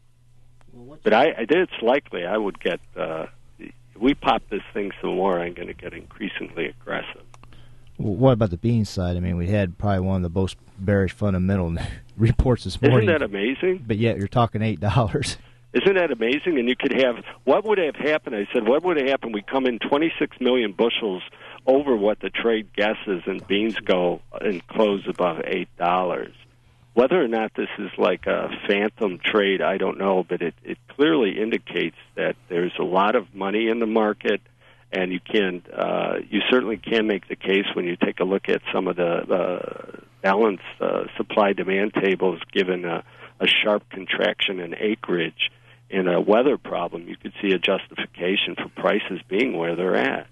[SPEAKER 7] Well, but I, I it's likely I would get. Uh, if we pop this thing some more, I'm going to get increasingly aggressive.
[SPEAKER 5] Well, what about the beans side? I mean, we had probably one of the most bearish fundamental reports this morning.
[SPEAKER 7] Isn't that amazing?
[SPEAKER 5] But yet you're talking eight dollars.
[SPEAKER 7] Isn't that amazing? And you could have, what would have happened? I said, what would have happened? We come in twenty-six million bushels over what the trade guesses, and beans go and close above eight dollars. Whether or not this is like a phantom trade, I don't know, but it, it clearly indicates that there's a lot of money in the market, and you can, uh, you certainly can make the case when you take a look at some of the uh, balanced uh, supply-demand tables, given a, a sharp contraction in acreage in a weather problem, you could see a justification for prices being where they're at.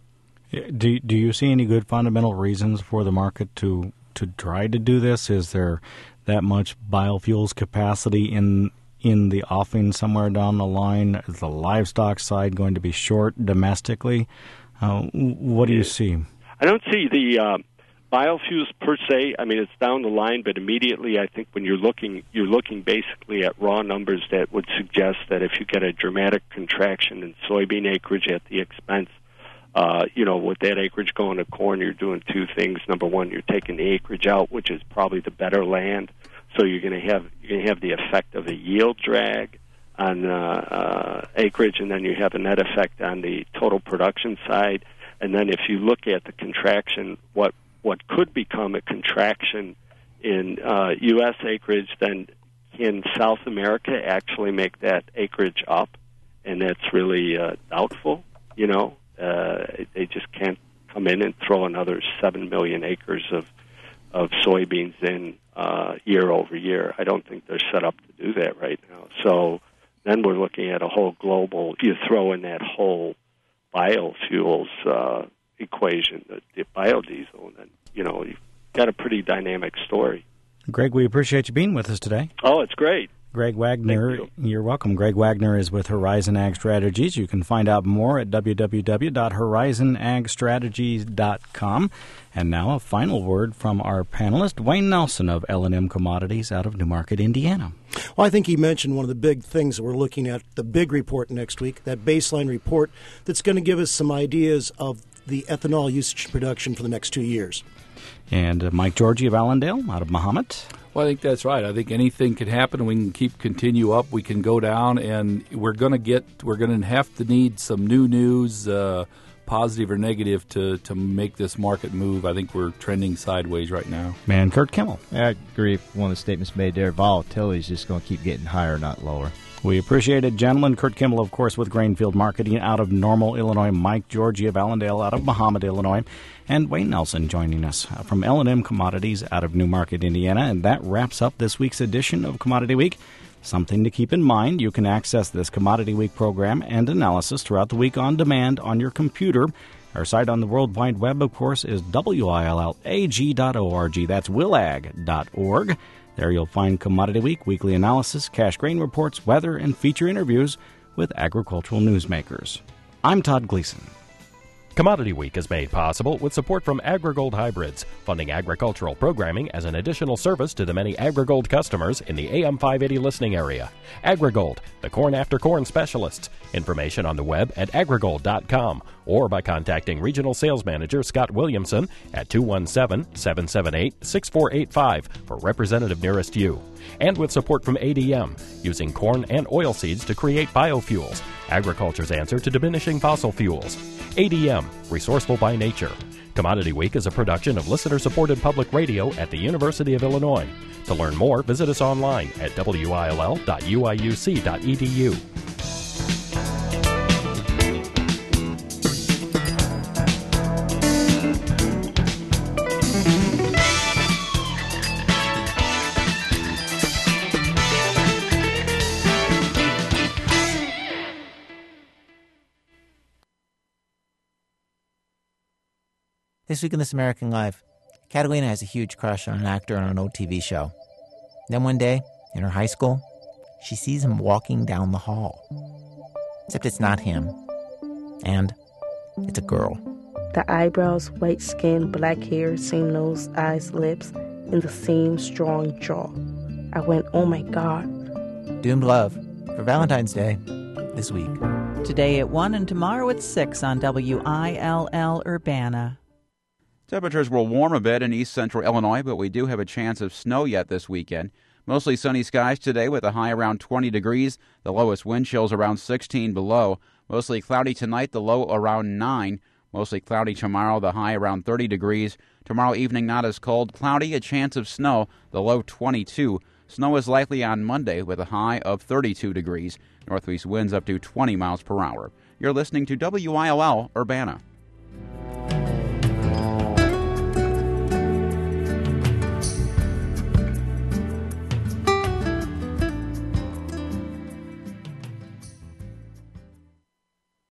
[SPEAKER 21] Do do you see any good fundamental reasons for the market to to try to do this? Is there that much biofuels capacity in in the offing somewhere down the line? Is the livestock side going to be short domestically? Uh, what do you see?
[SPEAKER 7] I don't see the uh, biofuels per se. I mean, it's down the line, but immediately I think when you're looking, you're looking basically at raw numbers that would suggest that if you get a dramatic contraction in soybean acreage at the expense, uh, you know, with that acreage going to corn, you're doing two things. Number one, you're taking the acreage out, which is probably the better land, so you're going to have you're going to have the effect of a yield drag on uh, uh, acreage, and then you have a net effect on the total production side. And then if you look at the contraction, what what could become a contraction in uh, U S acreage, then can South America actually make that acreage up? And that's really uh, doubtful. You know, uh, they just can't come in and throw another seven million acres of of soybeans in uh, year over year. I don't think they're set up to do that right now. So then we're looking at a whole global. You throw in that whole biofuels uh, equation, the, the biodiesel, and then, you know, you've got a pretty dynamic story.
[SPEAKER 21] Greg, we appreciate you being with us today.
[SPEAKER 7] Oh, it's great.
[SPEAKER 21] Greg Wagner, you. You're welcome. Greg Wagner is with Horizon Ag Strategies. You can find out more at w w w dot horizon ag strategies dot com. And now a final word from our panelist, Wayne Nelson of L and M Commodities out of Newmarket, Indiana.
[SPEAKER 23] Well, I think he mentioned one of the big things that we're looking at, the big report next week, that baseline report that's going to give us some ideas of the ethanol usage production for the next two years.
[SPEAKER 21] And uh, Mike Georgie of Allendale out of Mahomet.
[SPEAKER 3] Well, I think that's right. I think anything can happen. We can keep continue up. We can go down, and we're going to get. We're going to have to need some new news, uh, positive or negative to, to make this market move. I think we're trending sideways right now.
[SPEAKER 21] Man, Kurt Kimmel.
[SPEAKER 5] I agree with one of the statements made there. Volatility is just going to keep getting higher, not lower.
[SPEAKER 21] We appreciate it, gentlemen. Kurt Kimmel, of course, with Grainfield Marketing out of Normal, Illinois. Mike Georgie of Allendale out of Mahomet, Illinois. And Wayne Nelson joining us from L and M Commodities out of Newmarket, Indiana. And that wraps up this week's edition of Commodity Week. Something to keep in mind, you can access this Commodity Week program and analysis throughout the week on demand on your computer. Our site on the World Wide Web, of course, is W I L L A G dot org. That's willag dot org. There you'll find Commodity Week, weekly analysis, cash grain reports, weather, and feature interviews with agricultural newsmakers. I'm Todd Gleason.
[SPEAKER 14] Commodity Week is made possible with support from AgriGold Hybrids, funding agricultural programming as an additional service to the many AgriGold customers in the A M five eighty listening area. AgriGold, the corn after corn specialists. Information on the web at agrigold dot com or by contacting Regional Sales Manager Scott Williamson at two one seven, seven seven eight, six four eight five for representative nearest you. And with support from A D M, using corn and oil seeds to create biofuels, agriculture's answer to diminishing fossil fuels. A D M, resourceful by nature. Commodity Week is a production of listener-supported public radio at the University of Illinois. To learn more, visit us online at W I L L dot U I U C dot E D U.
[SPEAKER 9] This week in This American Life, Catalina has a huge crush on an actor on an old T V show. Then one day, in her high school, she sees him walking down the hall. Except it's not him. And it's a girl.
[SPEAKER 10] The eyebrows, white skin, black hair, same nose, eyes, lips, and the same strong jaw. I went, oh my God.
[SPEAKER 9] Doomed Love for Valentine's Day this week.
[SPEAKER 12] Today at one and tomorrow at six on W I L L Urbana.
[SPEAKER 13] Temperatures will warm a bit in east central Illinois, but we do have a chance of snow yet this weekend. Mostly sunny skies today with a high around twenty degrees. The lowest wind chills around sixteen below. Mostly cloudy tonight, the low around nine. Mostly cloudy tomorrow, the high around thirty degrees. Tomorrow evening not as cold. Cloudy, a chance of snow, the low twenty-two. Snow is likely on Monday with a high of thirty-two degrees. Northwest winds up to twenty miles per hour. You're listening to W I L L Urbana.